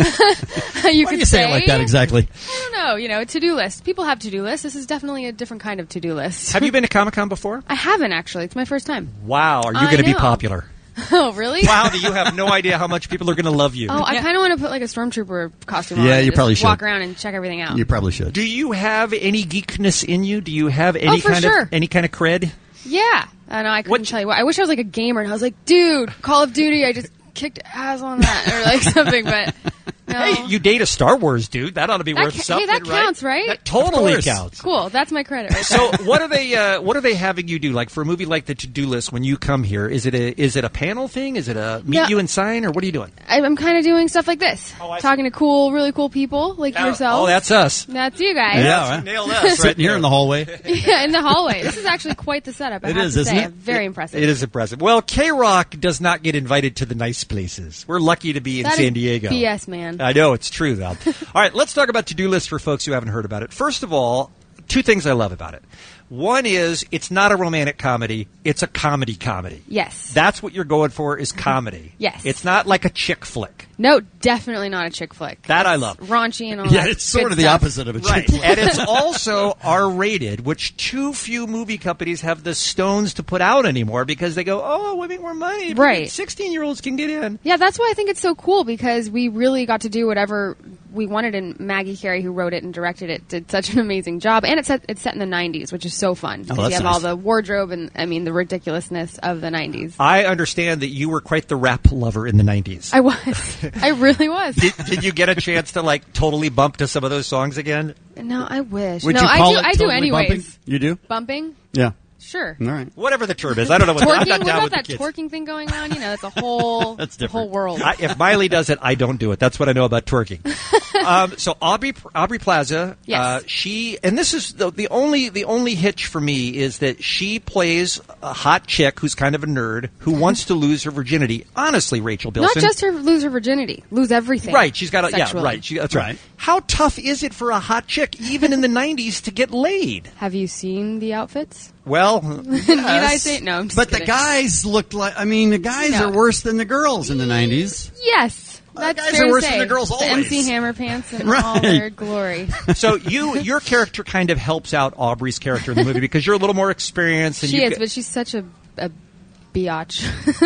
could do you say it like that exactly? I don't know. A to-do list. People have to-do lists. This is definitely a different kind of to-do list. Have you been to Comic-Con before? I haven't, actually. It's my first time. Wow. Are you I going to be know. popular? Oh, really? Wow, do you have no idea how much people are going to love you. Oh, I kind of want to put like a stormtrooper costume on. Yeah, and you just probably should. walk around and check everything out. You probably should. Do you have any geekness in you? Do you have any for kind sure. of any kind of cred? Yeah. I know, I couldn't tell you what. I wish I was like a gamer and I was like, dude, Call of Duty, I just kicked ass on that. Or like something, but no. Hey, you date a Star Wars dude. That ought to be worth something, hey, that counts, right? That totally counts. Cool. That's my credit right So there. what are they having you do? Like for a movie like the to-do list, when you come here, is it a panel thing? Is it a meet No. you and sign, or what are you doing? I'm kind of doing stuff like this. Talking to really cool people like yourself. Oh, that's us. That's you guys. Yeah, You nailed us. Sitting here in the hallway. Yeah, in the hallway. This is actually quite the setup. I It have is, to isn't say. it? Very impressive. It is impressive. Well, K-Rock does not get invited to the nice places. We're lucky to be in That San is Diego. BS, man. I know, it's true, though. All right, let's talk about to-do lists for folks who haven't heard about it. First of all, two things I love about it. One is it's not a romantic comedy, it's a comedy. Yes. That's what you're going for, is comedy. Yes. It's not like a chick flick. No, definitely not a chick flick. That I love. Raunchy and all Yeah, that. it's sort good of the stuff. opposite of a Right. chick flick. And it's also R-rated, which too few movie companies have the stones to put out anymore because they go, oh, we make more money. Right. 16-year-olds can get in. Yeah, that's why I think it's so cool because we really got to do whatever we wanted, and Maggie Carey, who wrote it and directed it, did such an amazing job. And it's set in the 90s, which is so fun. Because that's you have nice. all the wardrobe and, the ridiculousness of the 90s. I understand that you were quite the rap lover in the 90s. I was. I really was. Did you get a chance to totally bump to some of those songs again? No, I wish. Would no, you call it I do totally anyways. bumping? You do? Bumping? Yeah. Sure. All right. Whatever the term is, I don't know what Twerking? I'm not What down about with that the kids. twerking thing going on? It's a whole, That's the whole different. world. If Miley does it, I don't do it. That's what I know about twerking. So Aubrey Plaza, Yes. she, and this is the only hitch for me is that she plays a hot chick who's kind of a nerd who wants to lose her virginity. Honestly, Rachel Bilson, Not just lose her virginity, lose everything. right? She's got sexually. right. That's right. How tough is it for a hot chick, even in the '90s, to get laid? Have you seen the outfits? Well, Need I say? No, I'm just But the kidding. guys looked like, the guys No. are worse than the girls in the 90s. Yes. That's guys fair are to worse say. than the girls The always. MC Hammer pants and Right. all their glory. so your character kind of helps out Aubrey's character in the movie because you're a little more experienced. And She you is, get- but she's such a biatch.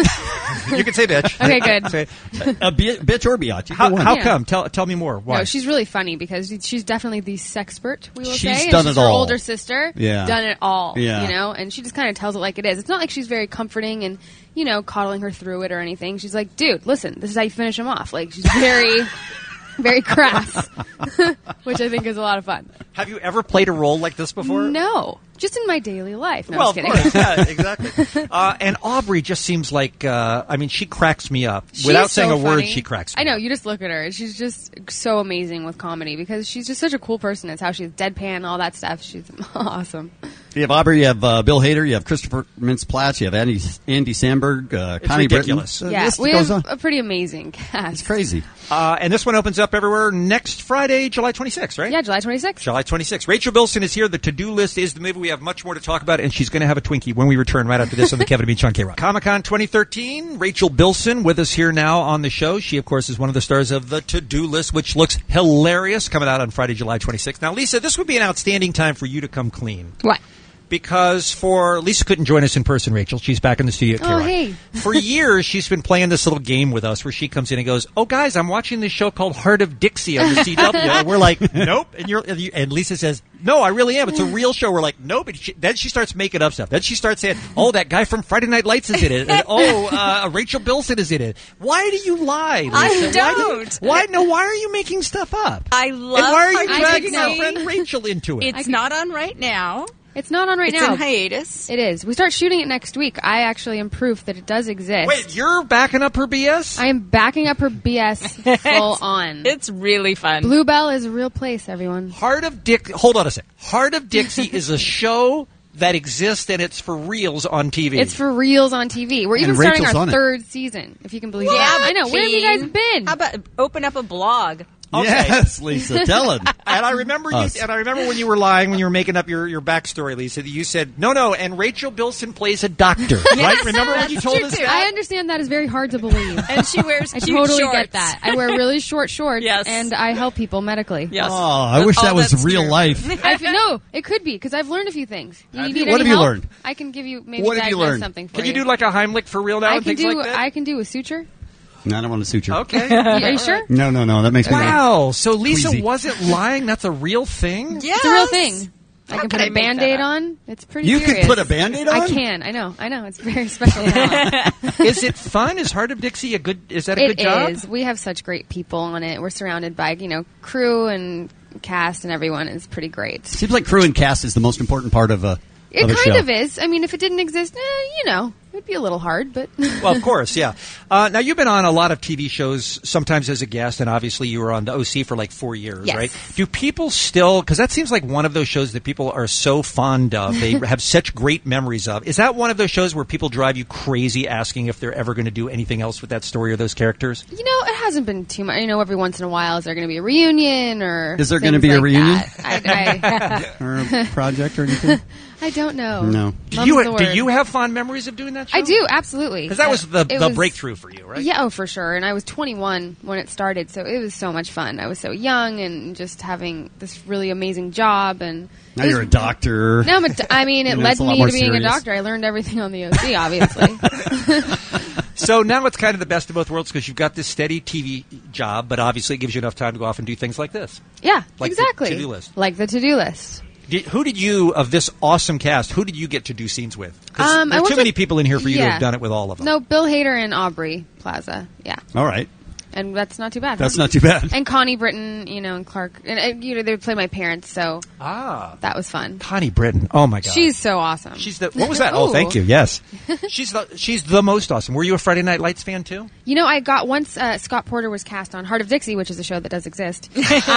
You can say bitch. Okay, good. Say, bitch or biatch. how come? Tell me more. Why? No, she's really funny because she's definitely the sexpert, we will She's say. done and she's it her all. older sister. Yeah. Done it all. Yeah. You know, and she just kind of tells it like it is. It's not like she's very comforting and, you know, coddling her through it or anything. She's like, dude, listen, this is how you finish him off. Like, she's very, very crass, which I think is a lot of fun. Have you ever played a role like this before? No. Just in my daily life. No, Well, I'm of just kidding. course, yeah, exactly. And Aubrey just seems like, I mean, she cracks me up. She's Without so saying a word, funny. she cracks me I know, you just look at her. She's just so amazing with comedy because she's just such a cool person. It's how she's deadpan, all that stuff. She's awesome. You have Aubrey, you have Bill Hader, you have Christopher Mintz-Plasse, you have Andy Samberg, Connie ridiculous. Britton. Yeah, List we goes have on. a pretty amazing cast. It's crazy. And this one opens up everywhere next Friday, July 26th, right? Yeah, July 26th. July 26th. Rachel Bilson is here. The to-do list is the movie. We have much more to talk about, and she's going to have a Twinkie when we return right after this on the Kevin and Beach on K-Rock. Comic-Con 2013, Rachel Bilson with us here now on the show. She, of course, is one of the stars of the to-do list, which looks hilarious, coming out on Friday, July 26th. Now, Lisa, this would be an outstanding time for you to come clean. What? Because Lisa couldn't join us in person, Rachel. She's back in the studio at Oh, K-Rock. hey. For years, she's been playing this little game with us where she comes in and goes, "Oh, guys, I'm watching this show called Heart of Dixie on the CW." And we're like, "Nope." And Lisa says, "No, I really am. It's a real show." We're like, "Nope." And then she starts making up stuff. Then she starts saying, "Oh, that guy from Friday Night Lights is in it." And, Rachel Bilson is in it. Why do you lie, Lisa? I don't. Why are you making stuff up? I love And why are you Heart of dragging our Dixie. friend Rachel into it? It's not on right now. It's not on right It's now. in hiatus. It is. We start shooting it next week. I actually am proof that it does exist. Wait, you're backing up her BS? I am backing up her BS full on. It's really fun. Bluebell is a real place, everyone. Hold on a sec. Heart of Dixie is a show that exists, and it's for reals on TV. It's for reals on TV. We're even And starting Rachel's our on it. third season, if you can believe Yeah, that. I know. Where have you guys Gene. been? How about open up a blog? Okay. Yes, Lisa, tell him. And I remember when you were lying, when you were making up your backstory, Lisa, that you said, no, and Rachel Bilson plays a doctor, right? Remember when you told us I that? understand that is very hard to believe. And she wears I cute totally shorts. get that. I wear really short shorts, Yes. and I help people medically. Yes. Oh, I wish that was real life. No, it could be, because I've learned a few things. You Have need you? any What have you help? learned? I can give you maybe What have you diagnose learned? something for Can you do like a Heimlich for real now I and can things do. like that? I can do a suture. No, I don't want to suture. Okay. Are you sure? No, that makes me Wow. So Lisa Queasy. wasn't lying. That's a real thing? Yes. It's a real thing. I How can could put I a make that Band-Aid up? on. It's pretty You serious. can put a Band-Aid on? I can. I know. It's very special talent. Is it fun? Is Heart of Dixie a good It job? is. We have such great people on it. We're surrounded by, crew and cast and everyone. It's pretty great. Seems like crew and cast is the most important part of a It of a kind show. of is. I mean, if it didn't exist, it would be a little hard, but... Well, of course, yeah. Now, you've been on a lot of TV shows, sometimes as a guest, and obviously you were on the OC for like 4 years, Yes. right? Do people still, because that seems like one of those shows that people are so fond of, they have such great memories of. Is that one of those shows where people drive you crazy asking if they're ever going to do anything else with that story or those characters? it hasn't been too much. Every once in a while, is there going to be a reunion or... Is there going to things be a like reunion? that? Or a project or anything? I don't know. No. Do Mum's the word. you have fond memories of doing that show? I do, absolutely. Because that was It the was- breakthrough for you, right? Yeah, oh, for sure. And I was 21 when it started, so it was so much fun. I was so young and just having this really amazing job. And Now it was- you're a doctor. Now it You know, led it's a lot me more to being serious. a doctor. I learned everything on the OC, obviously. So now it's kind of the best of both worlds because you've got this steady TV job, but obviously it gives you enough time to go off and do things like this. Yeah, Like the exactly. to-do list. Like the to-do list. Who did you, of this awesome cast, who did you get to do scenes with? 'Cause I there are worked too many with- people in here for you to yeah. have done it with all of them. No, Bill Hader and Aubrey Plaza. Yeah. All right. And that's not too bad. That's not too bad. And Connie Britton, and Clark. And, they would play my parents, so that was fun. Connie Britton. Oh, my God. She's so awesome. What was that? Oh, Ooh. thank you. Yes. She's the most awesome. Were you a Friday Night Lights fan, too? I got once Scott Porter was cast on Heart of Dixie, which is a show that does exist.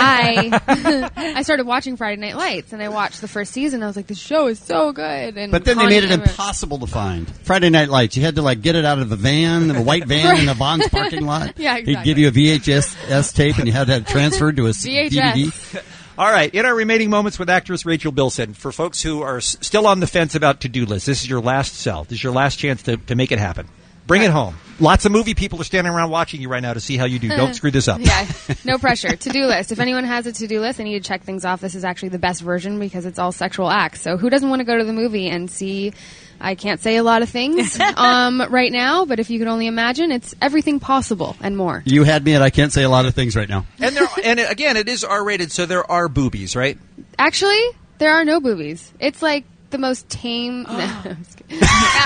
I started watching Friday Night Lights, and I watched the first season. I was like, "This show is so good." And But then they Connie made it Everett- impossible to find. Friday Night Lights. You had to get it out of the van, a white van in a Vons parking lot. Yeah, He'd exactly. give you a VHS tape, and you had that transferred to a VHS. DVD. All right. In our remaining moments with actress Rachel Bilson, for folks who are still on the fence about to-do lists, this is your last sell. This is your last chance to make it happen. Bring it home. Lots of movie people are standing around watching you right now to see how you do. Don't screw this up. Yeah, no pressure. To-do list. If anyone has a to-do list, they need to check things off. This is actually the best version because it's all sexual acts. So who doesn't want to go to the movie and see... I can't say a lot of things right now, but if you could only imagine, it's everything possible and more. You had me at I can't say a lot of things right now. And again, it is R-rated, so there are boobies, right? Actually, there are no boobies. It's like the most tame... No, I'm just kidding.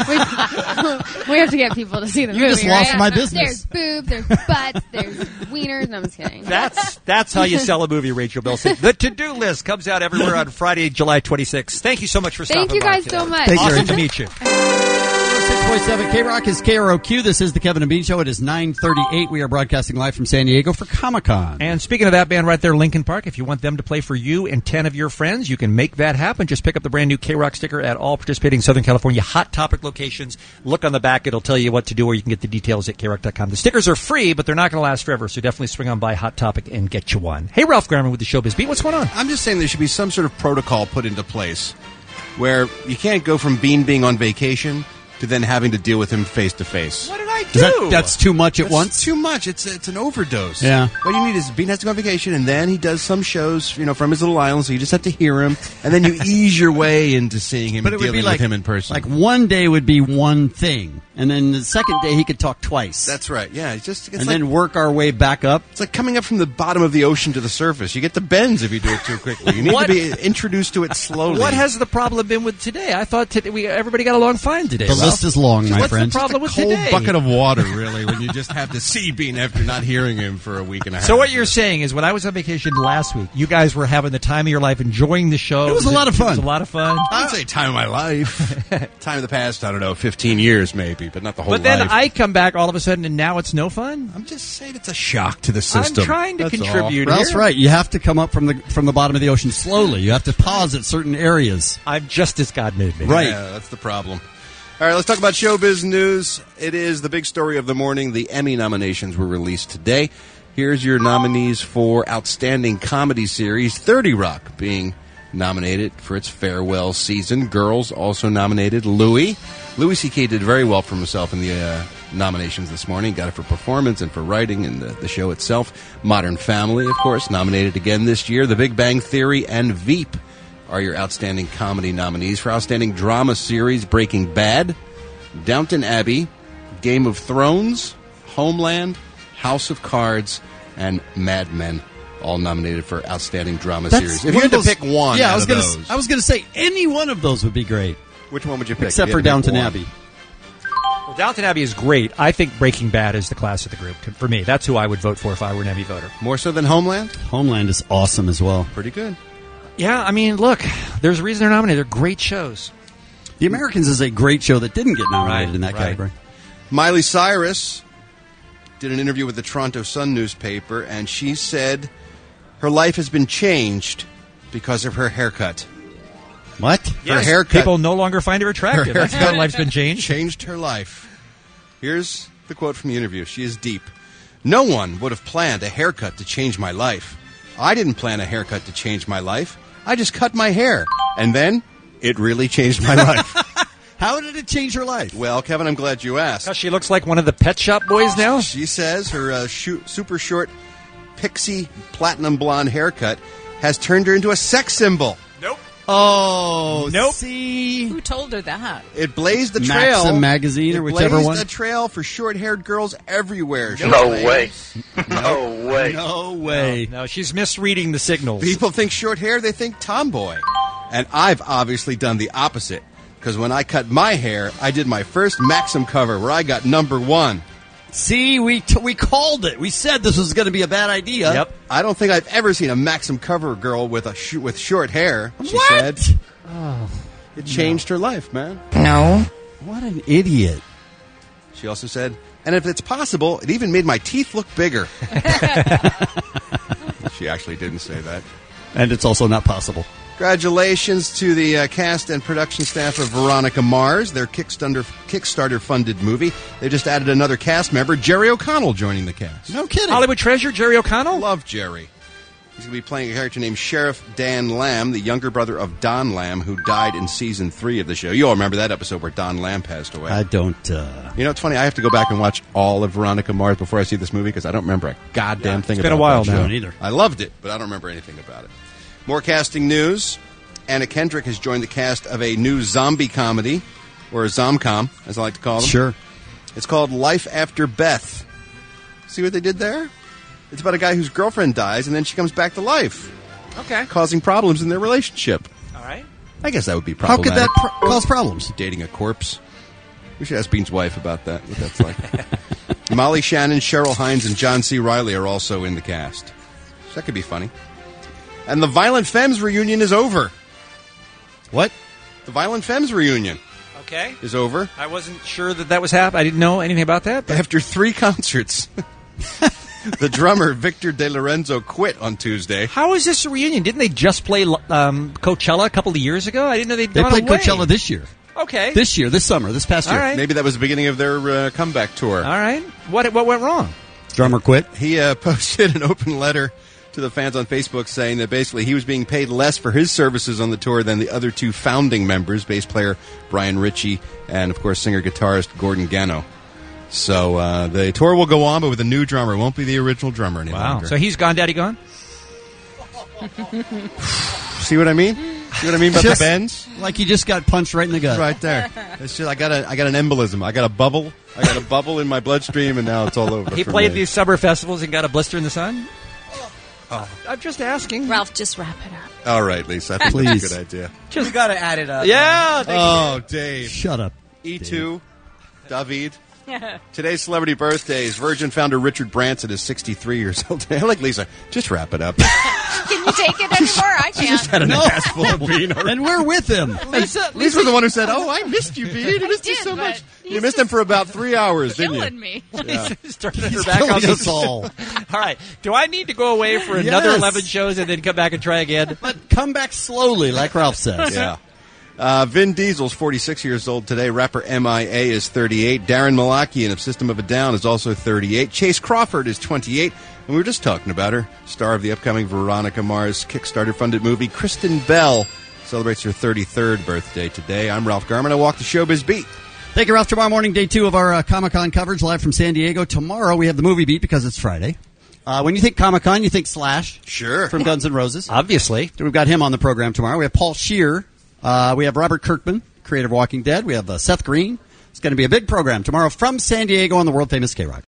We have to get people to see the movie, You just lost right? my business. There's boobs, there's butts, there's wieners. No, I'm just kidding. That's how you sell a movie, Rachel Bilson. The to-do list comes out everywhere on Friday, July 26th. Thank you so much for stopping by. Thank you guys today. so much. Awesome to meet you. 6.7 K-Rock is KROQ. This is the Kevin and Bean Show. It is 9:38. We are broadcasting live from San Diego for Comic-Con. And speaking of that band right there, Linkin Park, if you want them to play for you and 10 of your friends, you can make that happen. Just pick up the brand new K-Rock sticker at all participating Southern California Hot Topic locations. Look on the back. It'll tell you what to do, or you can get the details at KROQ.com. The stickers are free, but they're not going to last forever, so definitely swing on by Hot Topic and get you one. Hey, Ralph Garman with the Showbiz Beat. What's going on? I'm just saying there should be some sort of protocol put into place where you can't go from Bean being on vacation to then having to deal with him face to face. What did I do? That's too much at once? Too much. It's an overdose. Yeah. What you need is Bean has to go on vacation, and then he does some shows, from his little island, so you just have to hear him, and then you ease your way into seeing him But and it would be dealing with him in person. Like one day would be one thing, and then the second day he could talk twice. That's right. Yeah, it's then work our way back up. It's like coming up from the bottom of the ocean to the surface. You get the bends if you do it too quickly. You need to be introduced to it slowly. What has the problem been with today? I thought everybody got along fine today. The Ralph. list is long, my What's friend. the problem Just with a cold today? bucket of water, really, when you just have to see Bean after not hearing him for a week and a half. So what you're saying is, when I was on vacation last week, you guys were having the time of your life, enjoying the show. It was a lot of fun. It was a lot of fun. I would say time of my life. Time of the past, I don't know, 15 years maybe, but not the whole But then life. I come back all of a sudden, and now it's no fun. I'm just saying it's a shock to the system. I'm trying to That's contribute. Ralph's here. right. You have to come up from the bottom of the ocean slowly. You have to pause at certain areas. I'm just as God made me. Right. Yeah, that's the problem. All right, let's talk about showbiz news. It is the big story of the morning. The Emmy nominations were released today. Here's your nominees for Outstanding Comedy Series. 30 Rock being nominated for its farewell season. Girls also nominated. Louis C.K. did very well for himself in the nominations this morning. Got it for performance and for writing and the show itself. Modern Family, of course, nominated again this year. The Big Bang Theory and Veep are your Outstanding Comedy nominees. For Outstanding Drama Series, Breaking Bad, Downton Abbey, Game of Thrones, Homeland, House of Cards, and Mad Men, all nominated for Outstanding Drama Series. If you had to pick one I out was of gonna those, I was going to say any one of those would be great. which one would you pick? Except If you for had to pick Downton one. Abbey. Well, Downton Abbey is great. I think Breaking Bad is the class of the group. For me, that's who I would vote for if I were an Emmy voter. More so than Homeland? Homeland is awesome as well. Pretty good. Yeah, I mean, look, there's a reason they're nominated. They're great shows. The Americans is a great show that didn't get nominated in that category. Miley Cyrus did an interview with the Toronto Sun newspaper, and she said her life has been changed because of her haircut. What? Her haircut. People no longer find her attractive. That's how life's been changed. Changed her life. Here's the quote from the interview. She is deep. No one would have planned a haircut to change my life. I didn't plan a haircut to change my life. I just cut my hair. And then it really changed my life. How did it change her life? Well, Kevin, I'm glad you asked. She looks like one of the Pet Shop Boys now. She says her super short pixie platinum blonde haircut has turned her into a sex symbol. Nope. Oh, nope. See, Who told her that? It blazed the trail. Maxim magazine or whichever blazed one. the trail for short-haired girls everywhere. No way. No way. No way. No, she's misreading the signals. People think short hair, they think tomboy. And I've obviously done the opposite. Because when I cut my hair, I did my first Maxim cover where I got #1. See, we called it. We said this was going to be a bad idea. Yep. I don't think I've ever seen a Maxim cover girl with with short hair. She What? said. Oh, It changed her life, man. No. what an idiot. She also said, and if it's possible, it even made my teeth look bigger. She actually didn't say that. And it's also not possible. Congratulations to the cast and production staff of Veronica Mars, their Kickstarter-funded movie. They just added another cast member, Jerry O'Connell, joining the cast. No kidding. Hollywood treasure, Jerry O'Connell? Love Jerry. He's going to be playing a character named Sheriff Dan Lamb, the younger brother of Don Lamb, who died in season 3 of the show. You all remember that episode where Don Lamb passed away. I don't. You know, it's funny. I have to go back and watch all of Veronica Mars before I see this movie because I don't remember a goddamn thing it's been about a while that now. show. I don't either. I loved it, but I don't remember anything about it. More casting news. Anna Kendrick has joined the cast of a new zombie comedy, or a zomcom, as I like to call them. Sure. It's called Life After Beth. See what they did there? It's about a guy whose girlfriend dies, and then she comes back to life. Okay. Causing problems in their relationship. All right. I guess that would be How problematic. could that cause problems? Dating a corpse. We should ask Bean's wife about that, what that's like. Molly Shannon, Cheryl Hines, and John C. Reilly are also in the cast. So that could be funny. And the Violent Femmes reunion is over. What? The Violent Femmes reunion Okay. is over. I wasn't sure that was happening. I didn't know anything about that. But After 3 concerts. The drummer, Victor De Lorenzo, quit on Tuesday. how is this a reunion? Didn't they just play Coachella a couple of years ago? I didn't know they'd They gone played away. Coachella this year. Okay. This year, this summer, this past year. All right. Maybe that was the beginning of their comeback tour. All right. What went wrong? Drummer quit. He posted an open letter to the fans on Facebook saying that basically he was being paid less for his services on the tour than the other 2 founding members, bass player Brian Ritchie and, of course, singer-guitarist Gordon Gano. So the tour will go on, but with a new drummer. It won't be the original drummer any longer. So he's gone, Daddy gone? See what I mean? See what I mean about Just the bends? like you just got punched right in the gut. Right there. It's just I got an embolism. I got a bubble. I got a bubble in my bloodstream, and now it's all over. He for played me. these summer festivals and got a blister in the sun? Oh. I'm just asking. Ralph, just wrap it up. All right, Lisa. I think Please. that's a good idea. Just, You got to add it up. yeah. Oh, Dave. Shut up. E2, David. Today's celebrity birthdays. Virgin founder Richard Branson is 63 years old. I like Lisa. Just wrap it up. Can you take it anymore? I can't. Had an ass full of Bean already. And we're with him. Lisa was the one who said, "Oh, I missed you, Bean. I missed you did, so but much. he's You missed him for about 3 hours, didn't Killing you?" me. Yeah. He's turning her He's back on killing us us all. All right. Do I need to go away for another Yes. 11 shows and then come back and try again? But come back slowly, like Ralph says. Yeah. Vin Diesel's 46 years old today. Rapper MIA is 38. Darren Malakian of System of a Down is also 38. Chase Crawford is 28. And we were just talking about her. Star of the upcoming Veronica Mars Kickstarter-funded movie. Kristen Bell celebrates her 33rd birthday today. I'm Ralph Garman. I walk the showbiz beat. Thank you, Ralph. Tomorrow morning, day 2 of our Comic-Con coverage live from San Diego. Tomorrow we have the movie beat because it's Friday. When you think Comic-Con, you think Slash. Sure. From Guns N' Roses. Obviously. We've got him on the program tomorrow. We have Paul Scheer. We have Robert Kirkman, creator of Walking Dead. We have Seth Green. It's going to be a big program tomorrow from San Diego on the world-famous K-Rock.